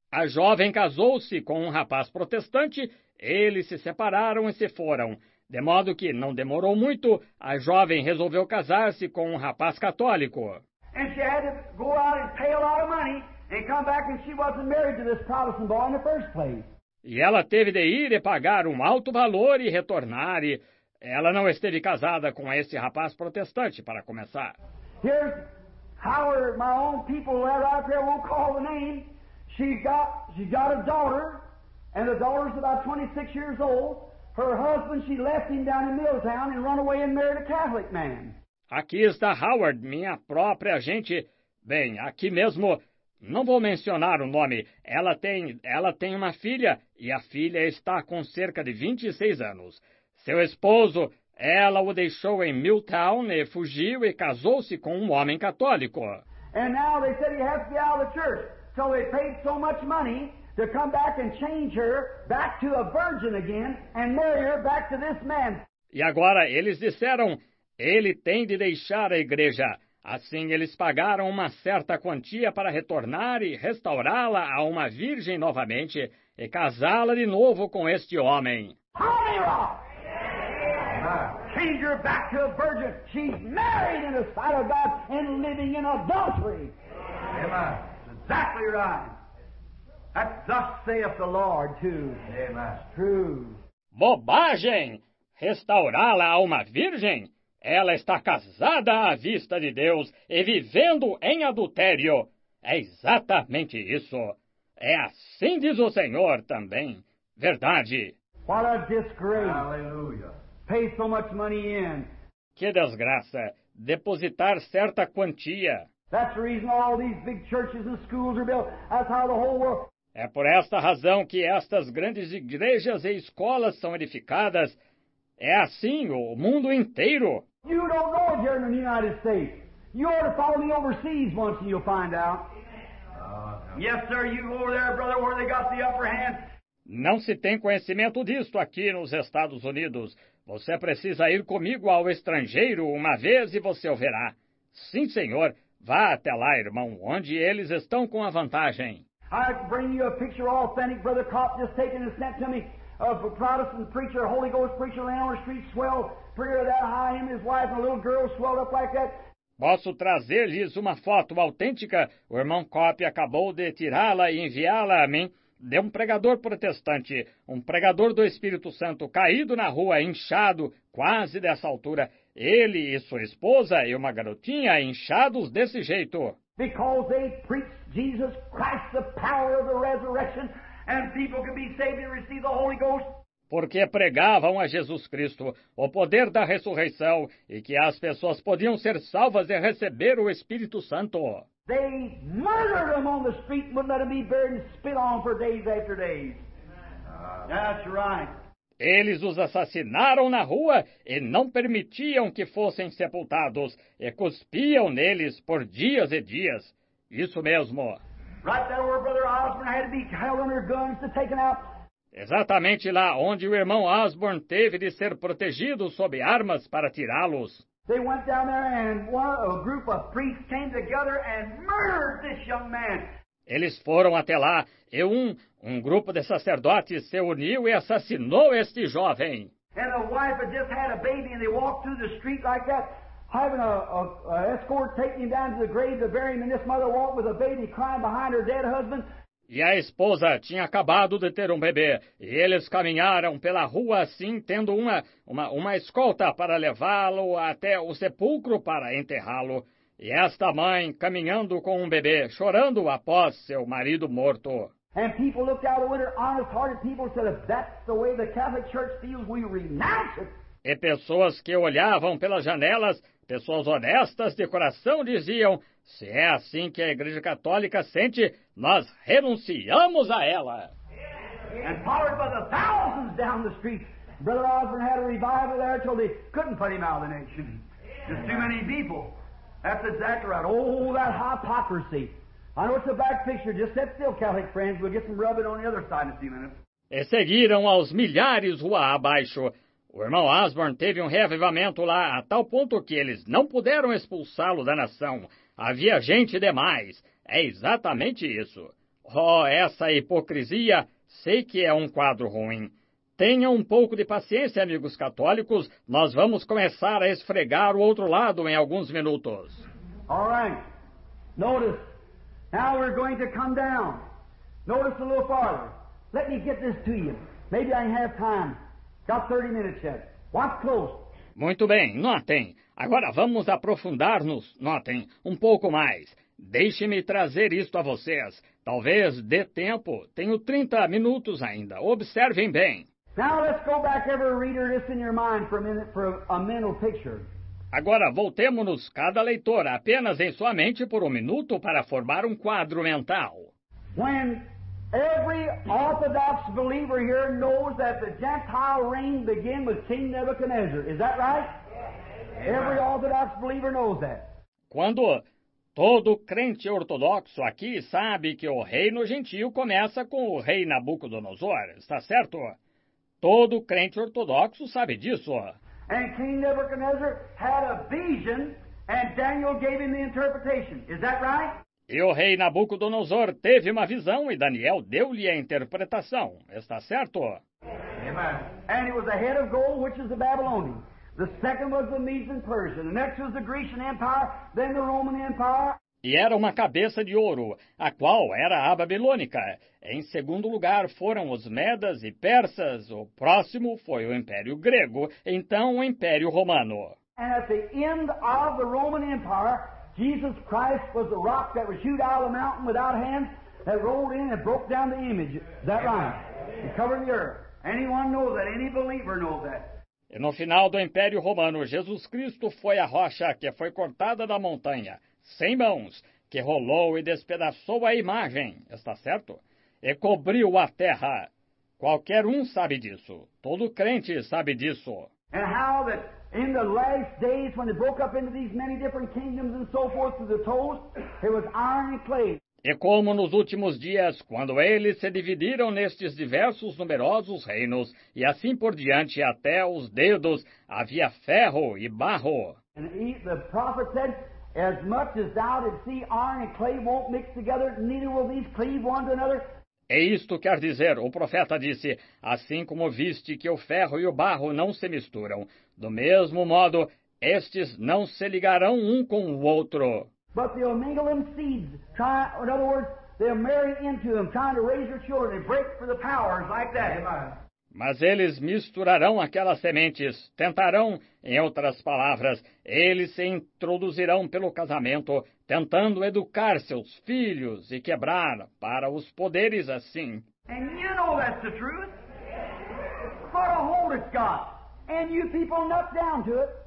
A jovem casou-se com um rapaz protestante, eles se separaram e se foram. De modo que não demorou muito, a jovem resolveu casar-se com um rapaz católico. And she had to go out and pay a lot of money and come back, and she wasn't married to this Protestant boy in the first place. E ela teve de ir e pagar um alto valor e retornar, e ela não esteve casada com esse rapaz protestante, para começar. Here's Howard, my own people that right there won't call the name. She got she got a daughter, and the daughter's about twenty-six years old. Her husband, she left him down in Milltown and run away and married a Catholic man. Aqui está Howard, minha própria gente. Bem, aqui mesmo, não vou mencionar o nome. Ela tem, ela tem uma filha, e a filha está com cerca de vinte e seis anos. Seu esposo, ela o deixou em Milltown e fugiu e casou-se com um homem católico. And now they said he has to be out of the church. So they paid so much money to come back and change her back to a virgin again and marry her back to this man. E agora eles disseram, ele tem de deixar a igreja. Assim eles pagaram uma certa quantia para retornar e restaurá-la a uma virgem novamente e casá-la de novo com este homem. Change her back to a virgin. She's married in the sight of God and living in adultery. Amen. Exactly right. That's thus saith the Lord too. Amen. True. Bobagem! Restaurá-la a uma virgem? Ela está casada à vista de Deus e vivendo em adultério. É exatamente isso. É assim diz o Senhor também. Verdade. What a disgrace. Hallelujah. Pay so much money in. Que desgraça. Depositar certa quantia. That's the reason all these big churches and schools are built. That's how the whole world... É por esta razão que estas grandes igrejas e escolas são edificadas. É assim o mundo inteiro. You don't know it here in the United States. You ought to follow me overseas once and you'll find out. Uh, Yes, sir, you go over there, brother, where they got the upper hand. Não se tem conhecimento disto aqui nos Estados Unidos. Você precisa ir comigo ao estrangeiro uma vez e você o verá. Sim, senhor. Vá até lá, irmão, onde eles estão com a vantagem. I bring you a picture authentic, Brother Kopp just taken and sent to me of a Protestant preacher, a Holy Ghost preacher laying on the street, swelled, preacher that high, him, his wife, and a little girl swelled up like that. Posso trazer-lhes uma foto autêntica? O irmão Kopp acabou de tirá-la e enviá-la a mim, de um pregador protestante, um pregador do Espírito Santo, caído na rua, inchado, quase dessa altura. Ele e sua esposa e uma garotinha inchados desse jeito. Because they preached Jesus Christ, the power of the resurrection, and people could be saved and receive the Holy Ghost. Porque pregavam a Jesus Cristo, o poder da ressurreição, e que as pessoas podiam ser salvas e receber o Espírito Santo. They murdered them on the street and wouldn't let them be buried and spit on for days after days. That's right. Eles os assassinaram na rua e não permitiam que fossem sepultados, e cuspiam neles por dias e dias. Isso mesmo. Right there where Brother Osborne had to be held under guns to taken out. Exatamente lá onde o irmão Osborne teve de ser protegido sob armas para tirá-los. They went down there and one, a group of priests came together and murdered this young man. Eles foram até lá e um, um grupo de sacerdotes se uniu e assassinou este jovem. And the wife had just had a baby and they walked through the street like that, having a, a, a escort taking him down to the grave to bury him, and this mother walked with a baby crying behind her dead husband. E a esposa tinha acabado de ter um bebê, e eles caminharam pela rua assim, tendo uma, uma, uma escolta para levá-lo até o sepulcro para enterrá-lo. E esta mãe caminhando com um bebê, chorando após seu marido morto. And people looked out the window, honest-hearted people said, if that's the way the Catholic Church feels, we renounce it. E pessoas que olhavam pelas janelas, pessoas honestas de coração, diziam, se é assim que a Igreja Católica sente, nós renunciamos a ela. And followed by the thousands down the street. Brother Osborne had a revival there till they couldn't put him out of the nation. There's too many people. That's exactly right. Oh, that hypocrisy. I know it's a back picture. Just sit still, Catholic friends. We'll get some rubbing on the other side in a few minutes. E seguiram aos milhares rua abaixo. O irmão Osborne teve um reavivamento lá, a tal ponto que eles não puderam expulsá-lo da nação. Havia gente demais. É exatamente isso. Oh, essa hipocrisia, sei que é um quadro ruim. Tenham um pouco de paciência, amigos católicos, nós vamos começar a esfregar o outro lado em alguns minutos. All right. Notice, now we're going to come down. Notice a little farther. Let me get this to you. Maybe I have time. Got thirty minutes yet. Watch close. Muito bem, notem. Agora vamos aprofundar-nos, notem, um pouco mais. Deixe-me trazer isto a vocês. Talvez dê tempo. Tenho trinta minutos ainda. Observem bem. Now let's go back, every reader, just in your mind for a minute for a, a mental picture. Agora voltemo-nos, cada leitor, apenas em sua mente por um minuto para formar um quadro mental. When every Orthodox believer here knows that the Gentile reign began with King Nebuchadnezzar. Is that right? Every Orthodox believer knows that. Quando todo crente ortodoxo aqui sabe que o reino gentio começa com o rei Nabucodonosor, está certo? Todo crente ortodoxo sabe disso. And King Nebuchadnezzar had a vision, and Daniel gave him the interpretation. Is that right? E o rei Nabucodonosor teve uma visão e Daniel deu-lhe a interpretação. Está certo? Amen. And it was the head of gold, which is the Babylonian. The second was the Medes and Persian. The next was the Grecian Empire, then the Roman Empire. E era uma cabeça de ouro, a qual era a babilônica. Em segundo lugar foram os medas e persas. O próximo foi o Império Grego, então o Império Romano. And at the end of the Roman Empire, Jesus Christ was the rock that was hewed out of the mountain without hands, that rolled in and broke down the image. Is that right? It covered the earth. Anyone knows that. Any believer knows that. E no final do Império Romano, Jesus Cristo foi a rocha que foi cortada da montanha, sem mãos, que rolou e despedaçou a imagem, está certo? E cobriu a terra. Qualquer um sabe disso. Todo crente sabe disso. And how that in the last days, when they broke up into these many different kingdoms and so forth to the toes, it was iron and clay. E como nos últimos dias, quando eles se dividiram nestes diversos numerosos reinos, e assim por diante até os dedos, havia ferro e barro. And he, the prophet said, as much as thou didst see iron and clay won't mix together, neither will these cleave one to another. E isto quer dizer, o profeta disse, assim como viste que o ferro e o barro não se misturam, do mesmo modo, estes não se ligarão um com o outro. But they'll mingle them seeds. Try, in other words, they'll marry into them, trying to raise their children. They break for the powers like that. Amen. Mas eles misturarão aquelas sementes, tentarão, em outras palavras, eles se introduzirão pelo casamento, tentando educar seus filhos e quebrar para os poderes assim. And you know that's the truth. What a hold it's got. And you people nut down to it.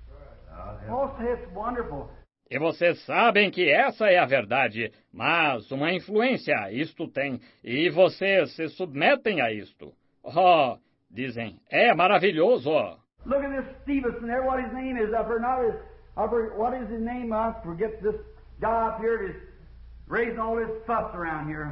Oh, it's wonderful. E vocês sabem que essa é a verdade, mas uma influência isto tem, e vocês se submetem a isto. Oh, dizem, é maravilhoso. Look at this Stevenson there, what his name is up here. Not his, up here, what is his name? I forget this guy up here is raising all this fuss around here.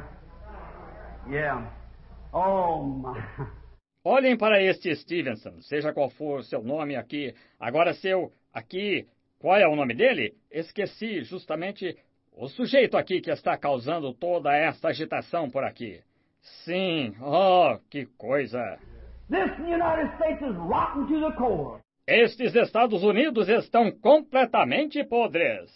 Yeah. Oh, my. Olhem para este Stevenson, seja qual for seu nome aqui. Agora seu, aqui, qual é o nome dele? Esqueci justamente o sujeito aqui que está causando toda esta agitação por aqui. Sim, oh, que coisa. This United States is rotten to the core. Estes Estados Unidos estão completamente podres.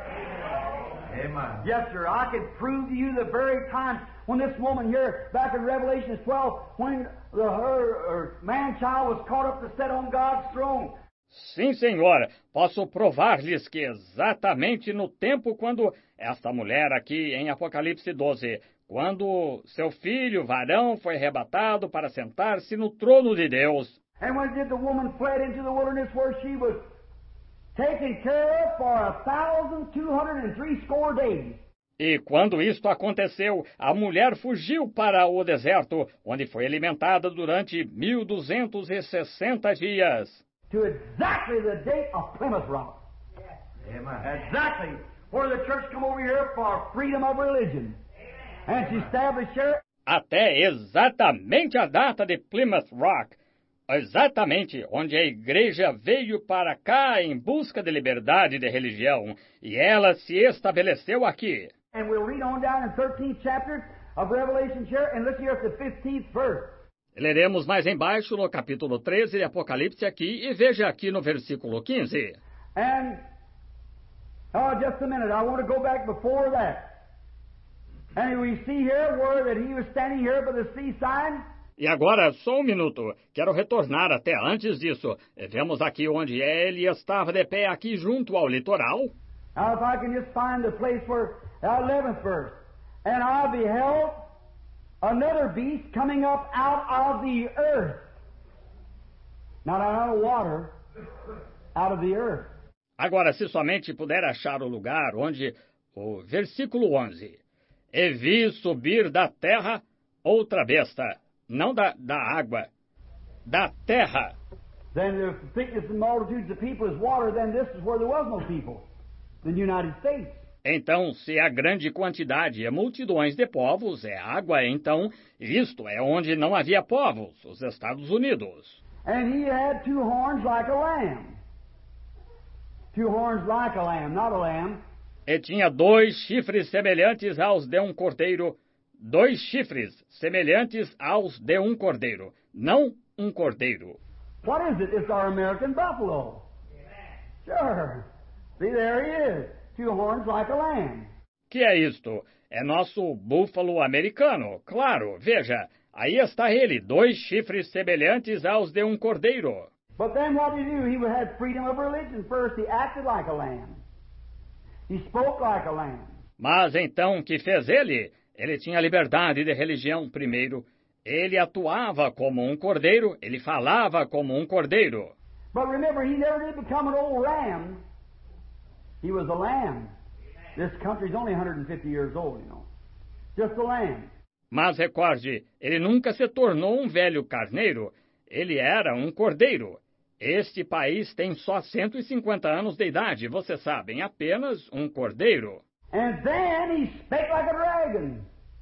Amen. Yes, sir. I could prove to you the very time when this woman here, back in Revelation twelve, when the, her, her man-child was caught up to sit on God's throne. Sim, senhor. Posso provar-lhes que exatamente no tempo quando esta mulher aqui em Apocalipse doze, quando seu filho varão foi arrebatado para sentar-se no trono de Deus. And when did the woman fled into the wilderness where she was taken care of for a thousand two hundred and three score days? E quando isto aconteceu, a mulher fugiu para o deserto, onde foi alimentada durante mil duzentos e sessenta dias. To exactly the date of Plymouth Rock. Amen. Exactly where the church come over here for freedom of religion. And she established here. Até exatamente a data de Plymouth Rock. Exatamente onde a igreja veio para cá em busca de liberdade de religião. E ela se estabeleceu aqui. And we'll read on down in thirteenth chapter of Revelation here, and look here at the fifteenth verse. Leremos mais embaixo no capítulo treze de Apocalipse aqui, e veja aqui no versículo quinze. And, oh, just a minute, I want to go back before that. And we see here where that he was standing here by the seaside. E agora, só um minuto, quero retornar até antes disso. Vemos aqui onde ele estava de pé aqui junto ao litoral. Now if I can just find the place where, the eleventh verse. And I beheld another beast coming up out of the earth. Not out of water, out of the earth. Agora, se somente puder achar o lugar onde, o versículo onze, e vi subir da terra outra besta, não da, da água, da terra. Then if the thickness and multitudes of people is water, then this is where there was no people, the United States. Então, se a grande quantidade e multidões de povos é água, então isto é onde não havia povos, os Estados Unidos. And he had two horns like a lamb. Two horns like a lamb, not a lamb. E tinha dois chifres semelhantes aos de um cordeiro, dois chifres semelhantes aos de um cordeiro, não um cordeiro. What is it? It's our American buffalo. Sure. See, there he is. Two horns like a lamb. Que é isto? É nosso búfalo americano. Claro, veja, aí está ele, dois chifres semelhantes aos de um cordeiro. But then what did he do? He had freedom of religion. First, he acted like a lamb. He spoke like a lamb. Mas então, o que fez ele? Ele tinha liberdade de religião primeiro. Ele atuava como um cordeiro, ele falava como um cordeiro. But remember, he never did become an old ram. He was a lamb. This country's only one hundred fifty years old, you know. Just a lamb. Mas recorde, ele nunca se tornou um velho carneiro. Ele era um cordeiro. Este país tem só cento e cinquenta anos de idade, vocês sabem, apenas um cordeiro. And then he spake like a dragon.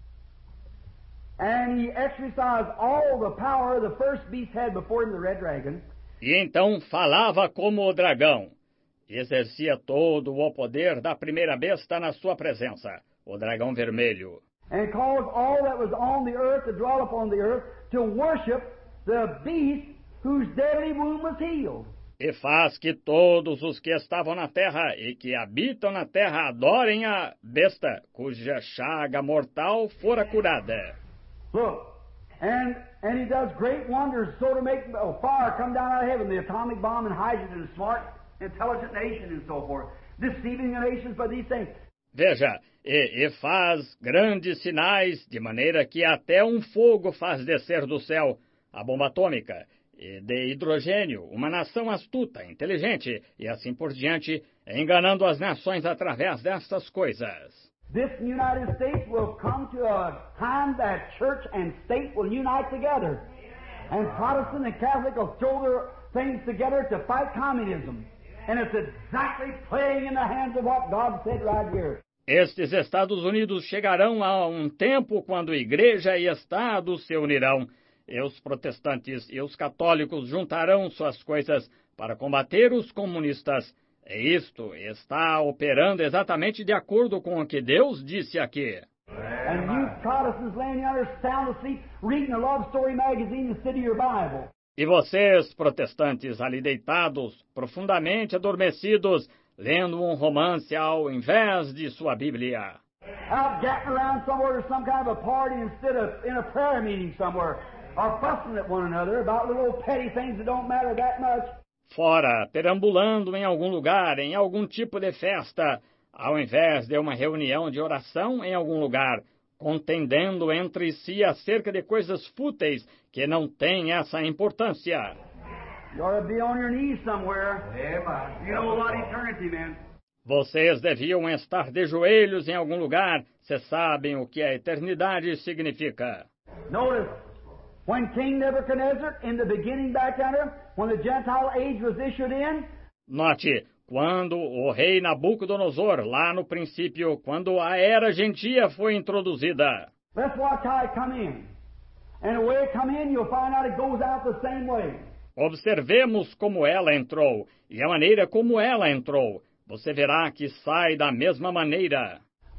And he exercised all the power the first beast had before him, the red dragon. E então falava como o dragão. Exercia todo o poder da primeira besta na sua presença, o dragão vermelho. And caused all that was on the earth to dwell upon the earth to worship the beast whose deadly wound was healed. E faz que todos os que estavam na terra e que habitam na terra adorem a besta, cuja chaga mortal fora curada. Look, and, and he does great wonders so to make oh, fire come down out of heaven, the atomic bomb and hydrogen, a smart, intelligent nation and so forth, deceiving the nations by these things. Veja, e, e faz grandes sinais, de maneira que até um fogo faz descer do céu, a bomba atômica, e de hidrogênio, uma nação astuta, inteligente, e assim por diante, enganando as nações através dessas coisas. This United States will come to a time that church and state will unite together. And Protestant and Catholic will throw their things together to fight communism. And it's exactly playing in the hands of what God said right here. Estes Estados Unidos chegarão a um tempo quando Igreja e Estado se unirão. E os protestantes e os católicos juntarão suas coisas para combater os comunistas. E isto está operando exatamente de acordo com o que Deus disse aqui. And you Protestants laying yonder sound asleep, reading a love story magazine instead of your Bible. E vocês, protestantes, ali deitados, profundamente adormecidos, lendo um romance ao invés de sua Bíblia. Out getting around somewhere to some kind of a party instead of in a prayer meeting somewhere. Or fussing at one another about little petty things that don't matter that much. Fora, perambulando em algum lugar, em algum tipo de festa, ao invés de uma reunião de oração em algum lugar, contendendo entre si acerca de coisas fúteis que não têm essa importância. You ought to be on your knees somewhere. Amen. You know what eternity meant. Vocês deviam estar de joelhos em algum lugar, se sabem o que a eternidade significa. Notice, when King Nebuchadnezzar, in the beginning back yonder, when the Gentile age was issued in, Note, quando o rei Nabucodonosor, lá no princípio, quando a era gentia foi introduzida. let's watch how it come in. And the way it come in, you'll find out it goes out the same way. Observemos como ela entrou, e a maneira como ela entrou. Você verá que sai da mesma maneira.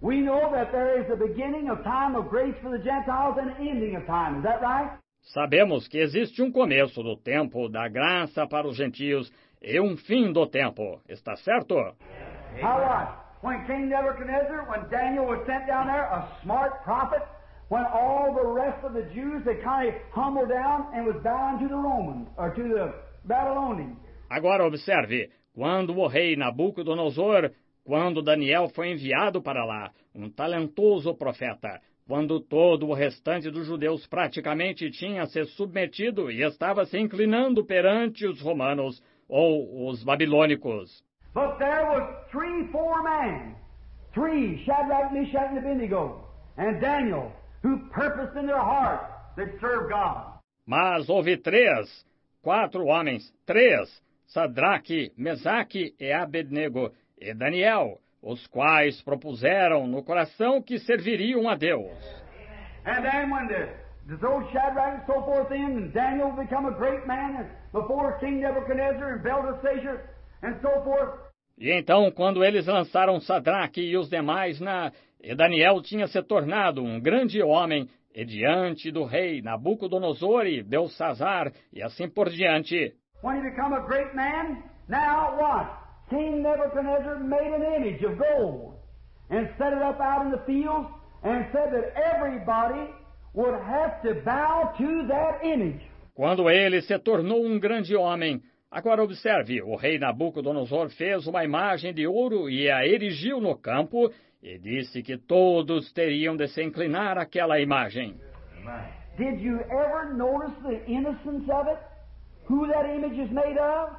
We know that there is a beginning of time of grace for the Gentiles and an ending of time. Is that right? Sabemos que existe um começo do tempo da graça para os gentios e um fim do tempo. Está certo? How what? When King Nebuchadnezzar, when Daniel was sent down there, a smart prophet, when all the rest of the Jews had kind of humbled down and was bound to the Romans, or to the Babylonians. Agora observe, quando o rei Nabucodonosor, quando Daniel foi enviado para lá, um talentoso profeta, quando todo o restante dos judeus praticamente tinha se submetido e estava se inclinando perante os romanos ou os babilônicos. But there was three, four men, three, Shadrach, Meshach, and Abednego, and Daniel, who purposed in their heart that serve God. Mas houve três, quatro homens, três, Sadraque, Mesaque e Abednego, e Daniel, os quais propuseram no coração que serviriam a Deus. And then when the, the those Shadrach and so forth in, and Daniel become a great man before King Nebuchadnezzar and Belteshazzar and so forth. E então, quando eles lançaram Sadraque e os demais na... E Daniel tinha se tornado um grande homem, e diante do rei Nabucodonosor e Belsazar, e assim por diante. When he become a great man, now what? King Nebuchadnezzar made an image of gold and set it up out in the fields and said that everybody would have to bow to that image. Quando ele se tornou um grande homem, agora observe, o rei Nabucodonosor fez uma imagem de ouro e a erigiu no campo e disse que todos teriam de se inclinar àquela imagem. Did you ever notice the innocence of it? Who that image is made of?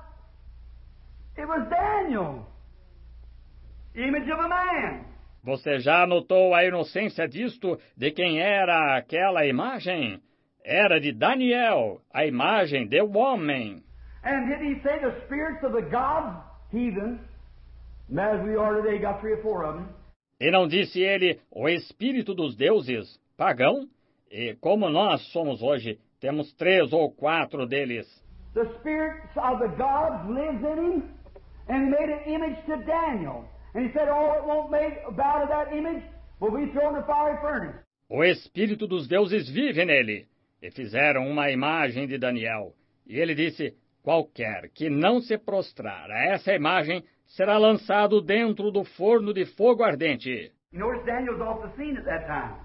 It was Daniel, image of a man. Você já notou a inocência disto, de quem era aquela imagem? Era de Daniel, a imagem de um homem. And did he say the spirits of the gods, heathen, as we are today, got three or four of them. E não disse ele o espírito dos deuses, pagão? E como nós somos hoje, temos três ou quatro deles. The spirits of the gods lives in him, and he made an image to Daniel. And he said, all that won't make bow to that image will be thrown in the fiery furnace. O espírito dos deuses vive nele. E fizeram uma imagem de Daniel. E ele disse, qualquer que não se prostrar a essa imagem será lançado dentro do forno de fogo ardente. You notice Daniel's off the scene at that time.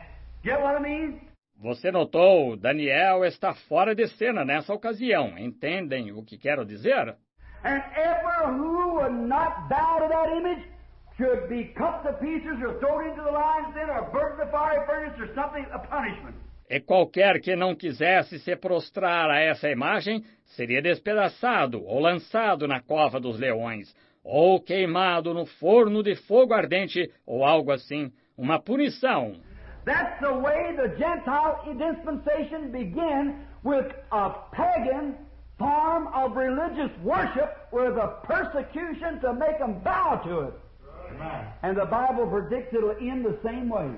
Get what I mean? Você notou, Daniel está fora de cena nessa ocasião. Entendem o que quero dizer? And ever who would not bow to that image should be cut to pieces or thrown into the lion's den or burnt in the fiery furnace or something, a punishment. E qualquer que não quisesse se prostrar a essa imagem seria despedaçado ou lançado na cova dos leões, ou queimado no forno de fogo ardente, ou algo assim, uma punição. That's the way the Gentile dispensation began, with a pagan form of religious worship with a persecution to make them bow to it. Amen. And the Bible predicts it will end the same way.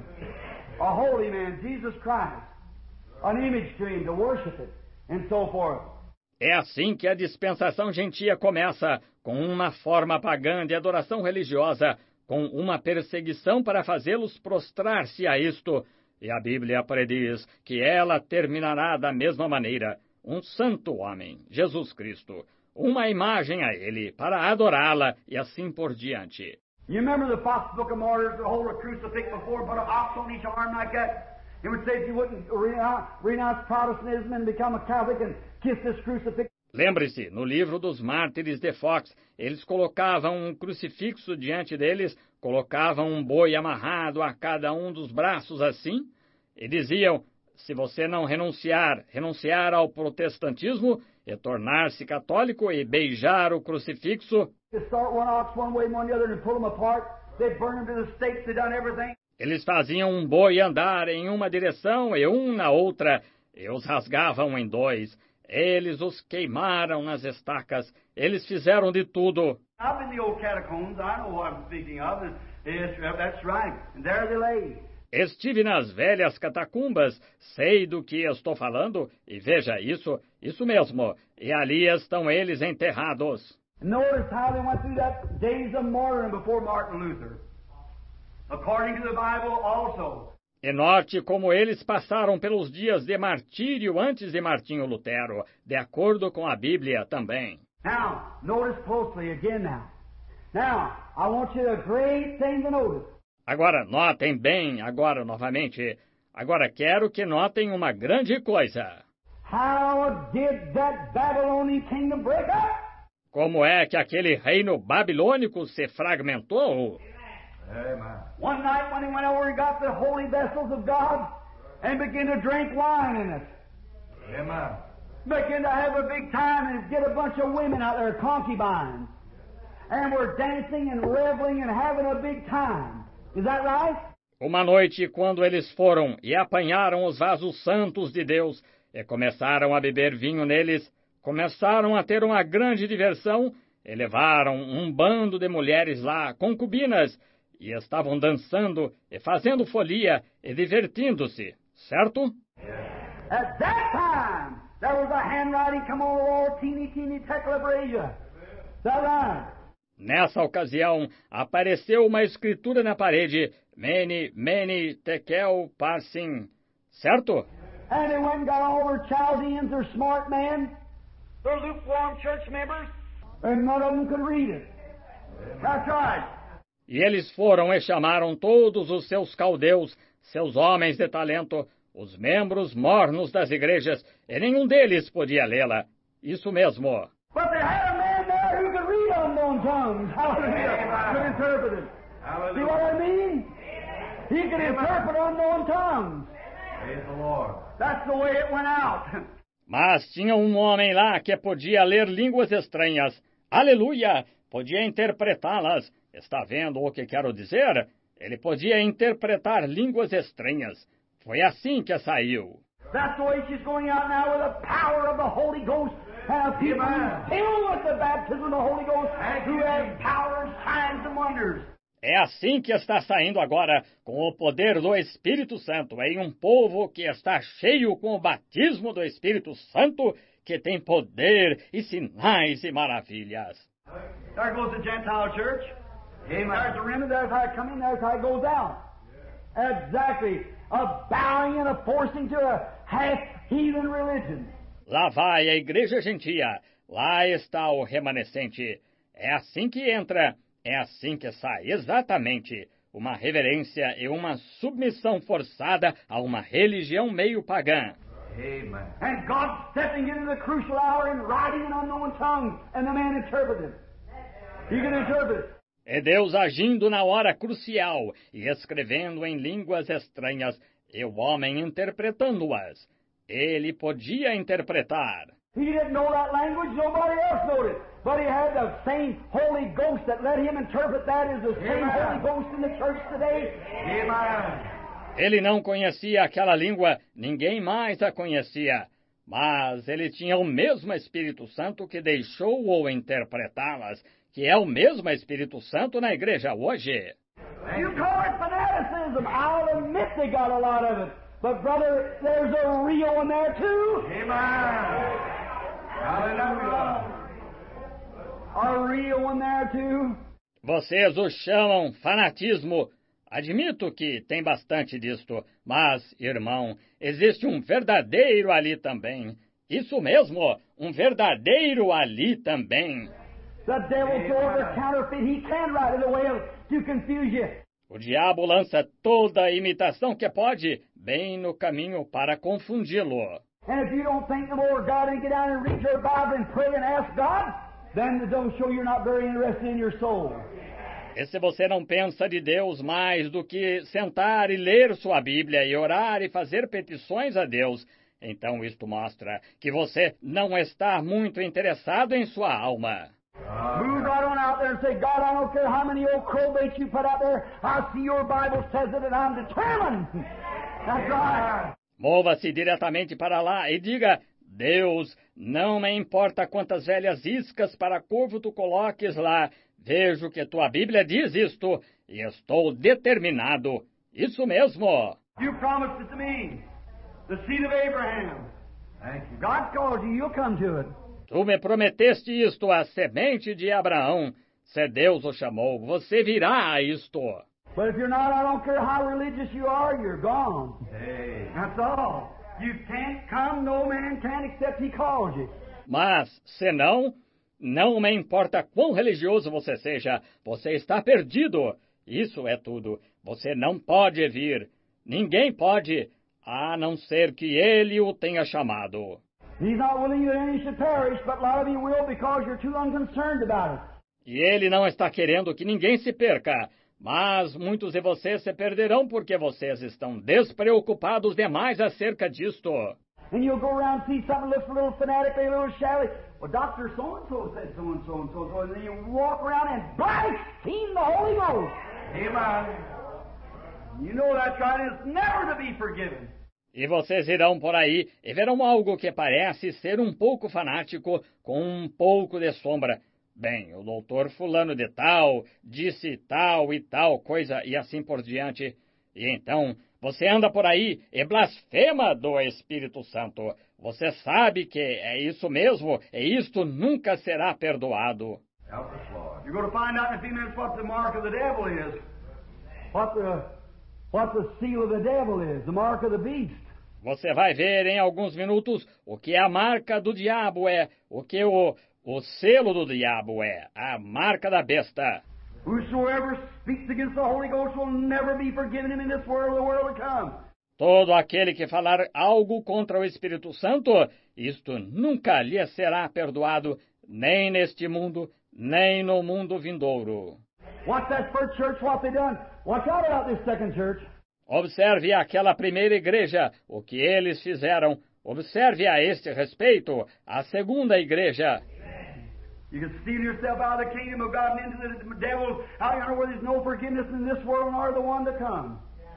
A holy man, Jesus Christ, an image to him to worship it, and so forth. É assim que a dispensação gentia começa, com uma forma pagã de adoração religiosa, com uma perseguição para fazê-los prostrar-se a isto, e a Bíblia prediz que ela terminará da mesma maneira. Um santo homem, Jesus Cristo, uma imagem a ele, para adorá-la e assim por diante. You remember the Fox Book of Martyrs, the hold a crucifix before, put an ox on each arm like that? It would say if you wouldn't renounce Protestantism and become a Catholic and kiss this crucifix. Lembre-se, no livro dos Mártires de Fox, eles colocavam um crucifixo diante deles, colocavam um boi amarrado a cada um dos braços assim, e diziam, se você não renunciar, renunciar ao protestantismo, e tornar-se católico e beijar o crucifixo, eles faziam um boi andar em uma direção e um na outra, e os rasgavam em dois. Eles os queimaram nas estacas. Eles fizeram de tudo. Estive nas velhas catacumbas, sei do que estou falando, e veja isso, isso mesmo, e ali estão eles enterrados. Notice how they went through that days of martyrdom before Martin Luther. according to the Bible also. E note como eles passaram pelos dias de martírio antes de Martinho Lutero, de acordo com a Bíblia também. Now, notice closely again now. Now, I want you a great thing to notice. Agora, notem bem, agora novamente. Agora quero que notem uma grande coisa. How did that Babylonian kingdom break up? Como é que aquele reino babilônico se fragmentou? Amen. One night when he went over, he got the holy vessels of God and began to drink wine in it. Amen. Began to have a big time and get a bunch of women out there, concubines. And were dancing and reveling and having a big time. Is that right? Uma noite, quando eles foram e apanharam os vasos santos de Deus e começaram a beber vinho neles, começaram a ter uma grande diversão e levaram um bando de mulheres lá, concubinas, e estavam dançando e fazendo folia e divertindo-se, certo? At that time, there was a handwriting come on the wall, teeny, teeny, Teclabrasia. Is that right? Nessa ocasião, apareceu uma escritura na parede, Mene, Mene, Tekel, Parsim, certo? And they went and got all their Chaldeans, their smart men, their lukewarm church members, and none of them could read it. That's right. E eles foram e chamaram todos os seus caldeus, seus homens de talento, os membros mornos das igrejas, e nenhum deles podia lê-la. Isso mesmo. But they had a man there who could read unknown tongues. Hallelujah. Could interpret it. See what I mean? He could interpret unknown tongues. Praise the Lord. That's the way it went out. Mas tinha um homem lá que podia ler línguas estranhas. Aleluia! Podia interpretá-las. Está vendo o que quero dizer? Ele podia interpretar línguas estranhas. Foi assim que saiu. That's the way she's going out now with the power of the Holy Ghost and a people filled with the baptism of the Holy Ghost who have power, signs and wonders. É assim que está saindo agora, com o poder do Espírito Santo, em um povo que está cheio com o batismo do Espírito Santo, que tem poder e sinais e maravilhas. There goes the Gentile church. Amen. There's the remnant, there's how it comes in, there's how it goes out. Exactly. A bowing and a forcing to a half-heathen religion. Lá vai a igreja gentia, lá está o remanescente. É assim que entra, é assim que sai, exatamente. Uma reverência e uma submissão forçada a uma religião meio pagã. Amen. And God stepping into the crucial hour and writing in unknown tongues, and the man interpreted. He can interpret. É Deus agindo na hora crucial e escrevendo em línguas estranhas, e o homem interpretando-as. Ele podia interpretar. He didn't know that language, nobody else knowed it. But he had the same Holy Ghost that let him interpret that is the same Amen. Holy Ghost in the church today. Amen. Ele não conhecia aquela língua, ninguém mais a conhecia. Mas ele tinha o mesmo Espírito Santo que deixou-o interpretá-las, que é o mesmo Espírito Santo na igreja hoje. You call it fanaticism. I'll admit they got a lot of it. But brother, there's a real one there too. Amen. Hallelujah. A real one there too. Vocês o chamam fanatismo. Admito que tem bastante disto, mas, irmão, existe um verdadeiro ali também. Isso mesmo, um verdadeiro ali também. The devil throws a counterfeit he can write in a way of, to confuse you. O diabo lança toda a imitação que pode, bem no caminho para confundi-lo. And if you don't think no more of God and get down and read your Bible and pray and ask God, then it don't show you're not very interested in your soul. E se você não pensa de Deus mais do que sentar e ler sua Bíblia e orar e fazer petições a Deus, então isto mostra que você não está muito interessado em sua alma. Move right on out there and say, God, I don't care how many old crowbaits you put out there, I see your Bible says it and I'm determined. That's right. Mova-se diretamente para lá e diga, Deus, não me importa quantas velhas iscas para curvo tu coloques lá, vejo que tua Bíblia diz isto e estou determinado. Isso mesmo. You promised it to me, the seed of Abraham. Thank you. God calls you, you'll come to it. Tu me prometeste isto, a semente de Abraão. Se Deus o chamou, você virá a isto. But if you're not, I don't care how religious you are, you're gone. Hey. That's all. You can't come, no man can except he calls you. Mas, se não, não me importa quão religioso você seja, você está perdido. Isso é tudo. Você não pode vir. Ninguém pode, a não ser que ele o tenha chamado. He's not willing that any should perish, but a lot of you will because you're too unconcerned about it. E ele não está querendo que ninguém se perca, mas muitos de vocês se perderão porque vocês estão despreocupados demais acerca disto. And you'll go around and see something that looks a little fanatic, a little shallow. Well, Doctor so-and-so said so-and-so and so-and-so. And then you walk around and blaspheme the Holy Ghost. Amen. You know that's right, and it's never to be forgiven. E vocês irão por aí e verão algo que parece ser um pouco fanático com um pouco de sombra. Bem, o doutor fulano de tal disse tal e tal coisa e assim por diante. E então, você anda por aí e blasfema do Espírito Santo. Você sabe que é isso mesmo e isto nunca será perdoado. Help us, Lord. You're going to find out in a few minutes what the mark of the devil is. What the, what the seal of the devil is, the mark of the beast. Você vai ver em alguns minutos o que a marca do diabo é, o que o, o selo do diabo é, a marca da besta. Whosoever speaks against the Holy Ghost will never be forgiven him in this world or the world to come. Todo aquele que falar algo contra o Espírito Santo, isto nunca lhe será perdoado, nem neste mundo, nem no mundo vindouro. Watch that first church, what they done. Watch out about this second church. Observe aquela primeira igreja, o que eles fizeram. Observe a este respeito a segunda igreja. You can steal yourself out of the kingdom of God and into the devil out yonder where there's no forgiveness in this world nor the one to come.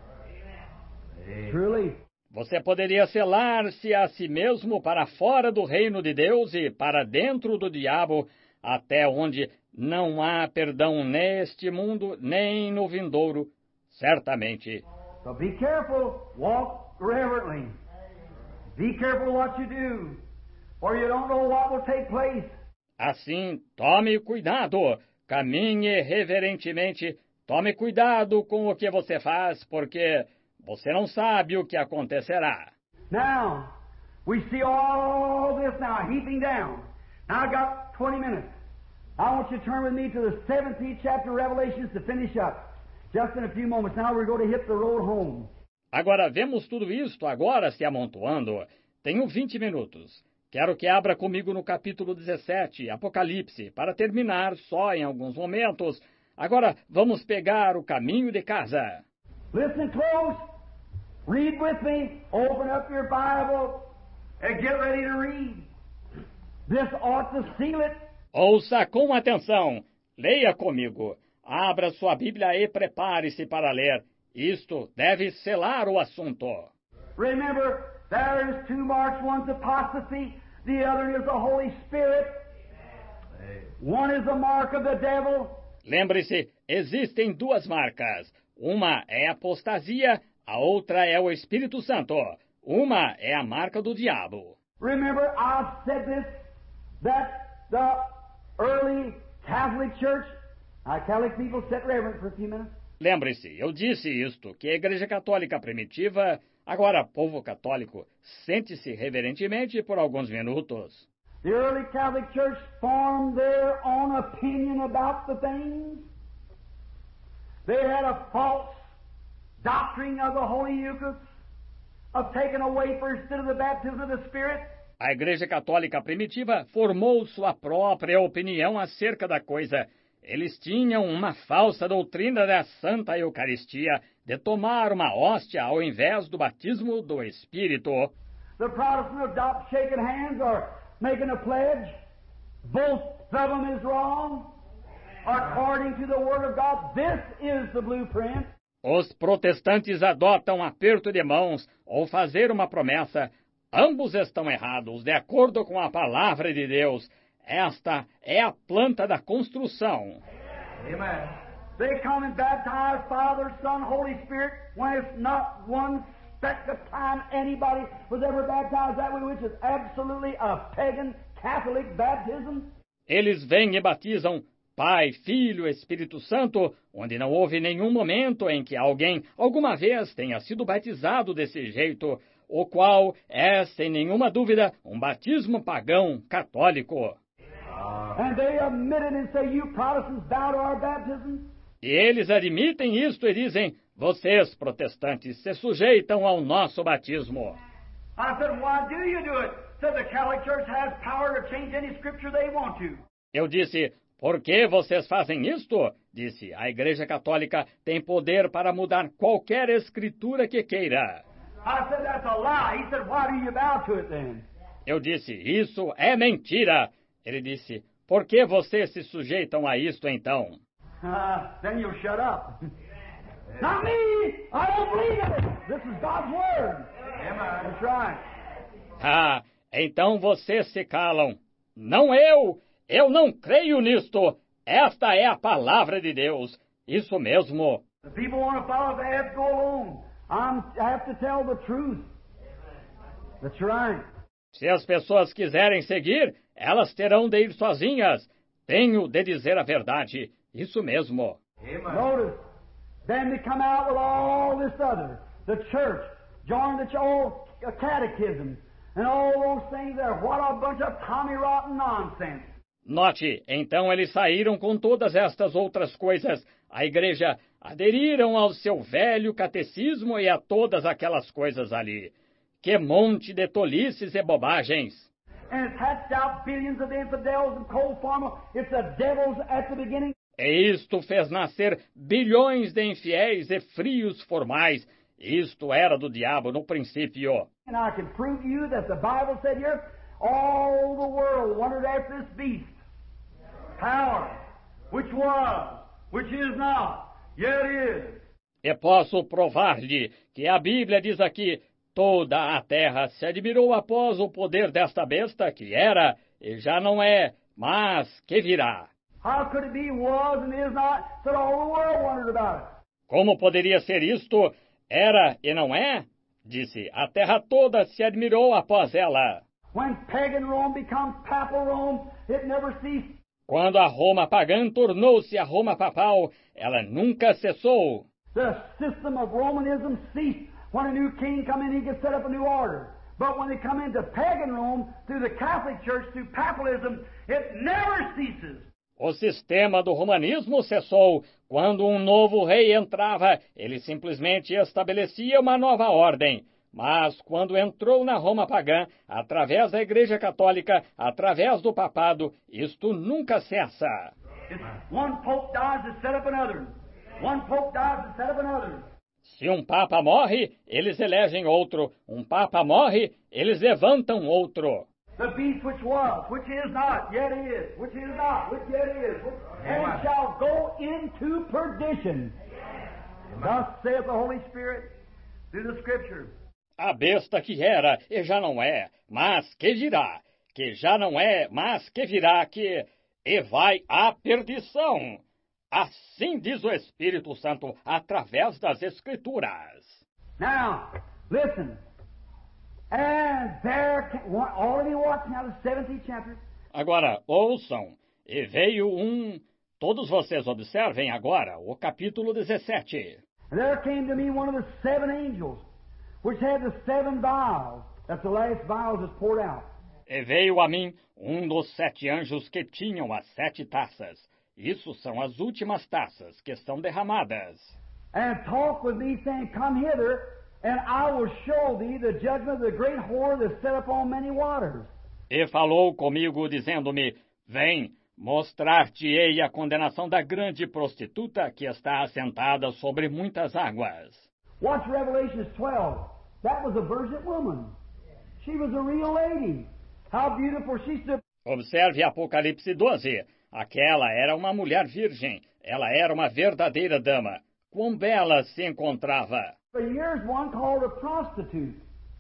Hey. Truly. Você poderia selar-se a si mesmo para fora do reino de Deus e para dentro do diabo, até onde não há perdão neste mundo nem no vindouro, certamente. So be careful, walk reverently. Be careful what you do, or you don't know what will take place. Assim, tome cuidado, caminhe reverentemente, tome cuidado com o que você faz, porque você não sabe o que acontecerá. Now, we see all this now heaping down. Now I got twenty minutes. I want you to turn with me to the seventeenth chapter of Revelations to finish up. Just in a few moments now we're going to hit the road home. Agora vemos tudo isto agora se amontoando. Tenho vinte minutos. Quero que abra comigo no capítulo dezessete, Apocalipse, para terminar só em alguns momentos. Agora vamos pegar o caminho de casa. Listen close. Read with me. Open up your Bible and get ready to read. This ought to seal it. Ouça com atenção. Leia comigo. Abra sua Bíblia e prepare-se para ler. Isto deve selar o assunto. Remember, there is two marks. One's apostasy. The other is the Holy Spirit. One is the mark of the devil. Lembre-se, existem duas marcas. Uma é a apostasia, a outra é o Espírito Santo. Uma é a marca do diabo. Remember, I said this, that the early Catholic Church, our Catholic people sit reverent for a few minutes. Lembre-se, eu disse isto, que a Igreja Católica primitiva, agora povo católico, sente-se reverentemente por alguns minutos. The early Catholic Church formed their own opinion about the things. They had a false doctrine of the Holy Eucharist, of taking a wafer instead of the baptism of the Spirit. A Igreja Católica primitiva formou sua própria opinião acerca da coisa. Eles tinham uma falsa doutrina da Santa Eucaristia, de tomar uma hóstia ao invés do batismo do Espírito. The Protestant adopt shaking hands or making a pledge. Both of them is wrong. According to the Word of God, this is the blueprint. Os protestantes adotam aperto de mãos ou fazer uma promessa. Ambos estão errados, de acordo com a palavra de Deus. Esta é a planta da construção. Amen. They come and baptize Father, Son, Holy Spirit when it's not one speck of time anybody was ever baptized that way, which is absolutely a pagan Catholic baptism. Eles vêm e batizam Pai, Filho, Espírito Santo, onde não houve nenhum momento em que alguém alguma vez tenha sido batizado desse jeito, o qual é, sem nenhuma dúvida, um batismo pagão católico. And they admit it and say, you Protestants bow to our baptism? E eles admitem isto e dizem, vocês, protestantes, se sujeitam ao nosso batismo. I said, why do you do it? Said the Catholic Church has power to change any scripture they want to. Eu disse, por que vocês fazem isto? Disse, a Igreja Católica tem poder para mudar qualquer escritura que queira. I said, that's a lie. He said, why do you bow to it then? Eu disse, isso é mentira. Ele disse, por que vocês se sujeitam a isto então? Uh, then you'll shut up. Not me! I don't believe it! This is God's Word. Amen. That's right. Ah, então vocês se calam. Não eu! Eu não creio nisto! Esta é a palavra de Deus. Isso mesmo. The people want to follow, they have to go alone. I'm, I have to tell the truth. That's right. Se as pessoas quiserem seguir, elas terão de ir sozinhas. Tenho de dizer a verdade. Isso mesmo. Amen. Notice, then they come out with all this other. The church, join the ch- all uh, catechisms, and all those things there. What a bunch of tommy rotten nonsense. Note, então eles saíram com todas estas outras coisas. A igreja aderiram ao seu velho catecismo e a todas aquelas coisas ali. Que monte de tolices e bobagens! And it's hatched out billions of infidels and cold farmer. It's the devils at the beginning. E isto fez nascer bilhões de infiéis e frios formais. Isto era do diabo no princípio. And I can prove to you that the Bible said here, all the world wondered after this beast. Power, which was, which is not, yet is. E posso provar-lhe que a Bíblia diz aqui, toda a terra se admirou após o poder desta besta que era e já não é, mas que virá. How could it be, was, and is not, that all the world wondered about it? Como poderia ser isto? Era e não é? Disse, a terra toda se admirou após ela. When pagan Rome becomes papal Rome, it never ceased. Quando a Roma pagã tornou-se a Roma papal, ela nunca cessou. The system of Romanism ceased. When a new king come in, he could set up a new order. But when they come into pagan Rome, through the Catholic Church, through papalism, it never ceases. O sistema do romanismo cessou. Quando um novo rei entrava, ele simplesmente estabelecia uma nova ordem. Mas quando entrou na Roma pagã, através da Igreja Católica, através do papado, isto nunca cessa. It's one pope dies to set up another. One pope dies to set up another. Se um papa morre, eles elegem outro. Um papa morre, eles levantam outro. The beast which was, which is not, yet is, which is not, which yet is, which, and shall go into perdition. Thus saith the Holy Spirit through the Scriptures. A besta que era e já não é, mas que virá. Que já não é, mas que virá, que e vai à perdição. Assim diz o Espírito Santo através das Escrituras. Now, listen. And there, came, already watching now the seventeenth chapter. Agora, ouçam. E veio um... Todos vocês observem agora o capítulo dezessete. And there came to me one of the seven angels, which had the seven vials, that the last vials is poured out. E veio a mim um dos sete anjos que tinham as sete taças. Isso são as últimas taças que estão derramadas. And talked with me, saying, Come hither, and I will show thee the judgment of the great whore that set upon many waters. E falou comigo, dizendo-me, vem, mostrar-te-ei a condenação da grande prostituta que está assentada sobre muitas águas. Watch Revelation twelve. That was a virgin woman. She was a real lady. How beautiful she stood. Observe Apocalipse doze. Aquela era uma mulher virgem. Ela era uma verdadeira dama. Quão bela se encontrava. But here's one called a prostitute.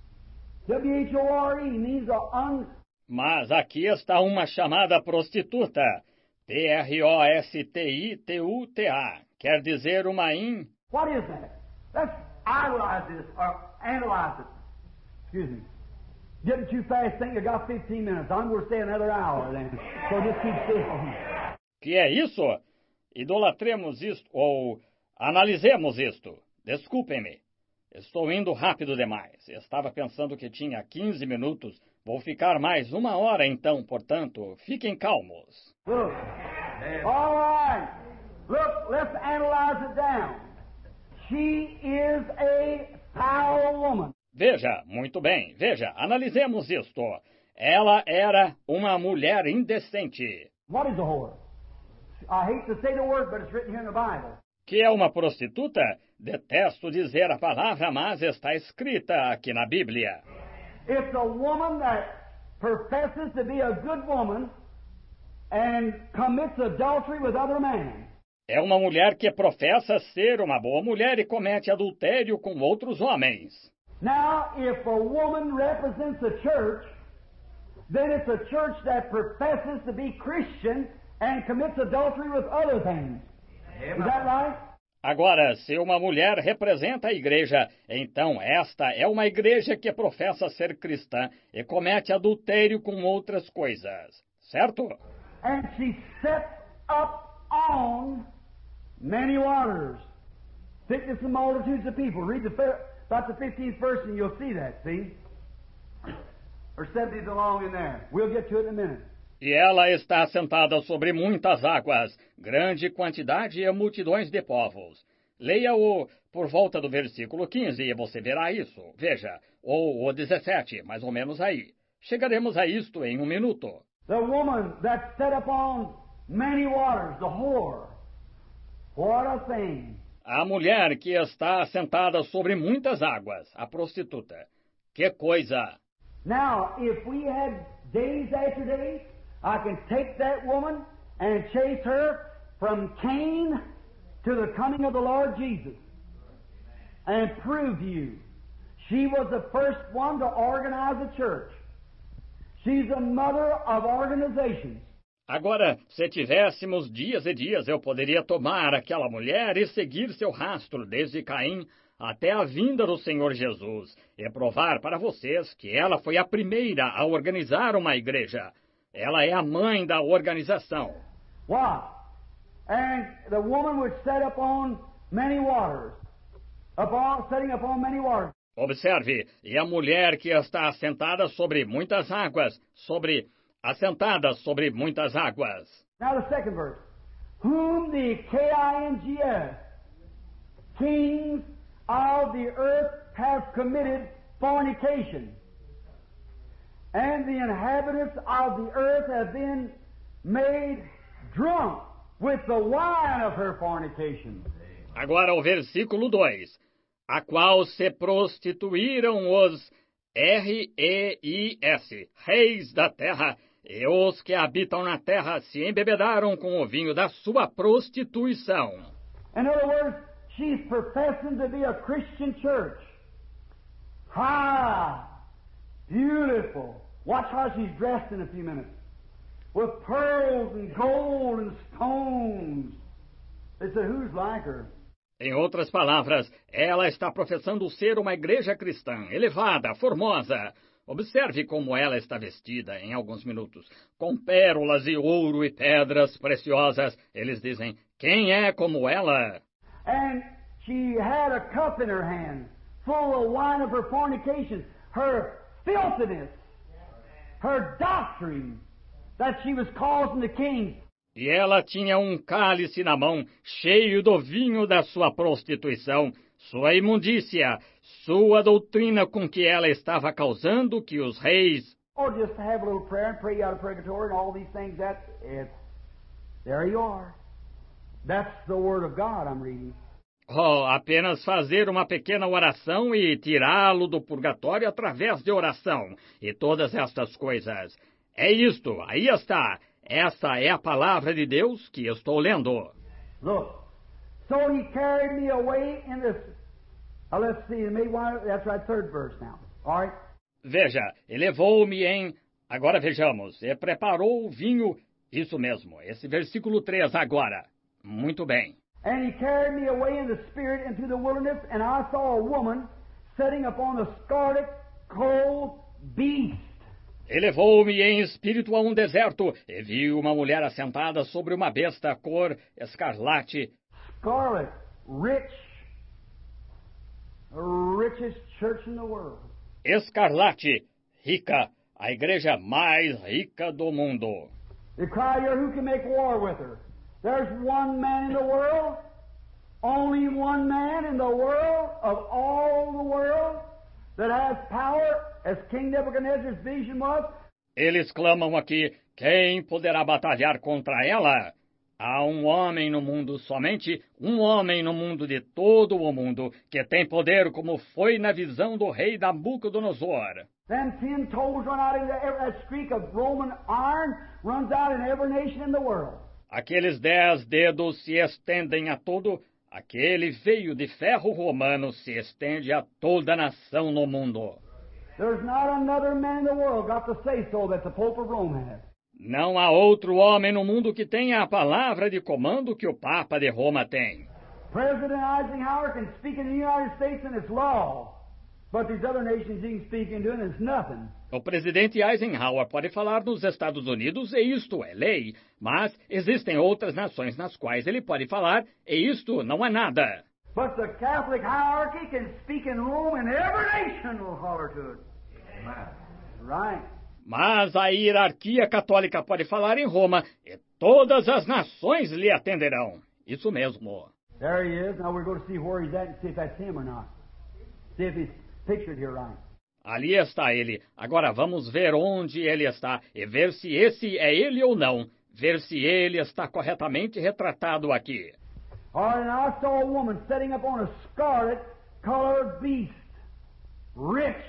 W H O R E means a un... Mas aqui está uma chamada prostituta. P R O S T I T U T A. Quer dizer uma in... What is that? Let's idolize this, or analyze it. Excuse me. Getting too fast, think you got fifteen minutes. I'm going to stay another hour then. So just keep still. Que é isso? Idolatremos isto, ou analisemos isto. Desculpem-me. Estou indo rápido demais. Estava pensando que tinha quinze minutos. Vou ficar mais uma hora então, portanto, fiquem calmos. Look. All right. Look, let's analyze it down. She is a foul woman. Veja, muito bem, veja, analisemos isto. Ela era uma mulher indecente. What is a whore? I hate to say the word, but it's written here in the Bible. Que é uma prostituta? Detesto dizer a palavra, mas está escrita aqui na Bíblia. It's a woman that professes to be a good woman and commits adultery with other men. É uma mulher que professa ser uma boa mulher e comete adultério com outros homens. Now, if a woman represents a church, then it's a church that professes to be Christian and commits adultery with other things. Is that right? Agora, se uma mulher representa a igreja, então esta é uma igreja que professa ser cristã e comete adultério com outras coisas. Certo? And she sets up on many waters, thickness and multitudes of people. Read the about the fifteenth verse and you'll see that, see? Or seventeenth along in there. We'll get to it in a minute. E ela está assentada sobre muitas águas, grande quantidade e multidões de povos. Leia-o por volta do versículo quinze e você verá isso. Veja, ou o dezessete, mais ou menos aí. Chegaremos a isto em um minuto. The woman that set upon many waters, the whore. What a thing. A mulher que está assentada sobre muitas águas, a prostituta. Que coisa! Now, if we had days after days, I can take that woman and chase her from Cain to the coming of the Lord Jesus and prove to you she was the first one to organize a church. She's a mother of organizations. Agora, se tivéssemos dias e dias, eu poderia tomar aquela mulher e seguir seu rastro desde Caim até a vinda do Senhor Jesus e provar para vocês que ela foi a primeira a organizar uma igreja. Ela é a mãe da organização. What? And the woman which sat upon many waters, upon, setting upon many waters. Observe, e a mulher que está assentada sobre muitas águas, sobre, assentada sobre muitas águas. Now the second verse. Whom the K I N G S, kings of the earth, have committed fornication. And the inhabitants of the earth have been made drunk with the wine of her fornication. Agora o versículo dois. A qual se prostituíram os R E I S, reis da terra, e os que habitam na terra se embebedaram com o vinho da sua prostituição. In other words, she's professing to be a Christian church. High, beautiful. Watch how she's dressed in a few minutes. With pearls and gold and stones. They said, who's like her? Em outras palavras, ela está professando ser uma igreja cristã, elevada, formosa. Observe como ela está vestida em alguns minutos, com pérolas e ouro e pedras preciosas. Eles dizem, quem é como ela? And she had a cup in her hand, full of wine of her fornication, her filthiness, her doctrine, that she was causing the kings. E ela tinha um cálice na mão, cheio do vinho da sua prostituição, sua imundícia, sua doutrina com que ela estava causando que os reis... Or just to have a little prayer and pray out of purgatory and all these things, that it's, there you are. That's the Word of God I'm reading. Oh, apenas fazer uma pequena oração e tirá-lo do purgatório através de oração, e todas estas coisas. É isto, aí está. Esta é a palavra de Deus que estou lendo. Look, so he carried me away in this. Uh, let's see, made one, that's right, third verse now. All right. Veja, ele levou-me em. Agora vejamos, e preparou o vinho. Isso mesmo, esse versículo três agora. Muito bem. And he carried me away in the spirit into the wilderness, and I saw a woman sitting upon a scarlet clothed beast. Elevou-me em espírito a um deserto, e vi uma mulher assentada sobre uma besta cor escarlate. Scarlet, rich, richest church in the world. Escarlate, rica, a igreja mais rica do mundo. They cry here, who can make war with her? There's one man in the world, only one man in the world, of all the world, that has power, as King Nebuchadnezzar's vision was. Eles clamam aqui, quem poderá batalhar contra ela? Há um homem no mundo, somente um homem no mundo de todo o mundo, que tem poder como foi na visão do rei Nabucodonosor. Them ten toes run out into every, that streak of Roman iron runs out in every nation in the world. Aqueles dez dedos se estendem a todo, aquele veio de ferro romano se estende a toda nação no mundo. There's not another man in the world got to say so that the Pope of Rome has. Não há outro homem no mundo que tenha a palavra de comando que o Papa de Roma tem. President Eisenhower can speak in the United States and it's law, but these other nations he can speak into and it's nothing. O presidente Eisenhower pode falar nos Estados Unidos e isto é lei, mas existem outras nações nas quais ele pode falar e isto não é nada. But the Catholic hierarchy can speak in Rome and every nation will holler to it. Amen. Right. Mas a hierarquia católica pode falar em Roma e todas as nações lhe atenderão. Isso mesmo. There he is. Now we're going to see where he's at and see if that's him or not. See if he's pictured here right. Ali está ele. Agora vamos ver onde ele está e ver se esse é ele ou não. Ver se ele está corretamente retratado aqui. All right, and I saw a woman sitting up on a scarlet-colored beast, rich,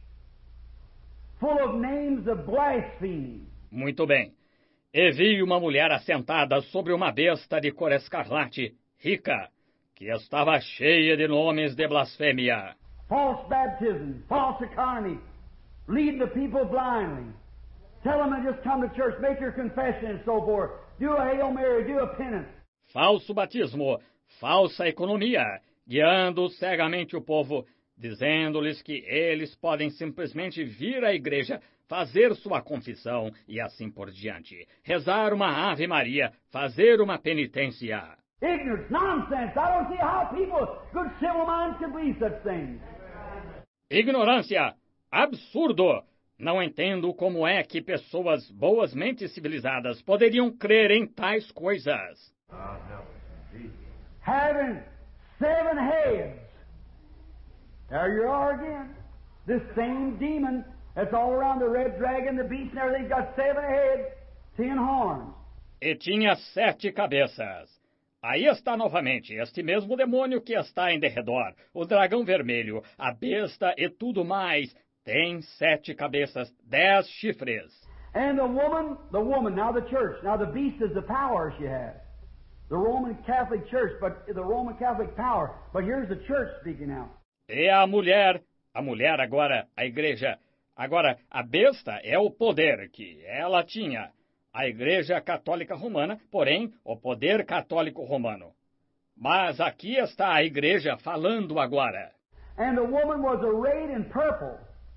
full of names of blasphemy. Muito bem. E vi uma mulher assentada sobre uma besta de cor escarlate, rica, que estava cheia de nomes de blasfêmia. False baptism, false economy, lead the people blindly. Tell them to just come to church, make your confession and so forth. Do a Hail Mary, do a penance. Falso batismo, falsa economia, guiando cegamente o povo, dizendo-lhes que eles podem simplesmente vir à igreja, fazer sua confissão e assim por diante. Rezar uma Ave Maria, fazer uma penitência. Ignorance, nonsense. I don't see how people, good civil minds, can believe such things. Ignorância, absurdo. Não entendo como é que pessoas boas mentes civilizadas poderiam crer em tais coisas. God help us. Jesus. Having seven heads. There you are again. This same demon that's all around the red dragon, the beast and everything, got seven heads, ten horns. E tinha sete cabeças. Aí está novamente este mesmo demônio que está em derredor, o dragão vermelho, a besta e tudo mais. Tem sete cabeças, dez chifres. And the woman, the woman, now the church, now the beast is the power she has. The Roman Catholic Church, but the Roman Catholic power. But here's the church speaking now. E a mulher, a mulher agora, a igreja. Agora, a besta é o poder que ela tinha. A igreja católica romana, porém, o poder católico romano. Mas aqui está a igreja falando agora. And the woman was arrayed in purple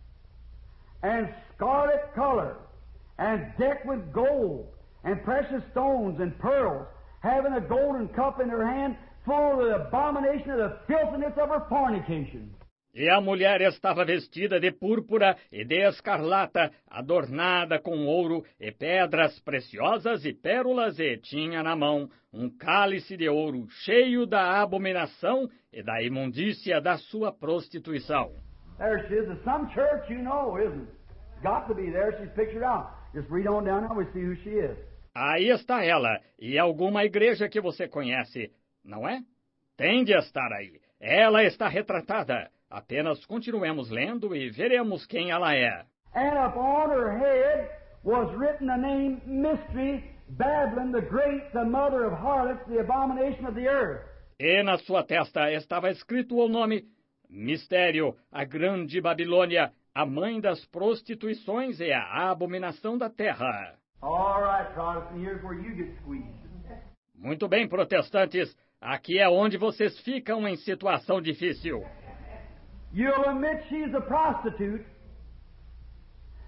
and scarlet color and decked with gold and precious stones and pearls, having a golden cup in her hand full of the abomination of the filthiness of her fornication. E a mulher estava vestida de púrpura e de escarlata, adornada com ouro e pedras preciosas e pérolas, e tinha na mão um cálice de ouro cheio da abominação e da imundícia da sua prostituição. There she is. There's some church you know, isn't it? Got to be there. She's pictured out. Just read on down now, we see who she is. Aí está ela, e alguma igreja que você conhece, não é? Tem de estar aí. Ela está retratada. Apenas continuemos lendo e veremos quem ela é. And upon her head was written the name Mystery, Babylon the Great, the mother of harlots, the abomination of the earth. E na sua testa estava escrito o nome Mistério, a grande Babilônia, a mãe das prostituições e a abominação da terra. All right, Protestant, here's where you get squeezed. Muito bem, protestantes, aqui é onde vocês ficam em situação difícil. You'll admit she's a prostitute,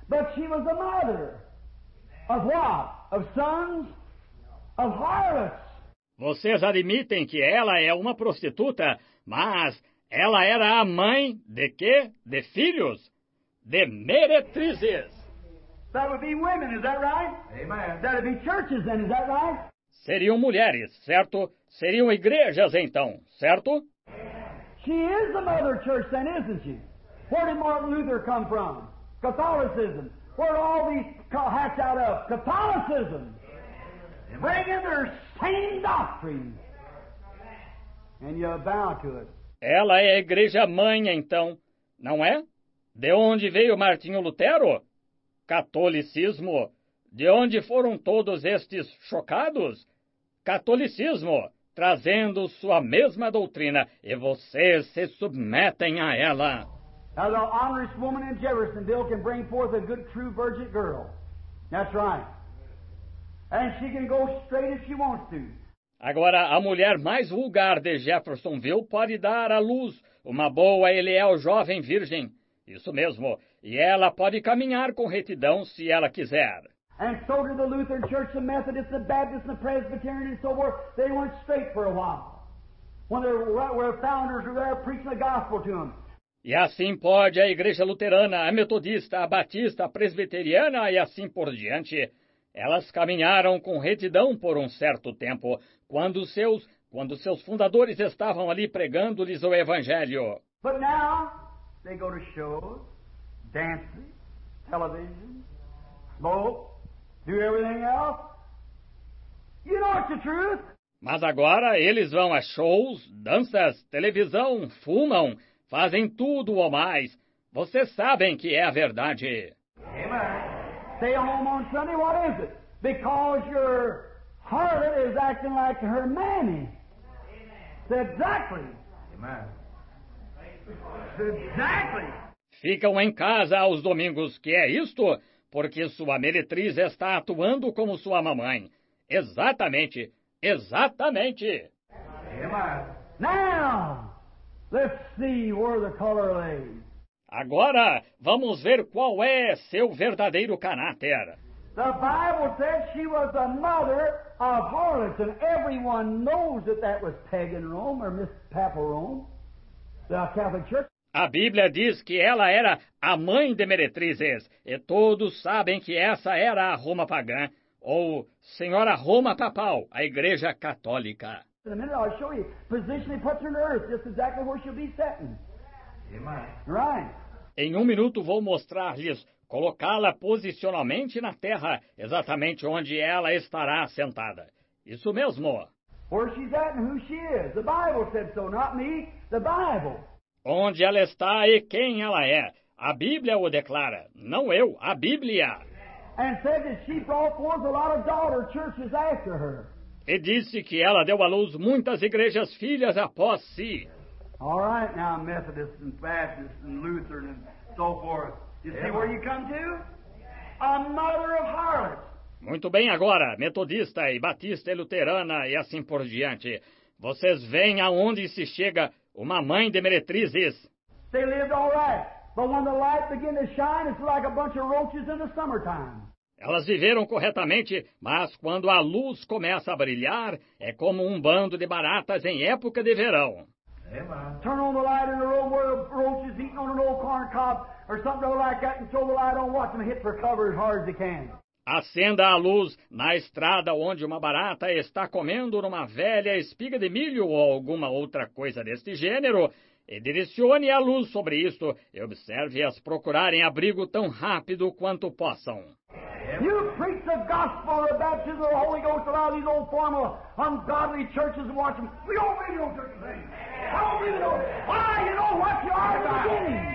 But she was the mother of what? Of sons of harlots. Vocês admitem que ela é uma prostituta, mas ela era a mãe de quê? De filhos? De meretrizes. That would be women, is that right? Amen. That would be churches then, is that right? Seriam mulheres, certo? Seriam igrejas então, certo? She is the mother church then, isn't she? Where did Martin Luther come from? Catholicism. Where did all these hatch out of? Catholicism. Bringing their same doctrine. And you bow to it. Ela é a igreja mãe então, não é? De onde veio Martinho Lutero? Catolicismo. De onde foram todos estes chocados? Catolicismo, trazendo sua mesma doutrina, e vocês se submetem a ela. Now, the honest woman in Jeffersonville can bring forth a good, true virgin girl. That's right. And she can go straight if she wants to. Agora, a mulher mais vulgar de Jeffersonville pode dar à luz uma boa e leal jovem virgem. Isso mesmo. E ela pode caminhar com retidão se ela quiser. And so did the Lutheran Church, the Methodist, the Baptist, the Presbyterian, and so forth. They went straight for a while. When their, their founders were there preaching the gospel to them. E assim pode a Igreja Luterana, a Metodista, a Batista, a Presbiteriana e assim por diante. Elas caminharam com retidão por um certo tempo, quando seus, quando seus fundadores estavam ali pregando-lhes o Evangelho. But now, they go to shows, dances, television, smoke, do everything else. You know it's the truth. Mas agora eles vão a shows, danças, televisão, fumam, fazem tudo ou mais. Vocês sabem que é a verdade. Amen. Stay home on Sunday, what is it? Because your harlot is acting like her mammy. Exactly. Amen. Exactly. Ficam em casa aos domingos, que é isto? Porque sua meretriz está atuando como sua mamãe. Exatamente, exatamente. Amen. Now, let's see where the color lays. Agora, vamos ver qual é seu verdadeiro caráter. The Bible says she was the mother of harlots, and everyone knows that that was pagan Rome, or Miss Papal Rome, the Catholic Church. A Bíblia diz que ela era a mãe de meretrizes, e todos sabem que essa era a Roma pagã, ou Senhora Roma Papal, a Igreja Católica. In a minute I'll show you. Positionally puts her on earth, just exactly where she'll be sitting. Amen. Right. Em um minuto vou mostrar-lhes colocá-la posicionalmente na terra, exatamente onde ela estará sentada. Isso mesmo. Where she's at and who she is. The Bible said so, not me, the Bible. Onde ela está e quem ela é. A Bíblia o declara, não eu, a Bíblia. And said that she brought forth a lot of daughter churches after her. E disse que ela deu à luz muitas igrejas filhas após si. All right, now Methodist and Baptist and Lutheran and so forth. You see where you come to? A mother of harlots. Muito bem agora, metodista e batista e luterana e assim por diante. Vocês veem aonde se chega uma mãe de meretrizes. They lived all right, but when the light began to shine, it's like a bunch of roaches in the summertime. Elas viveram corretamente, mas quando a luz começa a brilhar, é como um bando de baratas em época de verão. Amen. Turn on the light in the room where the roaches eating on an old corn cob or something like that and throw the light on, watch them hit for cover as hard as they can. Acenda a luz na estrada onde uma barata está comendo numa velha espiga de milho ou alguma outra coisa deste gênero, e direcione a luz sobre isto e observe-as procurarem abrigo tão rápido quanto possam. You preach the gospel of the baptism of the Holy Ghost, allow these old formal, ungodly churches to watch them. We don't really know such a thing. I don't really know. Why? You know what you are beginning.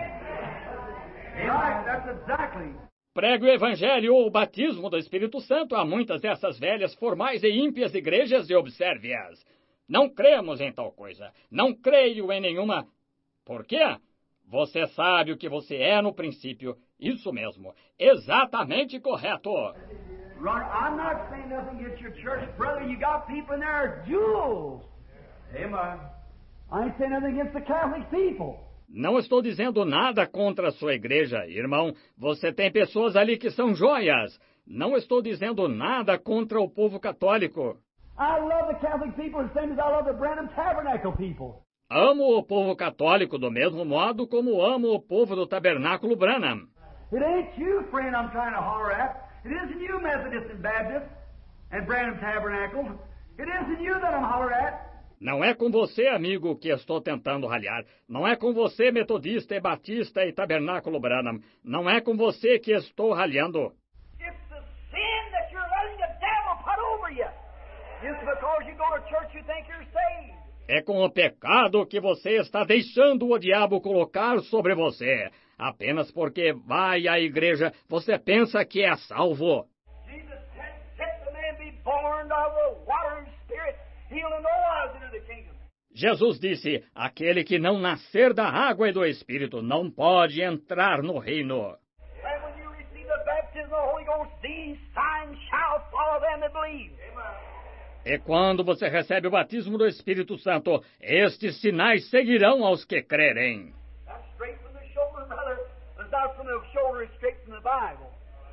Right, that's exactly. Pregue o Evangelho ou o batismo do Espírito Santo a muitas dessas velhas, formais e ímpias igrejas e observe-as. Não cremos em tal coisa. Não creio em nenhuma. Por quê? Você sabe o que você é no princípio. Isso mesmo. Exatamente correto. Right, I'm not saying nothing against your church, brother. You got people in there, jewels. Amen. I ain't saying nothing against the Catholic people. Não estou dizendo nada contra a sua igreja, irmão. Você tem pessoas ali que são joias. Não estou dizendo nada contra o povo católico. I love the Catholic people the same as I love the Branham Tabernacle people. Amo o povo católico do mesmo modo como amo o povo do Tabernáculo Branham. It ain't you, friend, I'm trying to holler at. It isn't you, Methodists and Baptists and Branham Tabernacle. It isn't you that I'm holler at. Não é com você, amigo, que estou tentando ralhar. Não é com você, metodista e batista e tabernáculo Branham. Não é com você que estou ralhando. It's the sin that you're letting the devil put over you. Just because you go to church you think you're saved. É com o pecado que você está deixando o diabo colocar sobre você. Apenas porque vai à igreja, você pensa que é salvo. Jesus said, "Let the man be born of the water and spirit. He'll in no wise enter the kingdom." Jesus disse, aquele que não nascer da água e do Espírito não pode entrar no reino. And when you receive the baptism of the Holy Ghost, these signs shall follow them that believe. E quando você recebe o batismo do Espírito Santo, estes sinais seguirão aos que crerem. That's straight from the shoulder, brother. It's not from the shoulder, it's straight from the Bible.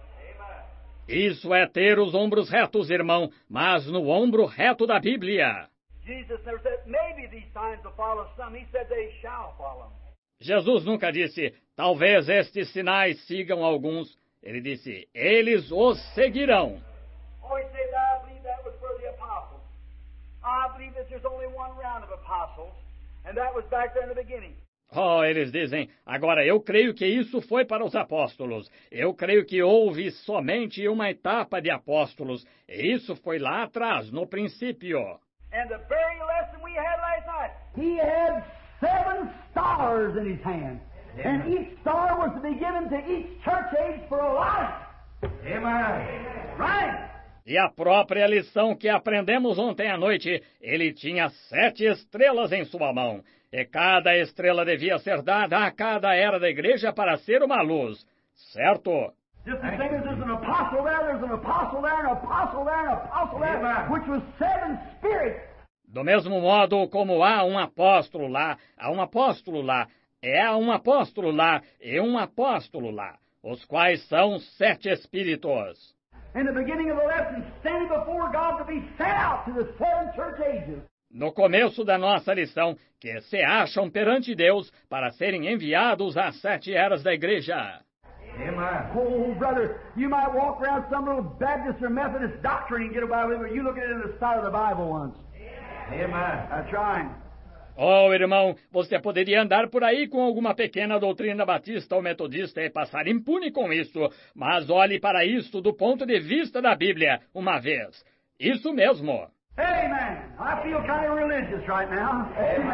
Isso é ter os ombros retos, irmão, mas no ombro reto da Bíblia. Jesus never said, maybe these signs will follow some. He said they shall follow. Jesus nunca disse, talvez estes sinais sigam alguns. Ele disse, eles os seguirão. Oh, he said, I believe that was for the apostles. I believe that there's only one round of apostles, and that was back there in the beginning. Oh, eles dizem, agora eu creio que isso foi para os apóstolos. Eu creio que houve somente uma etapa de apóstolos. E isso foi lá atrás, no princípio. And the very lesson we had last night, he had seven stars in his hand. And each star was to be given to each church age for a life. Amen. Right? E a própria lição que aprendemos ontem à noite, ele tinha sete estrelas em sua mão. E cada estrela devia ser dada a cada era da igreja para ser uma luz. Certo? Just the same as there's an apostle there, there's an apostle there, an apostle there, an apostle there, which was seven spirits. Do mesmo modo como há um apóstolo lá, há um apóstolo lá, é um apóstolo lá e um apóstolo lá, os quais são sete espíritos. In the beginning of the lesson, standing before God to be sent out to the seven church ages. No começo da nossa lição, que se acham perante Deus para serem enviados às sete eras da igreja. Amen. Oh, brother, you might walk around some little Baptist or Methodist doctrine and get a Bible, but you look at it in the side of the Bible once. Amen. That's right. Oh, irmão, você poderia andar por aí com alguma pequena doutrina batista ou metodista e passar impune com isso, mas olhe para isso do ponto de vista da Bíblia, uma vez. Isso mesmo. Amen. I feel kind of religious right now.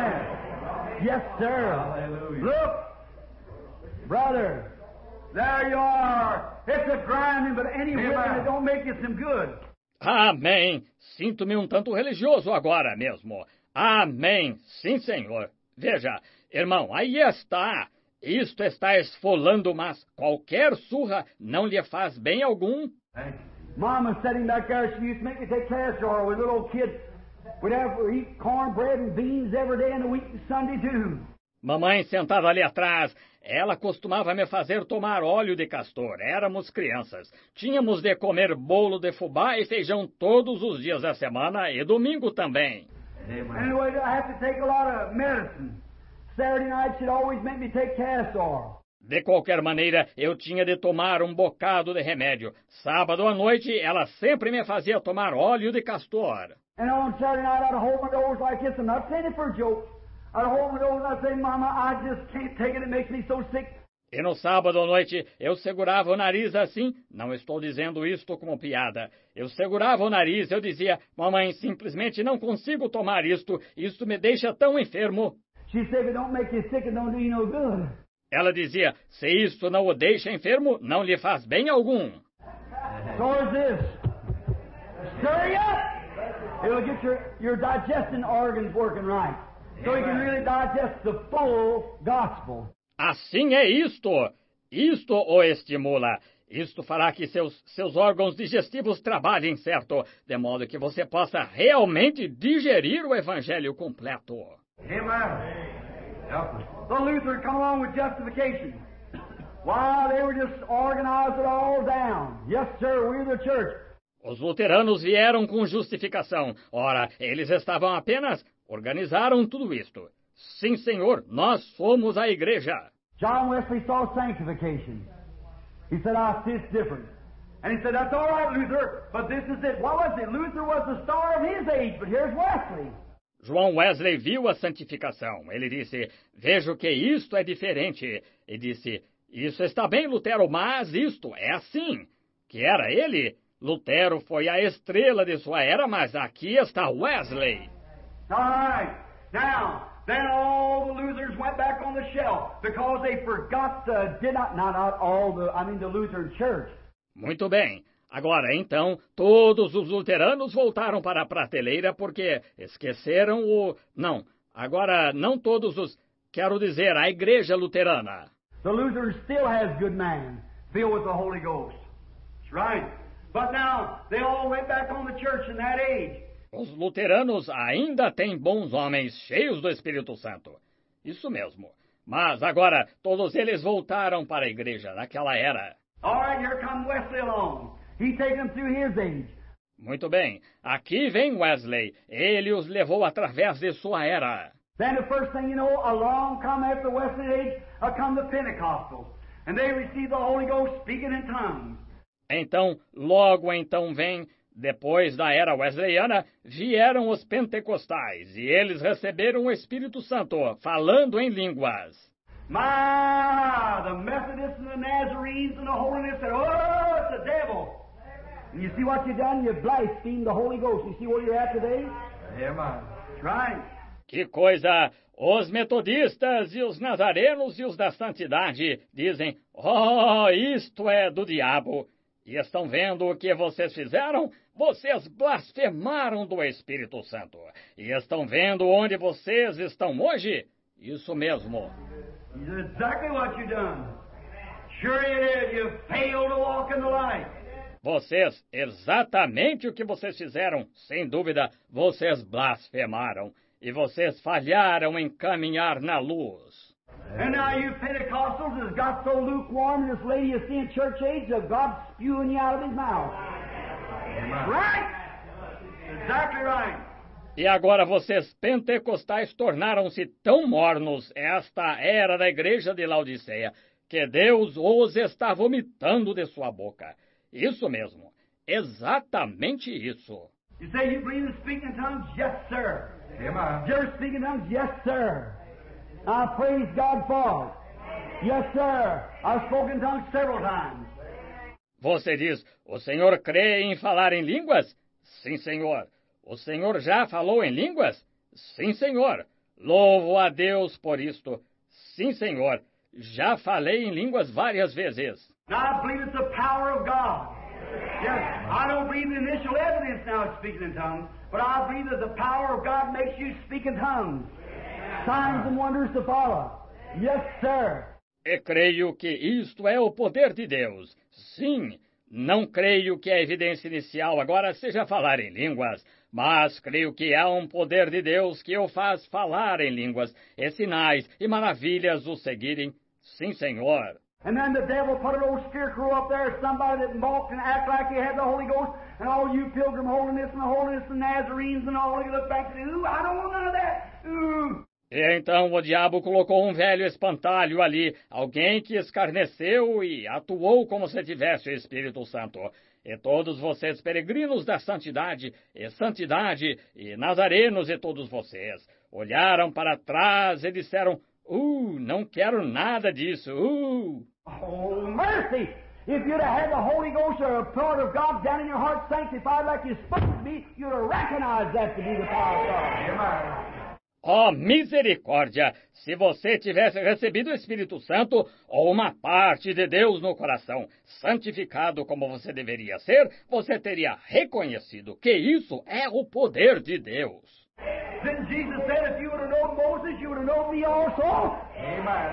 Amen. Yes, sir. Hallelujah. Look, brother, there you are. It's a grinding, but any whipping that don't make you some good. Amém. Sinto-me um tanto religioso agora mesmo. Amém. Sim, Senhor. Veja, irmão, aí está. Isto está esfolando, mas qualquer surra não lhe faz bem algum. Thank you. Mom was sitting back there. She used to make me take castor oil with little kids. We'd have to eat cornbread and beans every day in the week and Sunday too. Mamãe sentada ali atrás, ela costumava me fazer tomar óleo de castor. Éramos crianças. Tínhamos de comer bolo de fubá e feijão todos os dias da semana e domingo também. Amen. Anyway, I have to take a lot of medicine. Saturday night she'd always make me take castor oil. De qualquer maneira, eu tinha de tomar um bocado de remédio. Sábado à noite, ela sempre me fazia tomar óleo de castor. And on Saturday night I'd hold my nose like this. I'm not saying it for a joke. I'd hold my nose and I'd say, Mama, I just can't take it. It makes me so sick. E no sábado à noite, eu segurava o nariz assim. Não estou dizendo isto como piada. Eu segurava o nariz, eu dizia, mamãe, simplesmente não consigo tomar isto. Isto me deixa tão enfermo. She said, if it don't make you sick, it don't do you no good. Ela dizia, se isto não o deixa enfermo, não lhe faz bem algum. So is this. Stir you up. It'll get your, your digesting organs working right. So you can really digest the full gospel. Assim é isto. Isto o estimula. Isto fará que seus, seus órgãos digestivos trabalhem certo, de modo que você possa realmente digerir o evangelho completo. Amen. Help us. The Lutherans come along with justification. Why, they were just organized it all down. Yes, sir, we're the church. Os luteranos vieram com justificação. Ora, eles estavam apenas... organizaram tudo isto. Sim, senhor, nós somos a igreja. John Wesley saw sanctification. He said, I see it's different. And he said, that's all right, Luther, but this is it. What was it? Luther was the star of his age, but here's Wesley. João Wesley viu a santificação. Ele disse, vejo que isto é diferente. E disse, isso está bem, Lutero, mas isto é assim. Que era ele? Lutero foi a estrela de sua era, mas aqui está Wesley. All right. Now, then all the Lutherans went back on the shelf because they forgot the, did not, not, not all the, I mean the Lutheran church. Muito bem. Agora, então, todos os luteranos voltaram para a prateleira porque esqueceram o... Não, agora não todos os... Quero dizer, a igreja luterana. The Lutheran still has good men filled with the Holy Ghost. That's right. But now, they all went back on the church in that age. Os luteranos ainda têm bons homens cheios do Espírito Santo. Isso mesmo. Mas agora, todos eles voltaram para a igreja naquela era. All right, here come Wesley along. He take them through his age. Muito bem. Aqui vem Wesley. Ele os levou através de sua era. Then the first thing you know, along come after Wesley's age, uh, come the Pentecostals. And they receive the Holy Ghost speaking in tongues. Então, logo então vem, depois da era wesleyana, vieram os pentecostais, e eles receberam o Espírito Santo, falando em línguas. My, the Methodists and the Nazarenes and the Holiness said, oh, it's the devil. And you see what you've done? You've blasphemed the Holy Ghost. You see where you're at today? Amen. That's right. Que coisa! Os metodistas e os nazarenos e os da santidade dizem, oh, isto é do diabo. E estão vendo o que vocês fizeram? Vocês blasfemaram do Espírito Santo. E estão vendo onde vocês estão hoje? Isso mesmo. That's exactly what you've done. Sure you did. You failed to walk in the light. Vocês, exatamente o que vocês fizeram, sem dúvida, vocês blasfemaram. E vocês falharam em caminhar na luz. And now you Pentecostals has got so lukewarm, this lady you see in church age, of God spewing you out of his mouth. Amen. Right? Exactly right. E agora vocês pentecostais tornaram-se tão mornos, esta era da igreja de Laodiceia, que Deus os está vomitando de sua boca. Isso mesmo, exatamente isso. You say you believe in speaking in tongues? Yes, sir. Amen. You ever speak in tongues? Yes, sir. I praise God for it. Yes, sir. I've spoken in tongues several times. Você diz, o senhor crê em falar em línguas? Sim, senhor. O senhor já falou em línguas? Sim, senhor. Louvo a Deus por isto. Sim, senhor. Já falei em línguas várias vezes. Now I believe it's the power of God. Yes, I don't believe the initial evidence now of speaking in tongues, but I believe that the power of God makes you speak in tongues. Signs and wonders to follow. Yes, sir. E creio que isto é o poder de Deus. Sim, não creio que a evidência inicial agora seja falar em línguas, mas creio que há um poder de Deus que o faz falar em línguas, e sinais e maravilhas o seguirem. Sim, senhor. And then the devil put an old scarecrow up there, somebody that balked and act like he had the Holy Ghost, and all you pilgrim holiness and the holiness and Nazarenes and all, you look back and say, ooh, I don't want none of that. Ooh. E então o diabo colocou um velho espantalho ali, alguém que escarneceu e atuou como se tivesse o Espírito Santo. E todos vocês, peregrinos da santidade, e santidade, e nazarenos e todos vocês, olharam para trás e disseram, uh, não quero nada disso, uh. Oh, mercy! If you'd have had the Holy Ghost or a part of God down in your heart sanctified like you're supposed to be, you'd have recognized that to be the power of God. Amen. Oh, misericórdia! Se você tivesse recebido o Espírito Santo ou uma parte de Deus no coração, santificado como você deveria ser, você teria reconhecido que isso é o poder de Deus. Then Jesus said, if you would have known Moses, you would have known me also. Amen.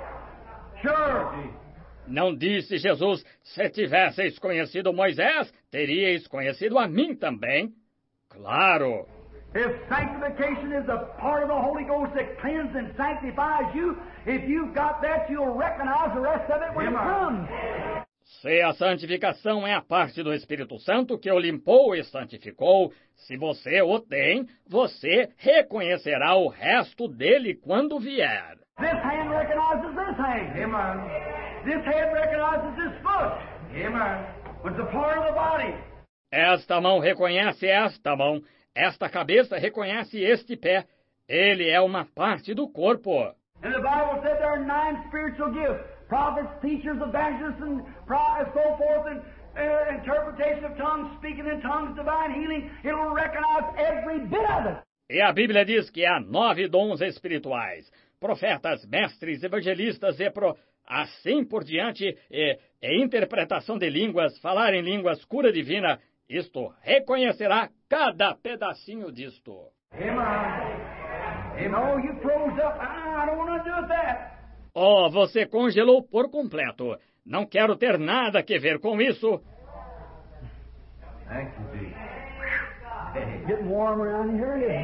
Sure. Não disse Jesus, se tivesseis conhecido Moisés, teríeis conhecido a mim também? Claro. If sanctification is a part of the Holy Ghost that cleanses and sanctifies you, if you've got that, you'll recognize the rest of it when it comes. Se a santificação é a parte do Espírito Santo que o limpou e santificou, se você o tem, você reconhecerá o resto dele quando vier. This hand recognizes this hand. Amen. This head recognizes this foot. Amen. It's a part of the body. Esta mão reconhece esta mão, esta cabeça reconhece este pé. Ele é uma parte do corpo. And the Bible said there are nine spiritual gifts: prophets, teachers, evangelists, and so forth, and uh, interpretation of tongues, speaking in tongues, divine healing. It'll recognize every bit of it. E a Bíblia diz que há nove dons espirituais: profetas, mestres, evangelistas e pro... assim por diante, e, e interpretação de línguas, falar em línguas, cura divina. Isto reconhecerá cada pedacinho disto. Amen. Oh, you froze up. I don't want to do that. Oh, você congelou por completo. Não quero ter nada a ver com isso. Thank you, Jesus. It's getting warm around here, isn't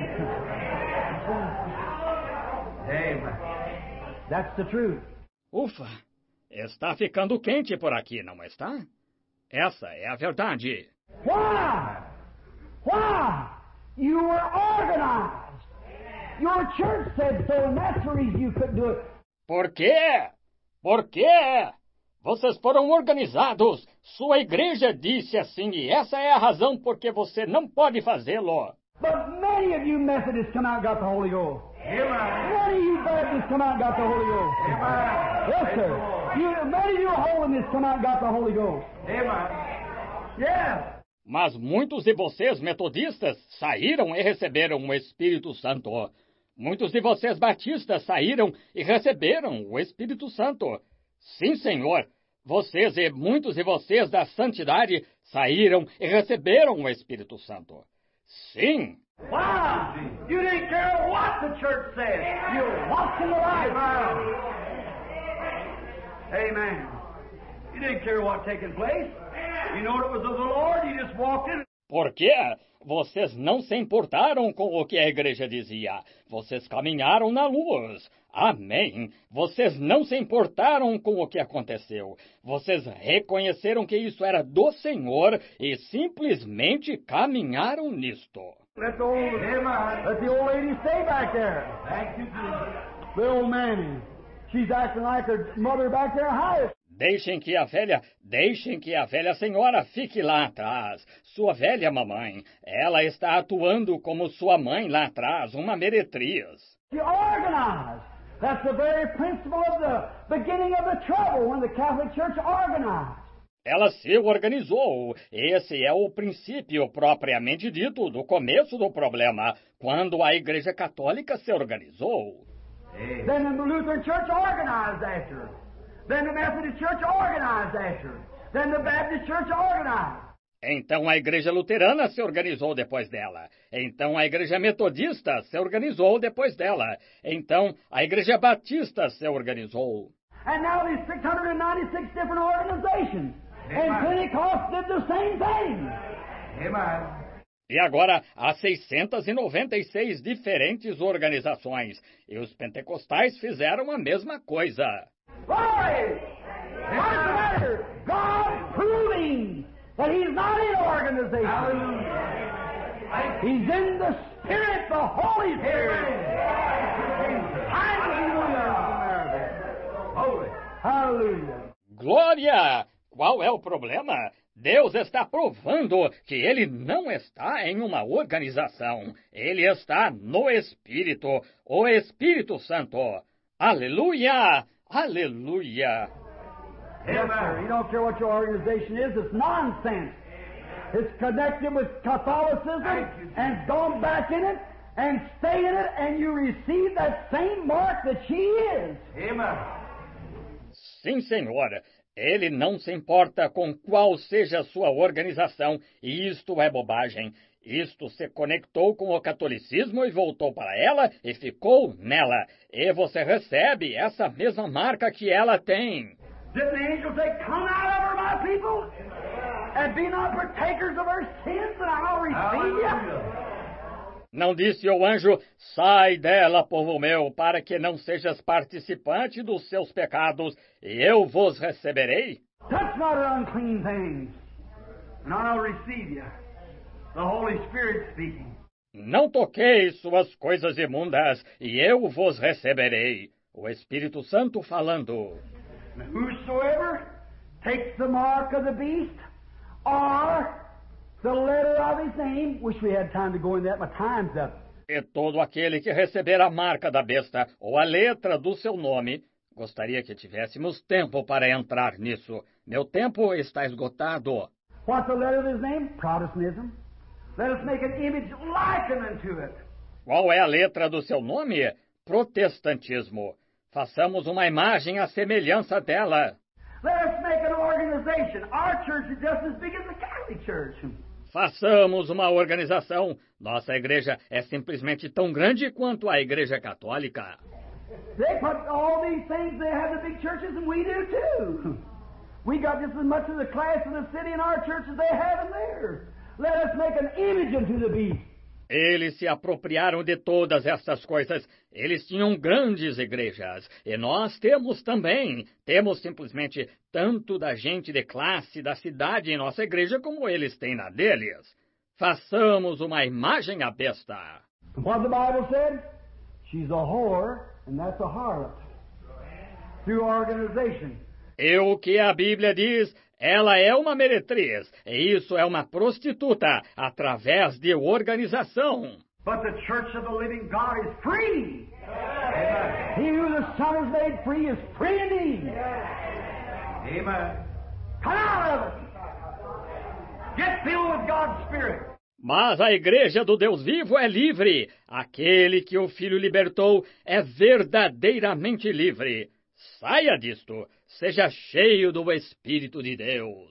it? Amen. That's the truth. Ufa, está ficando quente por aqui, não está? Essa é a verdade. Why? Why? You were organized. Your church said so, and that's the reason you couldn't do it. Por quê? Por quê? Vocês foram organizados. Sua igreja disse assim, e essa é a razão por que você não pode fazê-lo. But many of you Methodists come out and got the Holy Ghost. Amen. Many of you Baptists come out and got the Holy Ghost. Amen. Yes, sir. You, many of you Holiness come out and got the Holy Ghost. Amen. Yes. Mas muitos de vocês metodistas saíram e receberam o Espírito Santo. Muitos de vocês batistas saíram e receberam o Espírito Santo. Sim, Senhor. Vocês e muitos de vocês da santidade saíram e receberam o Espírito Santo. Sim. Why? You didn't care what the church said. You're watching the light. Amen. You didn't care what taking place. You know it was of the Lord. You just walked in. Por quê? Vocês não se importaram com o que a igreja dizia. Vocês caminharam na luz. Amém. Vocês não se importaram com o que aconteceu. Vocês reconheceram que isso era do Senhor e simplesmente caminharam nisto. Let the old, let the old lady stay back there. Thank you, Jesus. The old man. She's acting like her mother back there high. Deixem que a velha, deixem que a velha senhora fique lá atrás. Sua velha mamãe, ela está atuando como sua mãe lá atrás, uma meretriz. She organized. That's the very principle of the beginning of the trouble when the Catholic Church organized. Ela se organizou. Esse é o princípio propriamente dito do começo do problema, quando a Igreja Católica se organizou. Then the Lutheran Church organized after. Then the Methodist Church organized after. Then the Baptist Church organized. Então a Igreja Luterana se organizou depois dela. Então a Igreja Metodista se organizou depois dela. Então a Igreja Batista se organizou. And now these six hundred ninety-six different organizations. And Pentecost did the same thing. Amen. E agora há seiscentas e noventa e seis diferentes organizações. E os pentecostais fizeram a mesma coisa. Glory! What's the matter? God proving that He's not in organization. He's in the Spirit, the Holy Spirit. Hallelujah! Hallelujah! Glória! Qual é o problema? Deus está provando que Ele não está em uma organização. Ele está no Espírito, o Espírito Santo. Aleluia! Aleluia! Yes, sir. You don't care what your organization is, it's nonsense. It's connected with Catholicism and gone back in it and stay in it and you receive that same mark that she is. Amen. Sim, Senhor. Ele não se importa com qual seja a sua organização, e isto é bobagem. Isto se conectou com o catolicismo e voltou para ela e ficou nela. E você recebe essa mesma marca que ela tem. Didn't the angel say, "Come out of her, my people, and be not partakers of her sins, and I'll receive you"? Não disse o anjo, sai dela, povo meu, para que não sejas participante dos seus pecados, e eu vos receberei? Touch not her unclean things, and I'll receive you. The Holy Spirit speaking. Não toqueis suas coisas imundas, e eu vos receberei. O Espírito Santo falando. And whosoever takes the mark of the beast, or the letter of his name, wish we had time to go into that, my time's up. E todo aquele que receber a marca da besta, ou a letra do seu nome, gostaria que tivéssemos tempo para entrar nisso. Meu tempo está esgotado. What's the letter of his name? Protestantism. Let us make an image likened unto it. Qual é a letra do seu nome? Protestantismo. Façamos uma imagem à semelhança dela. Let us make an organization. Our church is just as big as the Catholic Church. Façamos uma organização. Nossa igreja é simplesmente tão grande quanto a Igreja Católica. They put all these things, they have the big churches, and we do too. We got just as much of the class in the city in our church as they have in theirs. Let us make an image unto the beast. Eles se apropriaram de todas essas coisas. Eles tinham grandes igrejas. E nós temos também. Temos simplesmente tanto da gente de classe da cidade em nossa igreja como eles têm na deles. Façamos uma imagem à besta. What the Bible said? She's a whore, and that's a harlot. Through organization. E o que a Bíblia diz? Ela é uma meretriz, e isso é uma prostituta, através de organização. But the church of the living God is free. Amen. He who the Son has made free is free indeed. Amen. Come out of it. Get filled with God's Spirit. Mas a igreja do Deus vivo é livre. Aquele que o Filho libertou é verdadeiramente livre. Saia disto. Seja cheio do Espírito de Deus.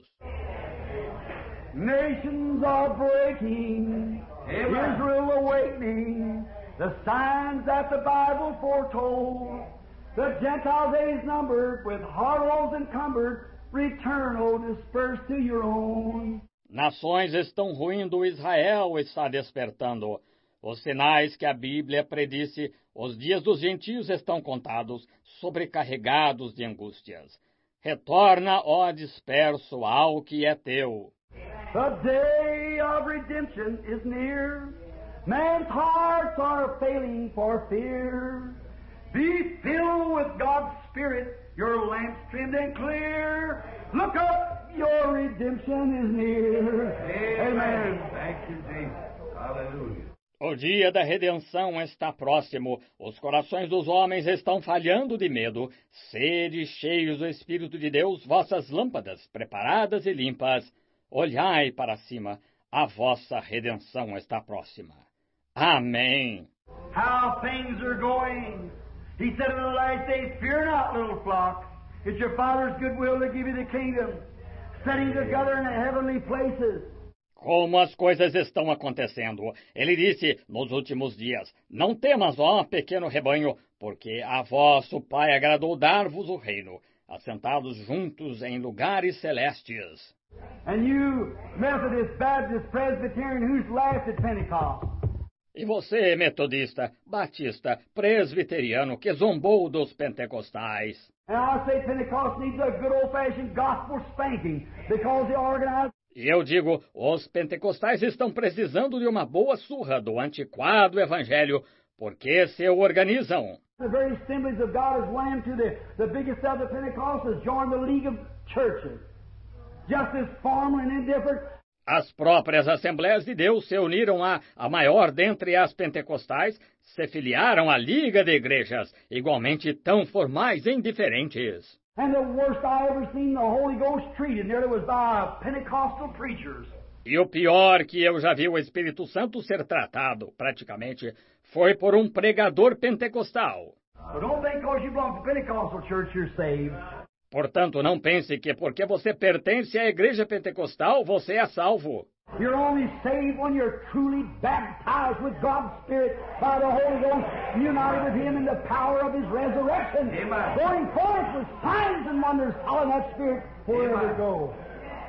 Nations are breaking, Israel awakening, the signs that the Bible foretold. The Gentiles days numbered, with horrors encumbered, return, O disperse to your own. Nações estão ruindo, Israel está despertando. Os sinais que a Bíblia predisse, os dias dos gentios estão contados, sobrecarregados de angústias. Retorna, ó disperso, ao que é teu. The day of redemption is near. Man's hearts are failing for fear. Be filled with God's Spirit, your lamps trimmed and clear. Look up, your redemption is near. Amen. Thank you, Jesus. Hallelujah. O dia da redenção está próximo. Os corações dos homens estão falhando de medo. Sede cheios do Espírito de Deus, vossas lâmpadas preparadas e limpas. Olhai para cima. A vossa redenção está próxima. Amém. How things are going. He said in the last days, fear not, little flock. It's your Father's good will to give you the kingdom, setting together in the heavenly places. Como as coisas estão acontecendo. Ele disse, nos últimos dias, não temas, ó pequeno rebanho, porque a vosso Pai agradou dar-vos o reino, assentados juntos em lugares celestes. And you, Methodist, Baptist, Presbyterian, who's laughed at Pentecost? E você, metodista, batista, presbiteriano, que zombou dos pentecostais. And I say Pentecost needs a good old-fashioned gospel spanking, because the organized... E eu digo, os pentecostais estão precisando de uma boa surra do antiquado evangelho, porque se organizam. The very assemblies of God has went to the, the biggest of the Pentecostals, joined the League of Churches. Just as formal and indifferent. As próprias Assembleias de Deus se uniram a, a maior dentre as pentecostais, se filiaram à Liga de Igrejas, igualmente tão formais e indiferentes. And the worst I ever seen the Holy Ghost treated nearly was by Pentecostal preachers. E o pior que eu já vi o Espírito Santo ser tratado, praticamente, foi por um pregador pentecostal. But don't think because you belong to Pentecostal church you're saved. Portanto, não pense que porque você pertence à igreja pentecostal, você é salvo. You're only saved when you're truly baptized with God's Spirit by the Holy Ghost, united with Him in the power of His resurrection, Amen. going forth with signs and wonders following that Spirit wherever you go.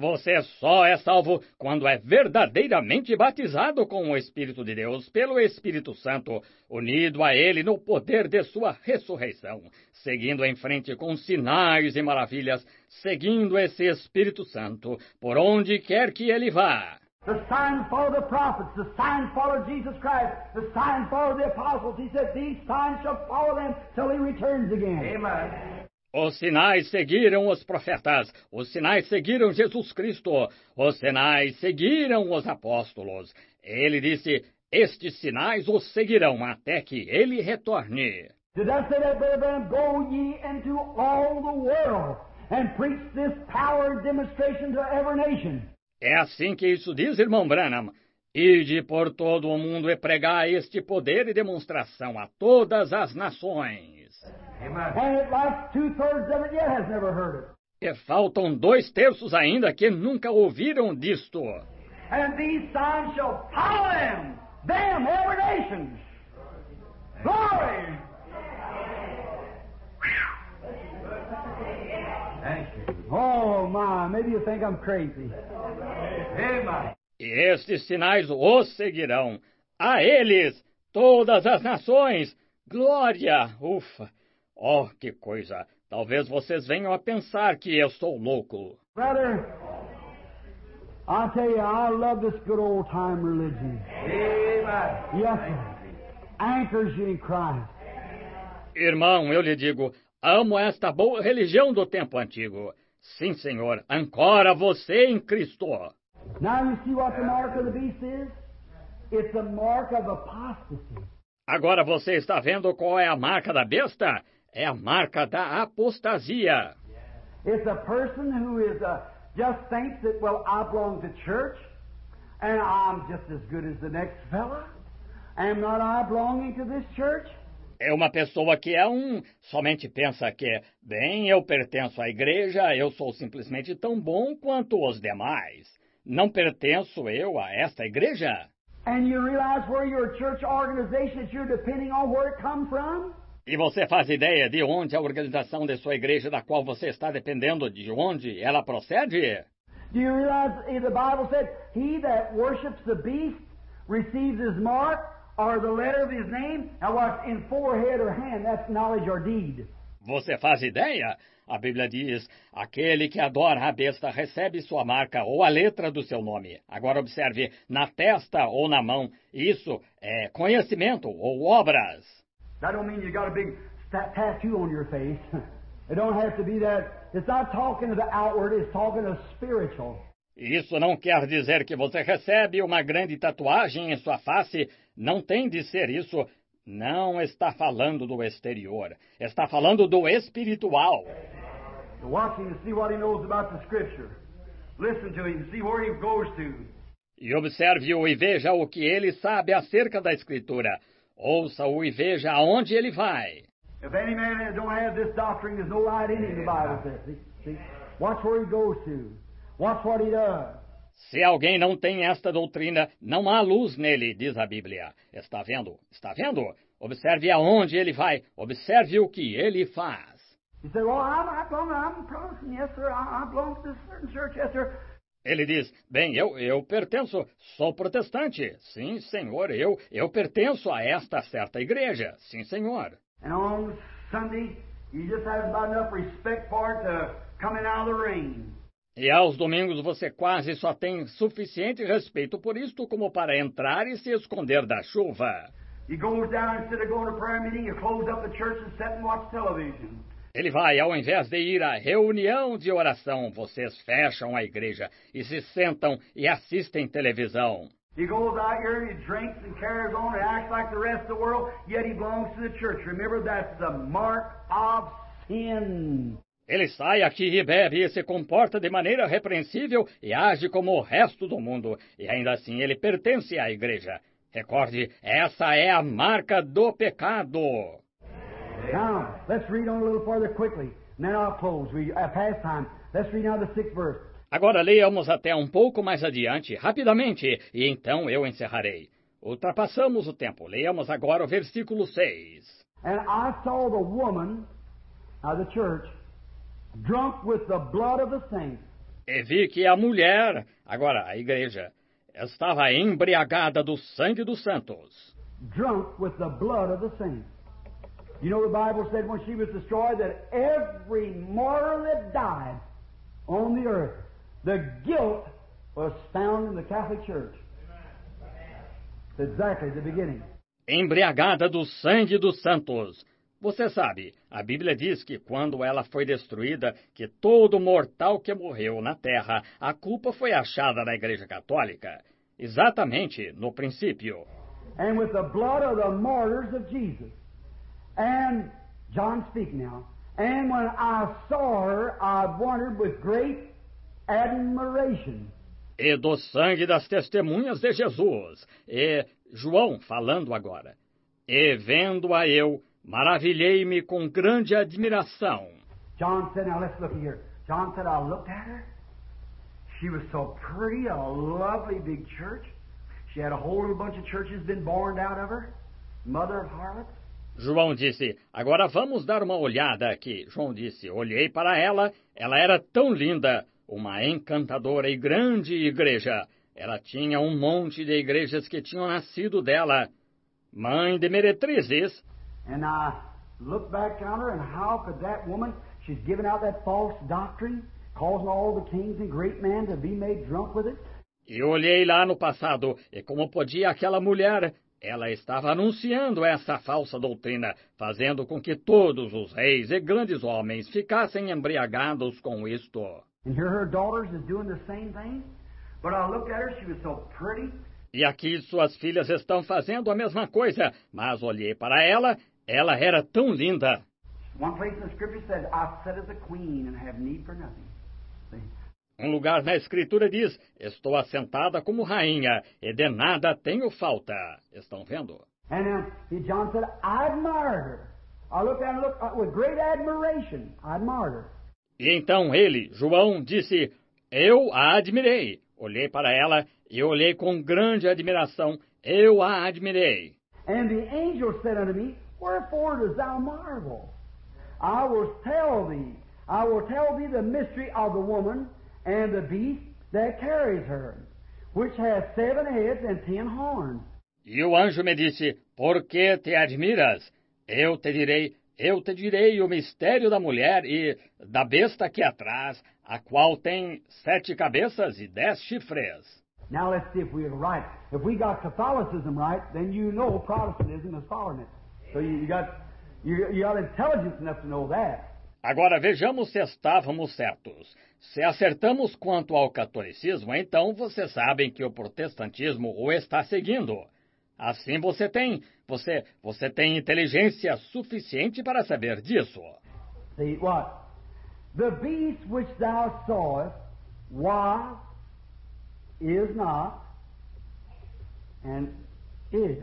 Você só é salvo quando é verdadeiramente batizado com o Espírito de Deus, pelo Espírito Santo, unido a Ele no poder de sua ressurreição, seguindo em frente com sinais e maravilhas, seguindo esse Espírito Santo, por onde quer que ele vá. The signs follow the prophets. The signs follow Jesus Christ. The signs follow the apostles. He said, these signs shall follow them till he returns again. Amen. Os sinais seguiram os profetas, os sinais seguiram Jesus Cristo, os sinais seguiram os apóstolos. Ele disse, estes sinais os seguirão até que ele retorne. Did that say that, Brother Branham? Go ye into all the world and preach this power and demonstration to every nation. É assim que isso diz, irmão Branham. Ide por todo o mundo e pregar este poder e demonstração a todas as nações. And it like two-thirds of it yet has never heard it. E faltam dois terços ainda que nunca ouviram disto. And these signs shall follow them, them, every nation. Glory! Thank you. Oh my, maybe you think I'm crazy. Amen. E estes sinais os seguirão. A eles, todas as nações. Glória! Ufa! Oh, que coisa! Talvez vocês venham a pensar que eu sou louco. Brother, I'll tell you, I love this good old-time religion. Amen. Yes, sir. Anchors you in Christ. Irmão, eu lhe digo, amo esta boa religião do tempo antigo. Sim, Senhor, ancora você em Cristo. Now you see what the mark of the beast is? It's a mark of apostasy. Agora você está vendo qual é a marca da besta? É a marca da apostasia. It's a person who is uh, just thinks that, well, I belong to church, and I'm just as good as the next fella. Am not I belonging to this church? É uma pessoa que é um, somente pensa que, bem, eu pertenço à igreja, eu sou simplesmente tão bom quanto os demais. Não pertenço eu a esta igreja? And you realize where your church organization that you're depending on, where it come from? E você faz ideia de onde a organização de sua igreja, da qual você está dependendo, de onde ela procede? Do you realize the Bible said, he that worships the beast receives his mark, or the letter of his name, and what's in forehead or hand, that's knowledge or deed. Você faz ideia? A Bíblia diz, aquele que adora a besta recebe sua marca ou a letra do seu nome. Agora observe, na testa ou na mão, isso é conhecimento ou obras. That don't mean you got a big tattoo on your face. It don't have to be that. It's not talking to the outward, it's talking to spiritual. Isso não quer dizer que você recebe uma grande tatuagem em sua face. Não tem de ser isso. Não está falando do exterior. Está falando do espiritual. Watch him to see what he knows about the Scripture. Listen to him and see where he goes to. E observe-o e veja o que ele sabe acerca da Escritura. Ouça-o e veja aonde ele vai. If any man don't have this doctrine, there's no light in him, the Bible says. See? See? Watch where he goes to. Watch what he does. Se alguém não tem esta doutrina, não há luz nele, diz a Bíblia. Está vendo? Está vendo? Observe aonde ele vai. Observe o que ele faz. You say, well, I'm, I belong, I'm a Protestant, yes, sir. I, I belong to this certain church, yes, sir. Ele diz, bem, eu, eu pertenço, sou protestante. Sim, senhor, eu, eu pertenço a esta certa igreja. Sim, senhor. And on Sunday, you just have about enough respect for it to coming out of the rain. E aos domingos você quase só tem suficiente respeito por isto como para entrar e se esconder da chuva. He goes down, instead of going to prayer meeting, you close up the church and sit and watch television. Ele vai, ao invés de ir à reunião de oração, vocês fecham a igreja e se sentam e assistem televisão. He goes out here and he drinks and carries on and acts like the rest of the world, yet he belongs to the church. Remember, that's the mark of sin. Ele sai aqui e bebe e se comporta de maneira repreensível e age como o resto do mundo. E ainda assim ele pertence à igreja. Recorde, essa é a marca do pecado. Now, let's read on a little further quickly, and then I'll close. We have past time. Let's read now the sixth verse. Agora leiamos até um pouco mais adiante, rapidamente, e então eu encerrarei. Ultrapassamos o tempo. Leiamos agora o versículo seis. And I saw the woman of the church drunk with the blood of the saints E vi que a mulher, agora a igreja, estava embriagada do sangue dos santos. Drunk with the blood of the saints. You know, the Bible said when she was destroyed that every martyr that died on the earth, the guilt was found in the Catholic Church. It's exactly the beginning. Embriagada do sangue dos santos. Você sabe, a Bíblia diz que quando ela foi destruída, que todo mortal que morreu na terra, a culpa foi achada na Igreja Católica. Exatamente no princípio. And with the blood of the martyrs of Jesus. And, John speak now, and when I saw her, I wondered with great admiration. E do sangue das testemunhas de Jesus. E João falando agora. E vendo-a eu, maravilhei-me com grande admiração. John said, now let's look here. John said, I looked at her. She was so pretty, a lovely big church. She had a whole little bunch of churches been born out of her. Mother of harlots. João disse, agora vamos dar uma olhada aqui. João disse, olhei para ela, ela era tão linda, uma encantadora e grande igreja. Ela tinha um monte de igrejas que tinham nascido dela. Mãe de meretrizes. And I looked back on her, and how could that woman, she's given out that false doctrine, causing all the kings and great men to be made drunk with it. E olhei lá no passado, e como podia aquela mulher, ela estava anunciando essa falsa doutrina, fazendo com que todos os reis e grandes homens ficassem embriagados com isto. And here her daughters is doing the same thing. But I looked at her, she was so pretty. E aqui suas filhas estão fazendo a mesma coisa, mas olhei para ela, ela era tão linda. One place in the scripture said, I sit as a queen and have need for nothing. See? Um lugar na Escritura diz, estou assentada como rainha, e de nada tenho falta. Estão vendo? And then John said, I admired her. I looked at her looked, with great admiration. I admired her. E então ele, João, disse, eu a admirei. Olhei para ela e olhei com grande admiração. Eu a admirei. And the angel said unto me, wherefore dost thou marvel? I will tell thee, I will tell thee the mystery of the woman and the beast that carries her, which has seven heads and ten horns. E o anjo me disse, por que te admiras? Eu te direi, eu te direi o mistério da mulher e da besta que atrás, a qual tem sete cabeças e dez chifres. Now let's see if we're right. If we got Catholicism right, then you know Protestantism is following it. So you, you got you, you got intelligence enough to know that. Agora vejamos se estávamos certos. Se acertamos quanto ao catolicismo, então vocês sabem que o protestantismo o está seguindo. Assim você tem, você, você tem inteligência suficiente para saber disso. See what? The beast which thou sawest was, is not, and is.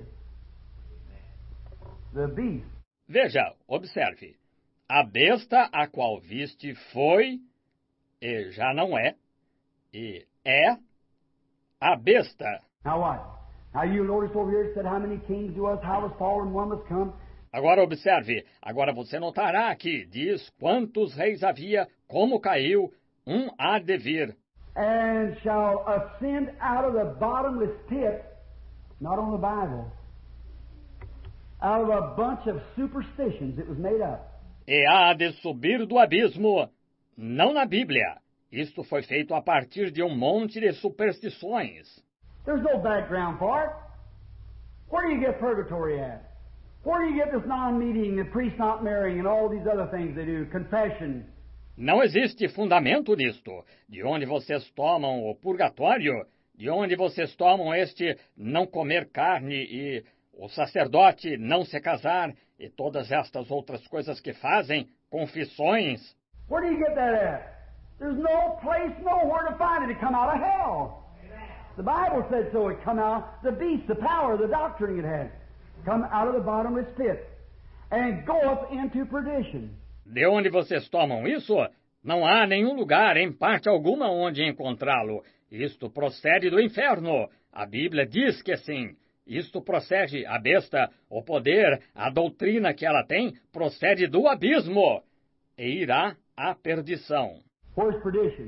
The beast. Veja, observe. A besta a qual viste foi, e já não é, e é a besta. Now what? Now you notice over here it said how many kings there was, how was fallen, one was come. Agora observe, agora você notará que diz quantos reis havia, como caiu, um há de vir. And shall ascend out of the bottomless pit, not on the Bible, out of a bunch of superstitions it was made up. E há de subir do abismo, não na Bíblia. Isto foi feito a partir de um monte de superstições. There's no background for it. Where do you get purgatory at? Where do you get this non-meeting, the priest not marrying, and all these other things they do, confession? Não existe fundamento nisto. De onde vocês tomam o purgatório? De onde vocês tomam este não comer carne e o sacerdote não se casar e todas estas outras coisas que fazem, confissões? Where do you get that at? There's no place, nowhere to find it. It come out of hell. The Bible said so. It come out, the beast, the power, the doctrine it had, come out of the bottomless pit and goeth into perdition. De onde vocês tomam isso? Não há nenhum lugar, em parte alguma, onde encontrá-lo. Isto procede do inferno. A Bíblia diz que sim. Isto procede, a besta, o poder, a doutrina que ela tem, procede do abismo. E irá à perdição. Where's perdition?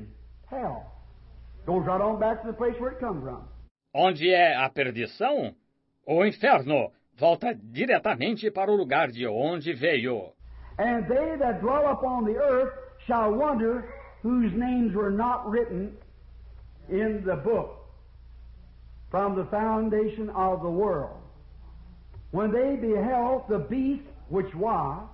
Hell. Goes right on back to the place where it come from. Onde é a perdição? O inferno volta diretamente para o lugar de onde veio. And they that dwell upon the earth shall wonder whose names were not written in the book from the foundation of the world, when they beheld the beast which was,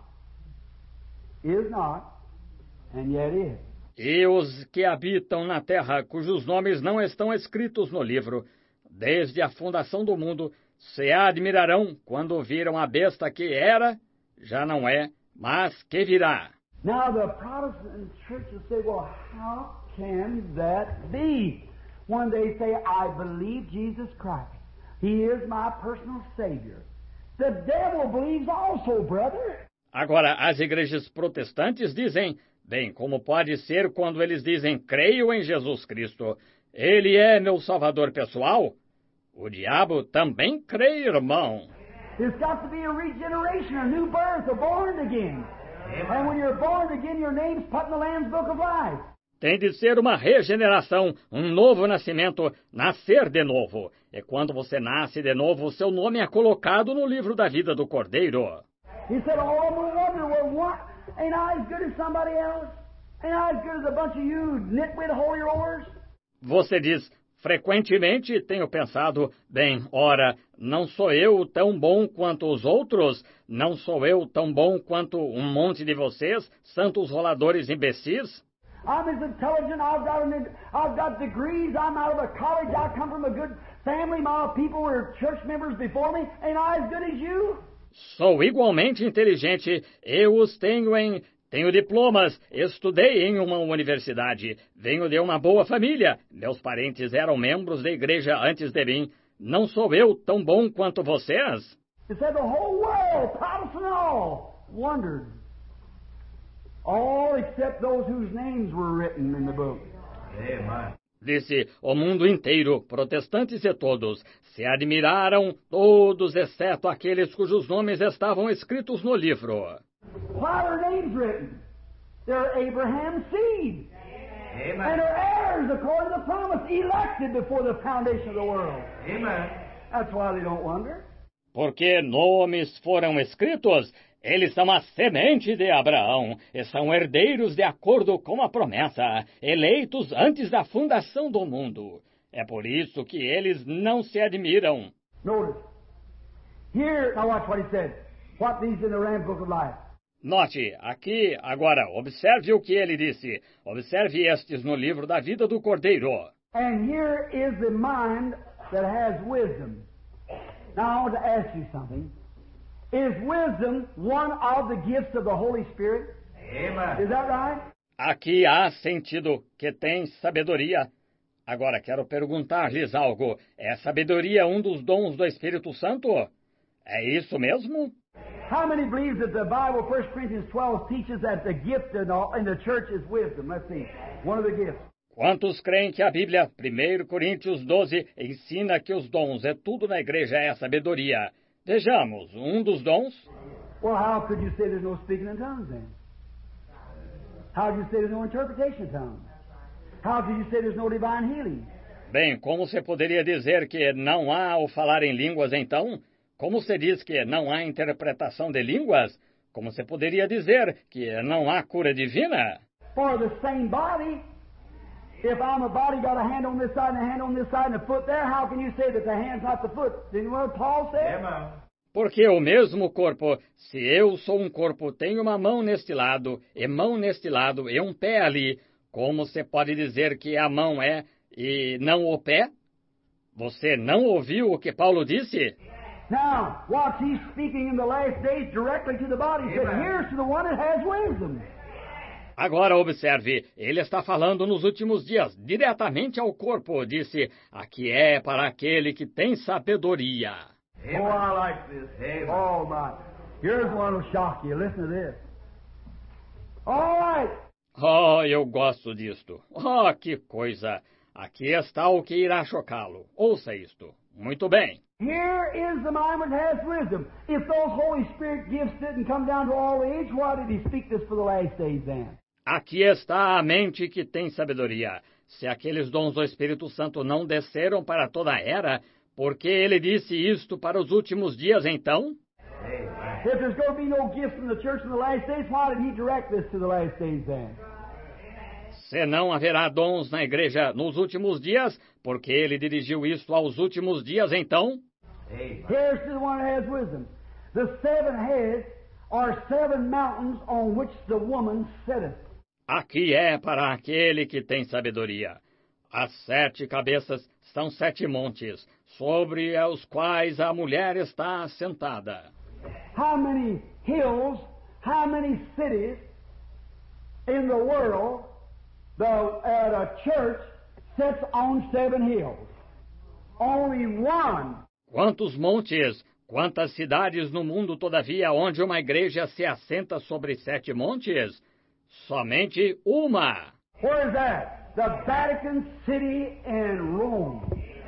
is not, and yet is. E os que habitam na terra, cujos nomes não estão escritos no livro, desde a fundação do mundo, se admirarão quando viram a besta que era, já não é, mas que virá. Now the Protestant church will say, well, how can that be? When they say, I believe Jesus Christ, He is my personal Savior. The devil believes also, brother. Agora, as igrejas protestantes dizem, bem, como pode ser quando eles dizem, creio em Jesus Cristo, Ele é meu Salvador pessoal? O diabo também crê, irmão. There's got to be a regeneration, a new birth, a born again. And when you're born again, your name's put in the Lamb's Book of Life. Tem de ser uma regeneração, um novo nascimento, nascer de novo. E quando você nasce de novo, o seu nome é colocado no livro da vida do Cordeiro. He said, oh, I'm going to wonder, well, what? Ain't I as good as somebody else? Ain't I as good as a bunch of you nitwit holy rollers? Você diz, frequentemente tenho pensado, bem, ora, não sou eu tão bom quanto os outros? Não sou eu tão bom quanto um monte de vocês, santos roladores imbecis? I'm as intelligent, I've got, an, I've got degrees, I'm out of a college, I come from a good family, my people were church members before me, ain't I as good as you? Sou igualmente inteligente, eu os tenho em... Tenho diplomas, estudei em uma universidade, venho de uma boa família, meus parentes eram membros da igreja antes de mim. Não sou eu tão bom quanto vocês? It said the whole world, Protestant all, wondered. All except those whose names were written in the book. Amen. Disse, o mundo inteiro, protestantes e todos, se admiraram, todos exceto aqueles cujos nomes estavam escritos no livro. Why are their names written? They're Abraham's seed. Amen. And are heirs according to the promise, elected before the foundation of the world. Amen. That's why they don't wonder. Porque nomes foram escritos, eles são a semente de Abraão, e são herdeiros de acordo com a promessa, eleitos antes da fundação do mundo. É por isso que eles não se admiram. Notice. Here, now watch what he said. What these in the Lamb's Book of Life. Note, aqui, agora, observe o que ele disse. Observe estes no livro da vida do Cordeiro. And here is the mind that has wisdom. Now I want to ask you something. Is wisdom one of the gifts of the Holy Spirit? Amen. Is that right? Aqui há sentido que tem sabedoria. Agora quero perguntar-lhes algo. É sabedoria um dos dons do Espírito Santo? É isso mesmo? How many believe that the Bible, First Corinthians twelve, teaches that the gift in, all, in the church is wisdom? Let's see. One of the gifts. Quantos creem que a Bíblia, primeira Coríntios doze, ensina que os dons é tudo na igreja é a sabedoria? Vejamos, um dos dons. Well, how could you say there's no speaking in tongues then? How could you say there's no interpretation of tongues? How could you say there's no divine healing? Bem, como você poderia dizer que não há o falar em línguas então? Como você diz que não há interpretação de línguas? Como você poderia dizer que não há cura divina? For the same body, if I'm a body got a hand on this side and a hand on this side and a foot there, how can you say that the hand's not the foot? Didn't what Paul said? Amen. Porque o mesmo corpo, se eu sou um corpo, tenho uma mão neste lado, e mão neste lado, e um pé ali, como você pode dizer que a mão é e não o pé? Você não ouviu o que Paulo disse? Now, watch, he's speaking in the last days directly to the body. He said, Amen. here's to the one that has wisdom. Agora observe, ele está falando nos últimos dias, diretamente ao corpo, disse, aqui é para aquele que tem sabedoria. Amen. Oh, I like this. Amen. Oh, my. Here's one that'll shock you. Listen to this. All right. Oh, eu gosto disto. Oh, que coisa. Aqui está o que irá chocá-lo. Ouça isto. Muito bem. Here is the mind that has wisdom. If those Holy Spirit gifts didn't come down to all age, why did he speak this for the last days then? Aqui está a mente que tem sabedoria. Se aqueles dons do Espírito Santo não desceram para toda a era, por que ele disse isto para os últimos dias então? If there's going to be no gift from the church in the last days, why did he direct this to the last days then? Se não haverá dons na igreja nos últimos dias, por que ele dirigiu isso aos últimos dias então? Here's to the one that has wisdom. The seven heads are seven mountains on which the woman sitteth. Aqui é para aquele que tem sabedoria. As sete cabeças são sete montes, sobre os quais a mulher está assentada. How many hills, how many cities in the world the, at a church sits on seven hills? Only one. Quantos montes, quantas cidades no mundo, todavia, onde uma igreja se assenta sobre sete montes? Somente uma. Where is that? The Vatican City in Rome.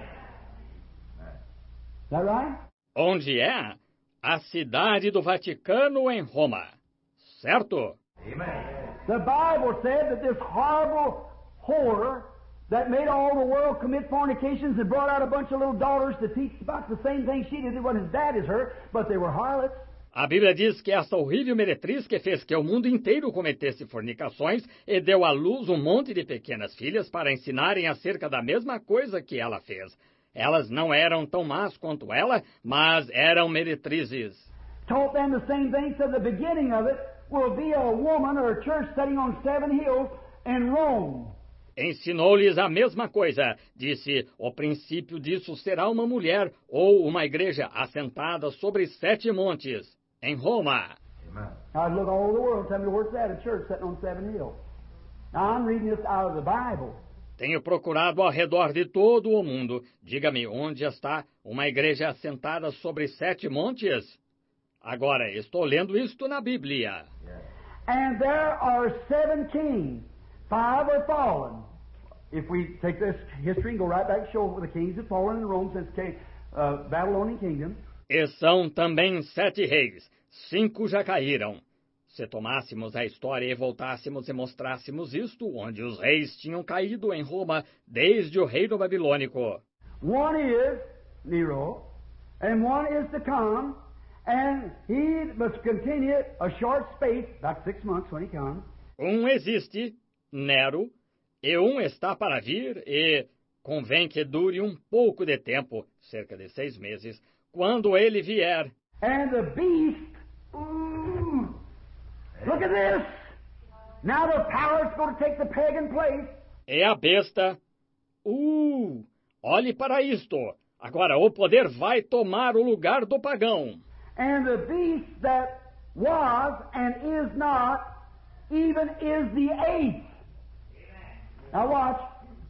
Is that right? Onde é? A cidade do Vaticano em Roma. Certo? Amen. The Bible said that this horrible whore that made all the world commit fornications and brought out a bunch of little daughters to teach about the same thing she did. It wasn't as bad as her, but they were harlots. A Bíblia diz que essa horrível meretriz que fez que o mundo inteiro cometesse fornicações e deu à luz um monte de pequenas filhas para ensinarem acerca da mesma coisa que ela fez. Elas não eram tão más quanto ela, mas eram meretrizes. Taught them the same thing, so the beginning of it will be a woman or a church sitting on seven hills in Rome. Ensinou-lhes a mesma coisa. Disse, o princípio disso será uma mulher ou uma igreja assentada sobre sete montes, em Roma. Amen. I'd look all over the world and tell me where's that, a church sitting on seven hills. Now I'm reading this out of the Bible. Tenho procurado ao redor de todo o mundo. Diga-me, onde está uma igreja assentada sobre sete montes? Agora, estou lendo isto na Bíblia. And there are seven kings. Five are fallen. If we take this history and go right back and show the kings have fallen in Rome since the uh, Babylonian kingdom. E são também sete reis. Cinco já caíram. Se tomássemos a história e voltássemos e mostrássemos isto, onde os reis tinham caído em Roma desde o reino babilônico. One is Nero, and one is to come, and he must continue a short space, about six months when he comes. Um existe, Nero, e um está para vir, e convém que dure um pouco de tempo, cerca de seis meses, quando ele vier. And the beast, ooh, look at this. Now the power's going to take the pagan place. E a besta, uh, olhe para isto. Agora o poder vai tomar o lugar do pagão. And the beast that was and is not, even is the eighth. Now watch.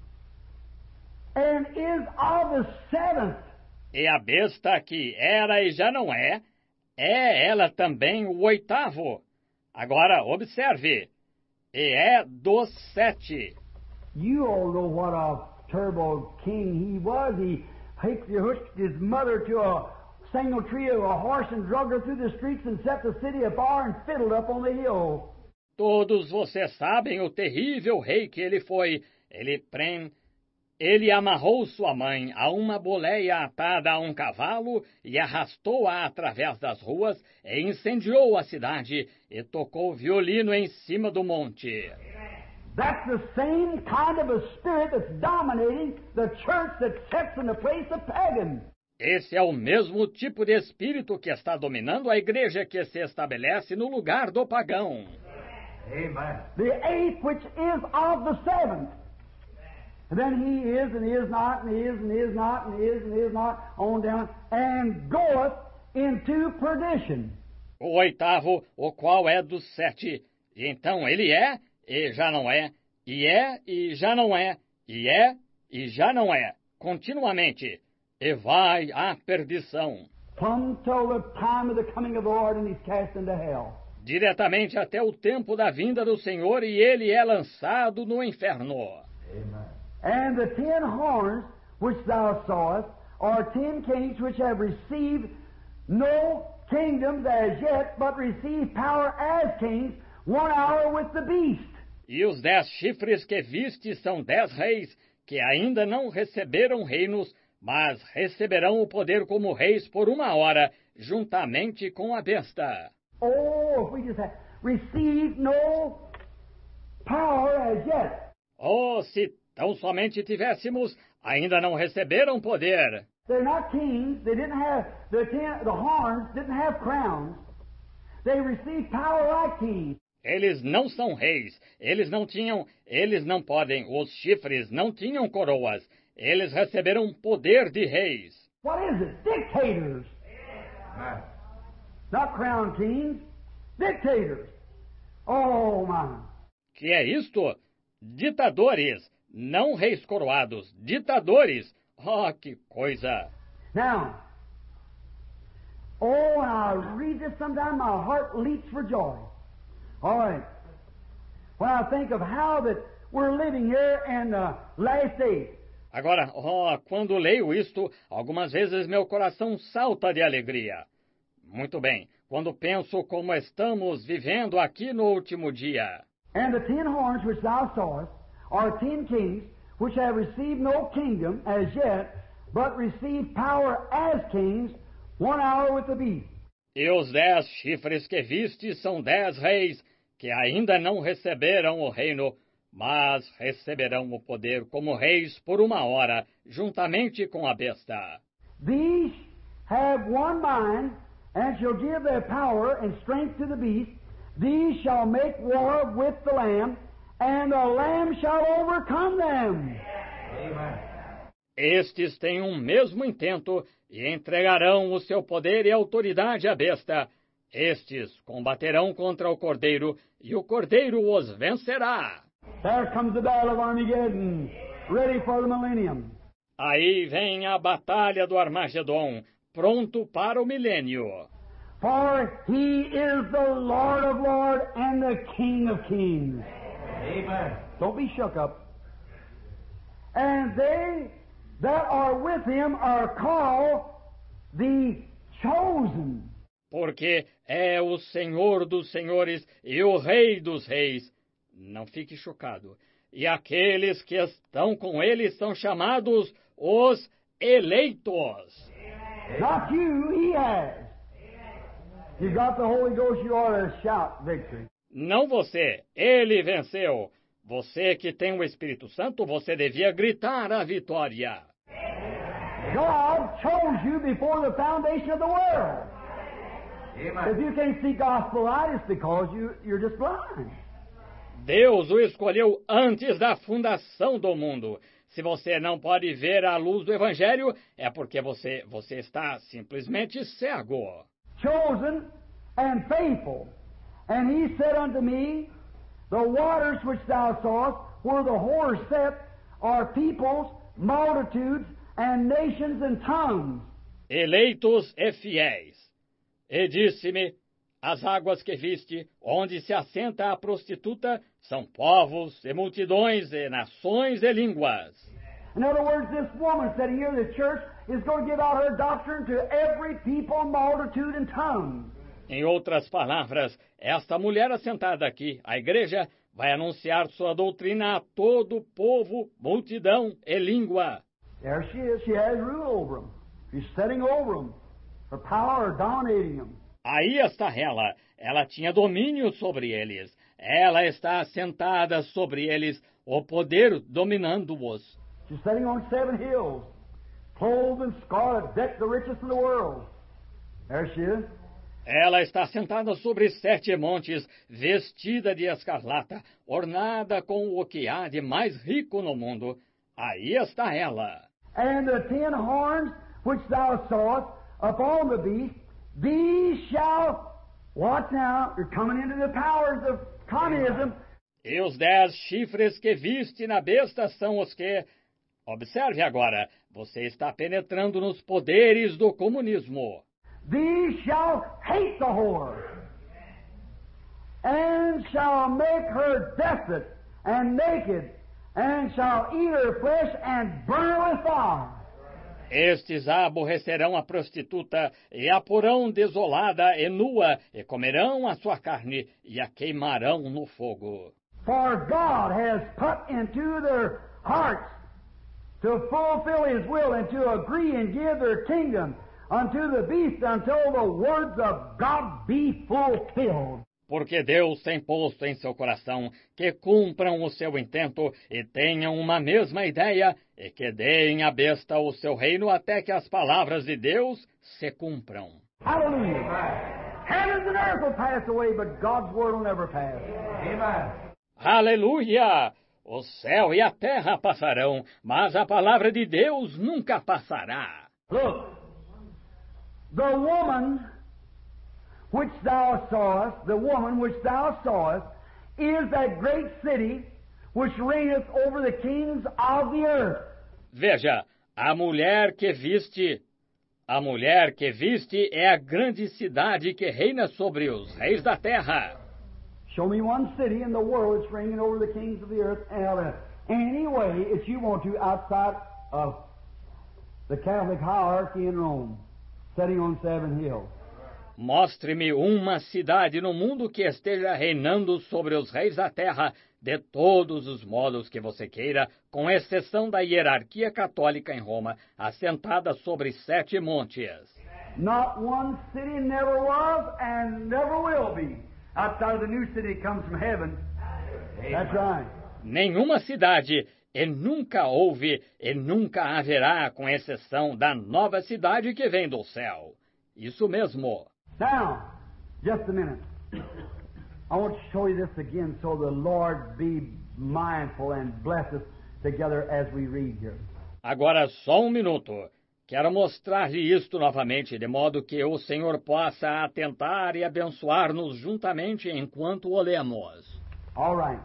And is of the seventh. E a besta que era e já não é, é ela também o oitavo. Agora observe. E é dos sete. You all know what a turbo king he was. He hitched his mother to a single tree of a horse and drugged her through the streets and set the city afire and fiddled up on the hill. Todos vocês sabem o terrível rei que ele foi. Ele prem... Ele amarrou sua mãe a uma boleia atada a um cavalo e arrastou-a através das ruas e incendiou a cidade e tocou violino em cima do monte. That's the same kind of a spirit that's dominating the church that sits in the place of pagan. Esse é o mesmo tipo de espírito que está dominando a igreja que se estabelece no lugar do pagão. Amen. The eighth, which is of the seventh. And then he is and is not, and is and is not, and is and is not, on down, and goeth into perdition. O oitavo, o qual é dos sete. E então ele é, e já não é, e é, e já não é, e é, e já não é, continuamente, e vai à perdição. Plumb till the time of the coming of the Lord, and he's cast into hell. Diretamente até o tempo da vinda do Senhor, e ele é lançado no inferno. Amen. And the ten horns which thou sawest are ten kings which have received no kingdoms as yet, but receive power as kings, one hour with the beast. E os dez chifres que viste são dez reis, que ainda não receberam reinos, mas receberão o poder como reis por uma hora, juntamente com a besta. Oh, if we just have received no power as yet. Oh, se tão somente tivéssemos, ainda não receberam poder. They're not kings. They didn't have the ten, the horns. Didn't have crowns. They received power like kings. Eles não são reis. Eles não tinham, eles não podem. Os chifres não tinham coroas. Eles receberam poder de reis. What is it? Dictators. Amen. Not crowned kings. Dictators. Oh my. Que é isto? Ditadores, não reis coroados. Ditadores. Oh, que coisa! Now, oh, when I read this sometime, my heart leaps for joy. All right. When I think of how that we're living here in the last days. Agora, oh, quando leio isto, algumas vezes meu coração salta de alegria. Muito bem, quando penso como estamos vivendo aqui no último dia. And the ten horns which thou sawest are ten kings, which have received no kingdom as yet, but received power as kings, one hour with the beast. E os dez chifres que viste são dez reis, que ainda não receberam o reino, mas receberão o poder como reis por uma hora, juntamente com a besta. These have one mind, and shall give their power and strength to the beast. These shall make war with the Lamb, and the Lamb shall overcome them. Amen. Estes têm um mesmo intento e entregarão o seu poder e autoridade à besta. Estes combaterão contra o Cordeiro, e o Cordeiro os vencerá. There comes the battle of Armageddon, ready for the millennium. Aí vem a batalha do Armagedon, pronto para o milênio. For he is the Lord of lords and the King of kings. Amen. Don't be shook up. And they that are with him are called the chosen. Porque é o Senhor dos senhores e o Rei dos reis. Não fique chocado. E aqueles que estão com ele são chamados os eleitos. Not you, he has. You got the Holy Ghost, you ought to shout victory. Não você, ele venceu. Você que tem o Espírito Santo, você devia gritar a vitória. God chose you before the foundation of the world. If Amen. you can't see gospel light, it's because you, you're just blind. Deus o escolheu antes da fundação do mundo. Se você não pode ver a luz do Evangelho, é porque você, você está simplesmente cego. Chosen and faithful. And he said unto me, the waters which thou sawest, where the whores sat, are peoples, multitudes, and nations and tongues. Eleitos e fiéis. E disse-me, as águas que viste, onde se assenta a prostituta, são povos e multidões e nações e línguas. In other words, this woman sitting here in the church is going to give out her doctrine to every people, multitude, and tongue. Em outras palavras, esta mulher assentada aqui, a igreja, vai anunciar sua doutrina a todo o povo, multidão e língua. There she is. She has rule over them. She's setting over them. Her power dominating them. Aí está ela. Ela tinha domínio sobre eles. Ela está assentada sobre eles, o poder dominando-os. She's sitting on seven hills, clothed in scarlet, decked the richest in the world. There she is. Ela está sentada sobre sete montes, vestida de escarlata, ornada com o que há de mais rico no mundo. Aí está ela. And the ten horns which thou sawest upon the beast, these shall, watch now, you're coming into the powers of communism. E os dez chifres que viste na besta são os que... Observe agora, você está penetrando nos poderes do comunismo. These shall hate the whore, and shall make her desolate and naked, and shall eat her flesh and burn her with fire. Estes aborrecerão a prostituta e a porão desolada e nua, e comerão a sua carne e a queimarão no fogo. For God has put into their hearts to fulfill His will and to agree and give their kingdom unto the beast until the words of God be fulfilled. Porque Deus tem posto em seu coração que cumpram o seu intento e tenham uma mesma ideia e que deem à besta o seu reino até que as palavras de Deus se cumpram. Hallelujah. Heavens and earth will pass away, but God's word will never pass. Amen. Aleluia! O céu e a terra passarão, mas a palavra de Deus nunca passará. Look, the woman which thou sawest, the woman which thou sawest, is that great city which reigneth over the kings of the earth. Veja, a mulher que viste, a mulher que viste é a grande cidade que reina sobre os reis da terra. Show me one city in the world that's reigning over the kings of the earth, and any way that you want to outside of the Catholic hierarchy in Rome, sitting on seven hills. Mostre-me uma cidade no mundo que esteja reinando sobre os reis da terra de todos os modos que você queira, com exceção da hierarquia católica em Roma, assentada sobre sete montes. Not one city never was and never will be outside of the new city that comes from heaven. That's right. Nenhuma cidade, e nunca houve, e nunca haverá, com exceção da nova cidade que vem do céu. Isso mesmo. Now, just a minute. I want to show you this again so the Lord be mindful and bless us together as we read here. Agora só um minuto. Quero mostrar-lhe isto novamente, de modo que o Senhor possa atentar e abençoar-nos juntamente enquanto o lemos. All right.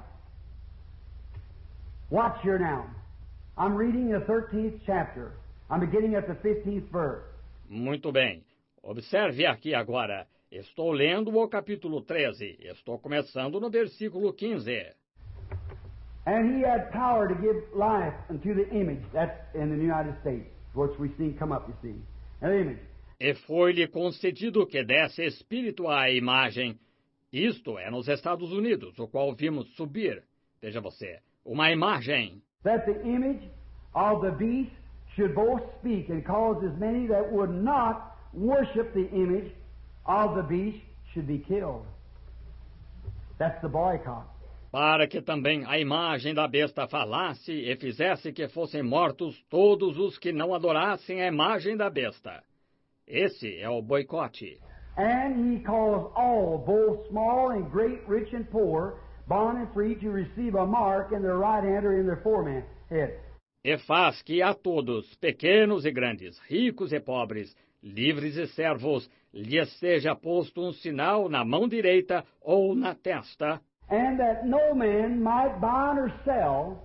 Watch here now. I'm reading the thirteenth chapter. I'm beginning at the fifteenth verse. Muito bem. Observe aqui agora. Estou lendo o capítulo treze. Estou começando no versículo quinze. And he had power to give life unto the image. That's in the United States, which we've seen come up, you see. An image. E foi-lhe concedido que desse espírito à imagem. Isto é nos Estados Unidos, o qual vimos subir. Veja você, uma imagem. That the image of the beast should both speak and cause as many that would not worship the image of the beast should be killed. That's the boycott. Para que também a imagem da besta falasse e fizesse que fossem mortos todos os que não adorassem a imagem da besta. Esse é o boicote. And he calls all, both small and great, rich and poor, bond and free, to receive a mark in their right hand or in their forehead. E faz que a todos, pequenos e grandes, ricos e pobres, livres e servos, lhes seja posto um sinal na mão direita ou na testa. And that no man might buy or sell,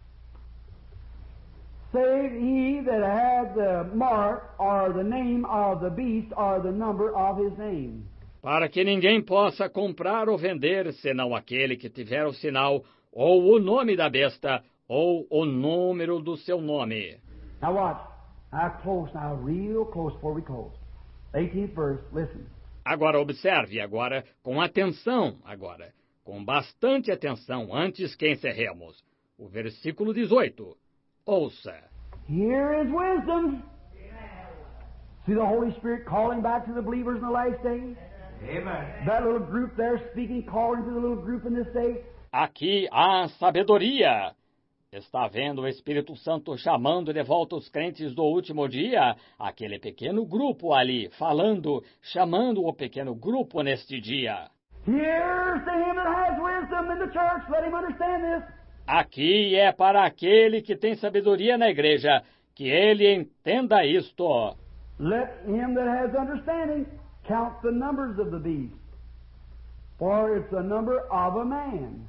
save he that had the mark or the name of the beast or the number of his name. Para que ninguém possa comprar ou vender, senão aquele que tiver o sinal, ou o nome da besta, ou o número do seu nome. Now watch. Now close, now real close before we close. eighteenth verse, listen. Agora observe, agora, com atenção, agora, com bastante atenção, antes que encerremos. O versículo dezoito. Ouça. Here is wisdom. See the Holy Spirit calling back to the believers in the last days? Amen. That little group there speaking, calling to the little group in this day. Aqui há sabedoria. Está vendo o Espírito Santo chamando de volta os crentes do último dia? Aquele pequeno grupo ali, falando, chamando o pequeno grupo neste dia. Here's to him that has wisdom in the church. Let him understand this. Aqui é para aquele que tem sabedoria na igreja, que ele entenda isto. Let him that has understanding count the numbers of the beast, for it's the number of a man.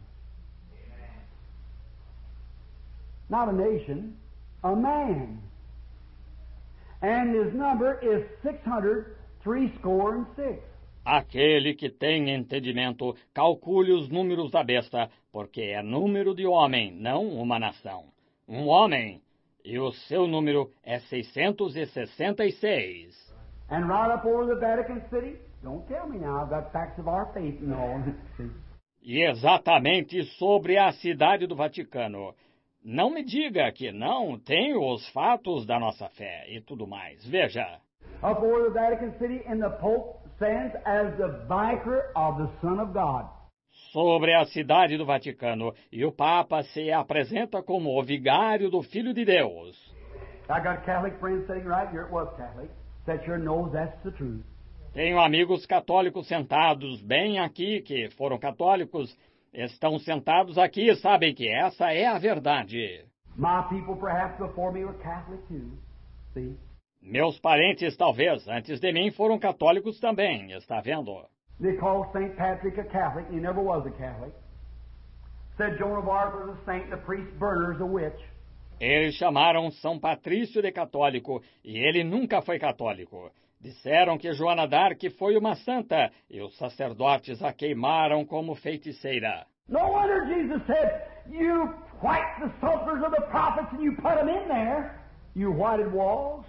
Not a nation, a man. And his number is six hundred three score and six. Aquele que tem entendimento, calcule os números da besta, porque é número de homem, não uma nação. Um homem, e o seu número é seiscentos e sessenta e seis. And right up over the Vatican City, don't tell me now, I've got facts of our faith and all. E exatamente sobre a cidade do Vaticano. Não me diga que não tenho os fatos da nossa fé e tudo mais. Veja. Before the Vatican City, and the Pope stands as the vicar of the Son of God. Sobre a cidade do Vaticano, e o Papa se apresenta como o vigário do Filho de Deus. I got Catholic friends sitting right here. It was Catholic. That sure knows that's the truth. Tenho amigos católicos sentados bem aqui, que foram católicos, estão sentados aqui e sabem que essa é a verdade. My people, perhaps before me, were Catholic too. See? Meus parentes, talvez, antes de mim, foram católicos também, está vendo? They called Saint Patrick a Catholic. He never was a Catholic. Said Joan of Arc was a saint, the priest Bernard's a witch. Eles chamaram São Patrício de católico, e ele nunca foi católico. Disseram que Joana d'Arc foi uma santa, e os sacerdotes a queimaram como feiticeira. No wonder Jesus said, you white the sepulchres of the prophets and you put them in there, you whited walls.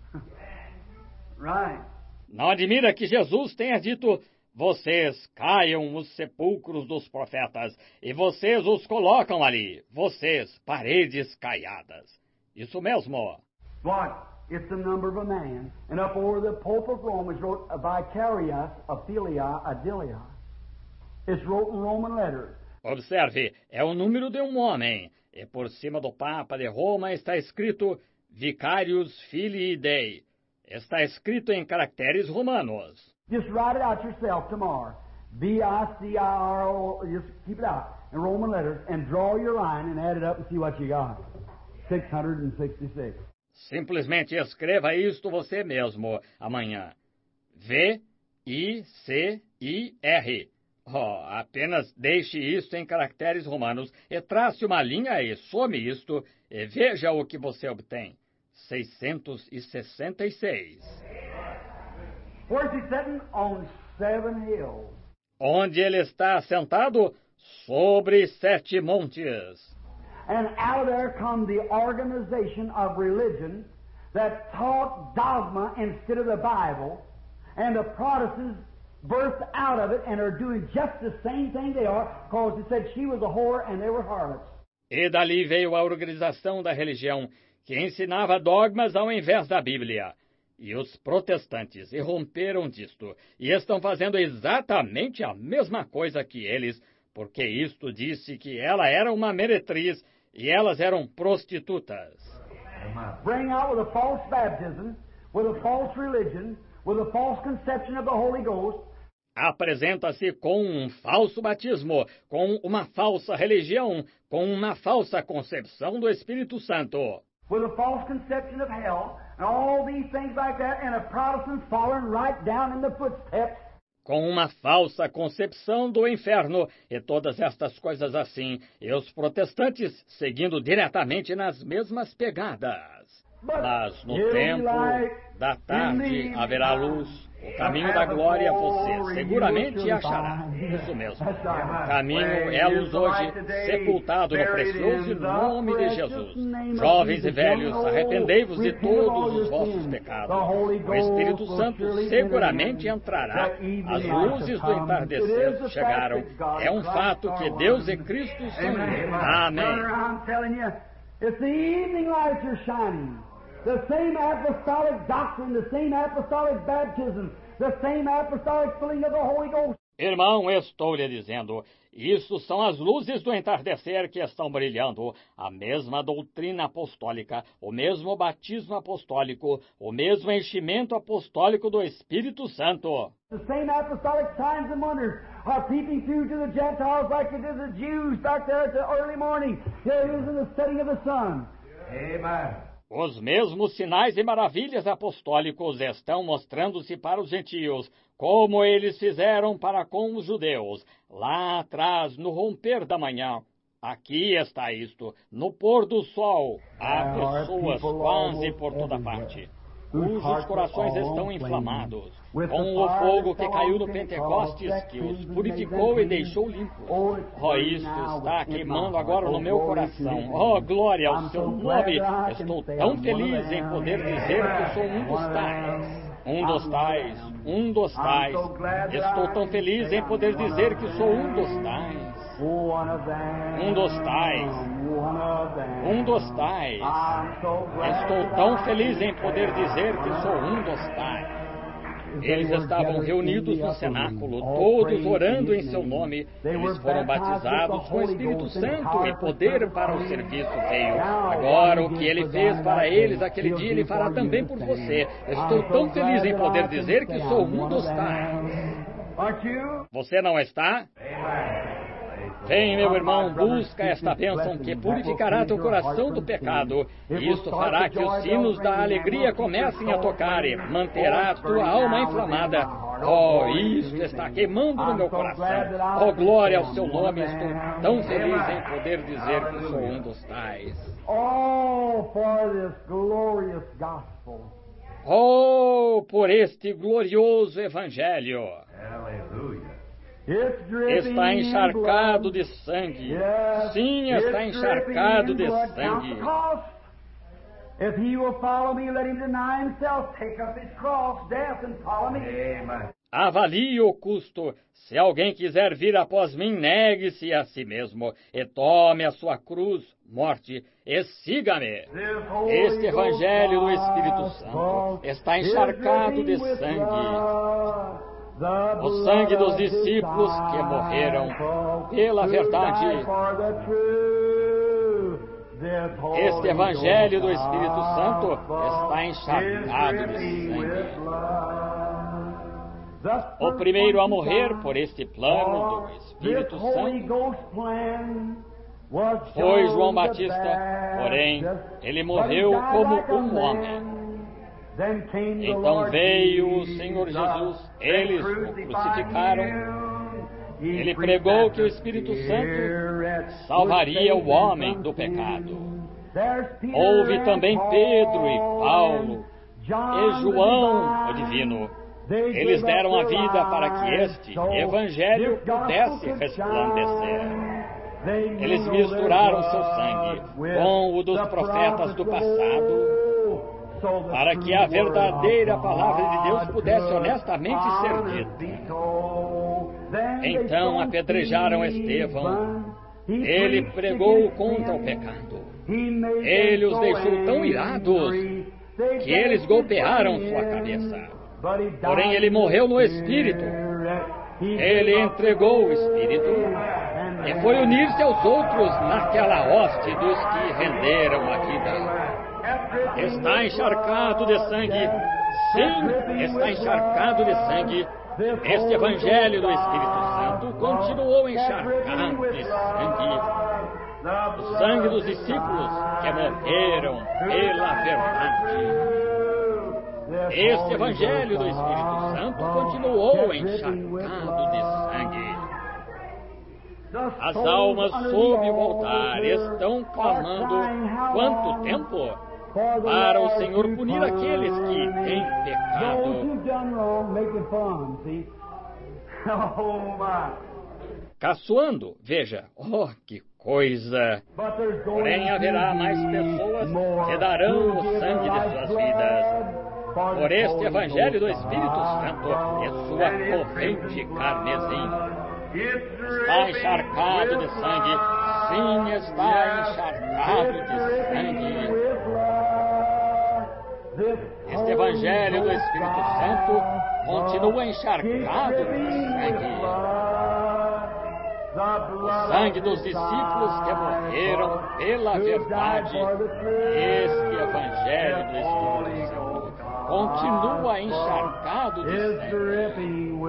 Right. Não admira que Jesus tenha dito, vocês caiam os sepulcros dos profetas, e vocês os colocam ali, vocês, paredes caiadas. Isso mesmo. What? It's the number of a man. And up over the Pope of Rome is wrote a vicarious, a filia, a dilia. It's wrote in Roman letters. Observe, é o número de um homem, e por cima do Papa de Roma está escrito Vicarius Filii Dei. Está escrito em caracteres romanos. Just write it out yourself tomorrow. V I C I R O, just keep it out in Roman letters and draw your line and add it up and see what you got. six hundred sixty-six. Simplesmente escreva isto você mesmo amanhã. V I C I R. Oh, apenas deixe isto em caracteres romanos e trace uma linha e some isto e veja o que você obtém. seiscentos e sessenta e seis. Where's he sitting? On seven hills. Onde ele está sentado? Sobre sete montes. And out of there come the organization of religion that taught dogma instead of the Bible, and the Protestants burst out of it and are doing just the same thing they are, because they said she was a whore and they were harlots. E dali veio a organização da religião, que ensinava dogmas ao invés da Bíblia. E os protestantes irromperam disto, e estão fazendo exatamente a mesma coisa que eles, porque isto disse que ela era uma meretriz, e elas eram prostitutas. Bring out with a false baptism, with a false religion, with a false conception of the Holy Ghost. Apresenta-se com um falso batismo, com uma falsa religião, com uma falsa concepção do Espírito Santo. With a false conception of hell, and all these things like that, and a Protestant following right down in the footsteps. Com uma falsa concepção do inferno e todas estas coisas assim, e os protestantes seguindo diretamente nas mesmas pegadas. Mas no tempo da tarde haverá luz, o caminho da glória você seguramente achará. Isso mesmo. O caminho é a luz hoje, sepultado no precioso nome de Jesus. Jovens e velhos, arrependei-vos de todos os vossos pecados. O Espírito Santo seguramente entrará. As luzes do entardecer chegaram. É um fato que Deus e Cristo são um. Amém. It's the evening lights are shining. The same apostolic doctrine, the same apostolic baptism, the same apostolic filling of the Holy Ghost. Irmão, estou lhe dizendo, isso são as luzes do entardecer que estão brilhando, a mesma doutrina apostólica, o mesmo batismo apostólico, o mesmo enchimento apostólico do Espírito Santo. The same apostolic signs and wonders are peeping through to the Gentiles like it did the Jews back there at the early morning. Here it is in the setting of the sun. Amen. Os mesmos sinais e maravilhas apostólicos estão mostrando-se para os gentios, como eles fizeram para com os judeus, lá atrás, no romper da manhã. Aqui está isto, no pôr do sol. Há pessoas quase por toda parte, cujos corações estão inflamados, com o fogo que caiu no Pentecostes, que os purificou e deixou limpos. Oh, isso está queimando agora no meu coração. Oh, glória ao seu nome! Estou tão feliz em poder dizer que sou um dos tais. Um dos tais, um dos tais. Estou tão feliz em poder dizer que sou um dos tais. Um dos tais. Um dos tais. Estou tão feliz em poder dizer que sou um dos tais. Eles estavam reunidos no cenáculo, todos orando em seu nome. Eles foram batizados com o Espírito Santo e poder para o serviço veio. Agora, o que ele fez para eles aquele dia, ele fará também por você. Estou tão feliz em poder dizer que sou um dos tais. Você não está? Vem, meu irmão, busca esta bênção que purificará teu coração do pecado. Isso fará que os sinos da alegria comecem a tocar e manterá tua alma inflamada. Oh, isso está queimando no meu coração. Oh, glória ao seu nome. Estou tão feliz em poder dizer que sou um dos tais. Oh, for this glorious gospel. Oh, por este glorioso evangelho. Hallelujah. Está encharcado de sangue. Sim, está encharcado de sangue. If he will follow me, let him deny himself, take up his cross, death, and follow me. Amen. Avalie o custo. Se alguém quiser vir após mim, negue-se a si mesmo e tome a sua cruz, morte, e siga-me. Este evangelho do Espírito Santo está encharcado de sangue. O sangue dos discípulos que morreram pela verdade. Este evangelho do Espírito Santo está encharcado de sangue. O primeiro a morrer por este plano do Espírito Santo foi João Batista, porém, ele morreu como um homem. Então veio o Senhor Jesus, eles o crucificaram. Ele pregou que o Espírito Santo salvaria o homem do pecado. Houve também Pedro e Paulo e João, o divino. Eles deram a vida para que este evangelho pudesse resplandecer. Eles misturaram seu sangue com o dos profetas do passado, para que a verdadeira palavra de Deus pudesse honestamente ser dita. Então apedrejaram Estevão. Ele pregou contra o pecado. Ele os deixou tão irados que eles golpearam sua cabeça. Porém, ele morreu no Espírito. Ele entregou o Espírito e foi unir-se aos outros naquela hoste dos que renderam a vida. Está encharcado de sangue. Sim, está encharcado de sangue. Este evangelho do Espírito Santo continuou encharcado de sangue. O sangue dos discípulos que morreram pela verdade. Este evangelho do Espírito Santo continuou encharcado de sangue. As almas sob o altar estão clamando quanto tempo? Para o Senhor punir aqueles que têm pecado. Caçoando, veja, oh, que coisa! Porém haverá mais pessoas que darão o sangue de suas vidas por este evangelho do Espírito Santo e sua corrente carmesim. Está encharcado de sangue. Sim, está encharcado de sangue. Este evangelho do Espírito Santo continua encharcado de sangue. O sangue dos discípulos que morreram pela verdade. Este evangelho do Espírito Santo continua encharcado de sangue.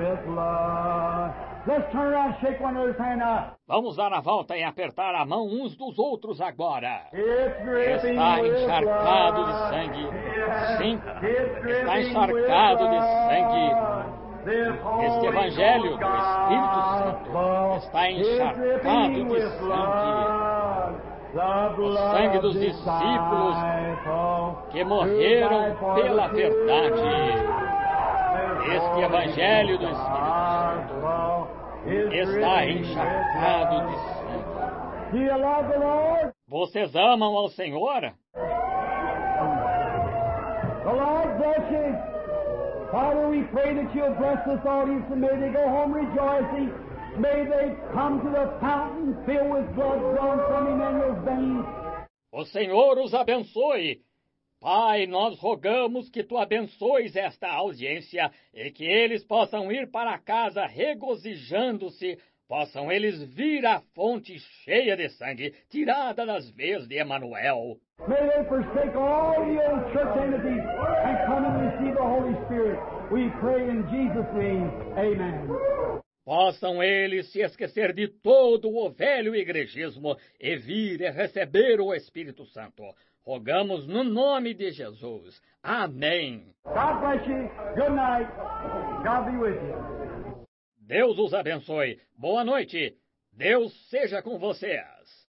Vamos dar a volta e apertar a mão uns dos outros agora. Está encharcado de sangue. Sim, está encharcado de sangue. Este evangelho do Espírito Santo está encharcado de sangue. O sangue dos discípulos que morreram pela verdade. Este evangelho do Espírito Santo está encharcado de sangue. Vocês amam ao Senhor? Father, we pray that you'll bless this audience and may they go home rejoicing. May they come to the fountain filled with blood drawn from Emmanuel's veins. O Senhor os abençoe. Pai, nós rogamos que tu abençoes esta audiência e que eles possam ir para casa regozijando-se, possam eles vir à fonte cheia de sangue, tirada das veias de Emanuel. May they forsake all the old church entities and come and receive the Holy Spirit. We pray in Jesus' name. Amen. Possam eles se esquecer de todo o velho igregismo e vir e receber o Espírito Santo. Rogamos no nome de Jesus. Amém. God bless you. Good night. God be with you. Deus os abençoe. Boa noite. Deus seja com vocês.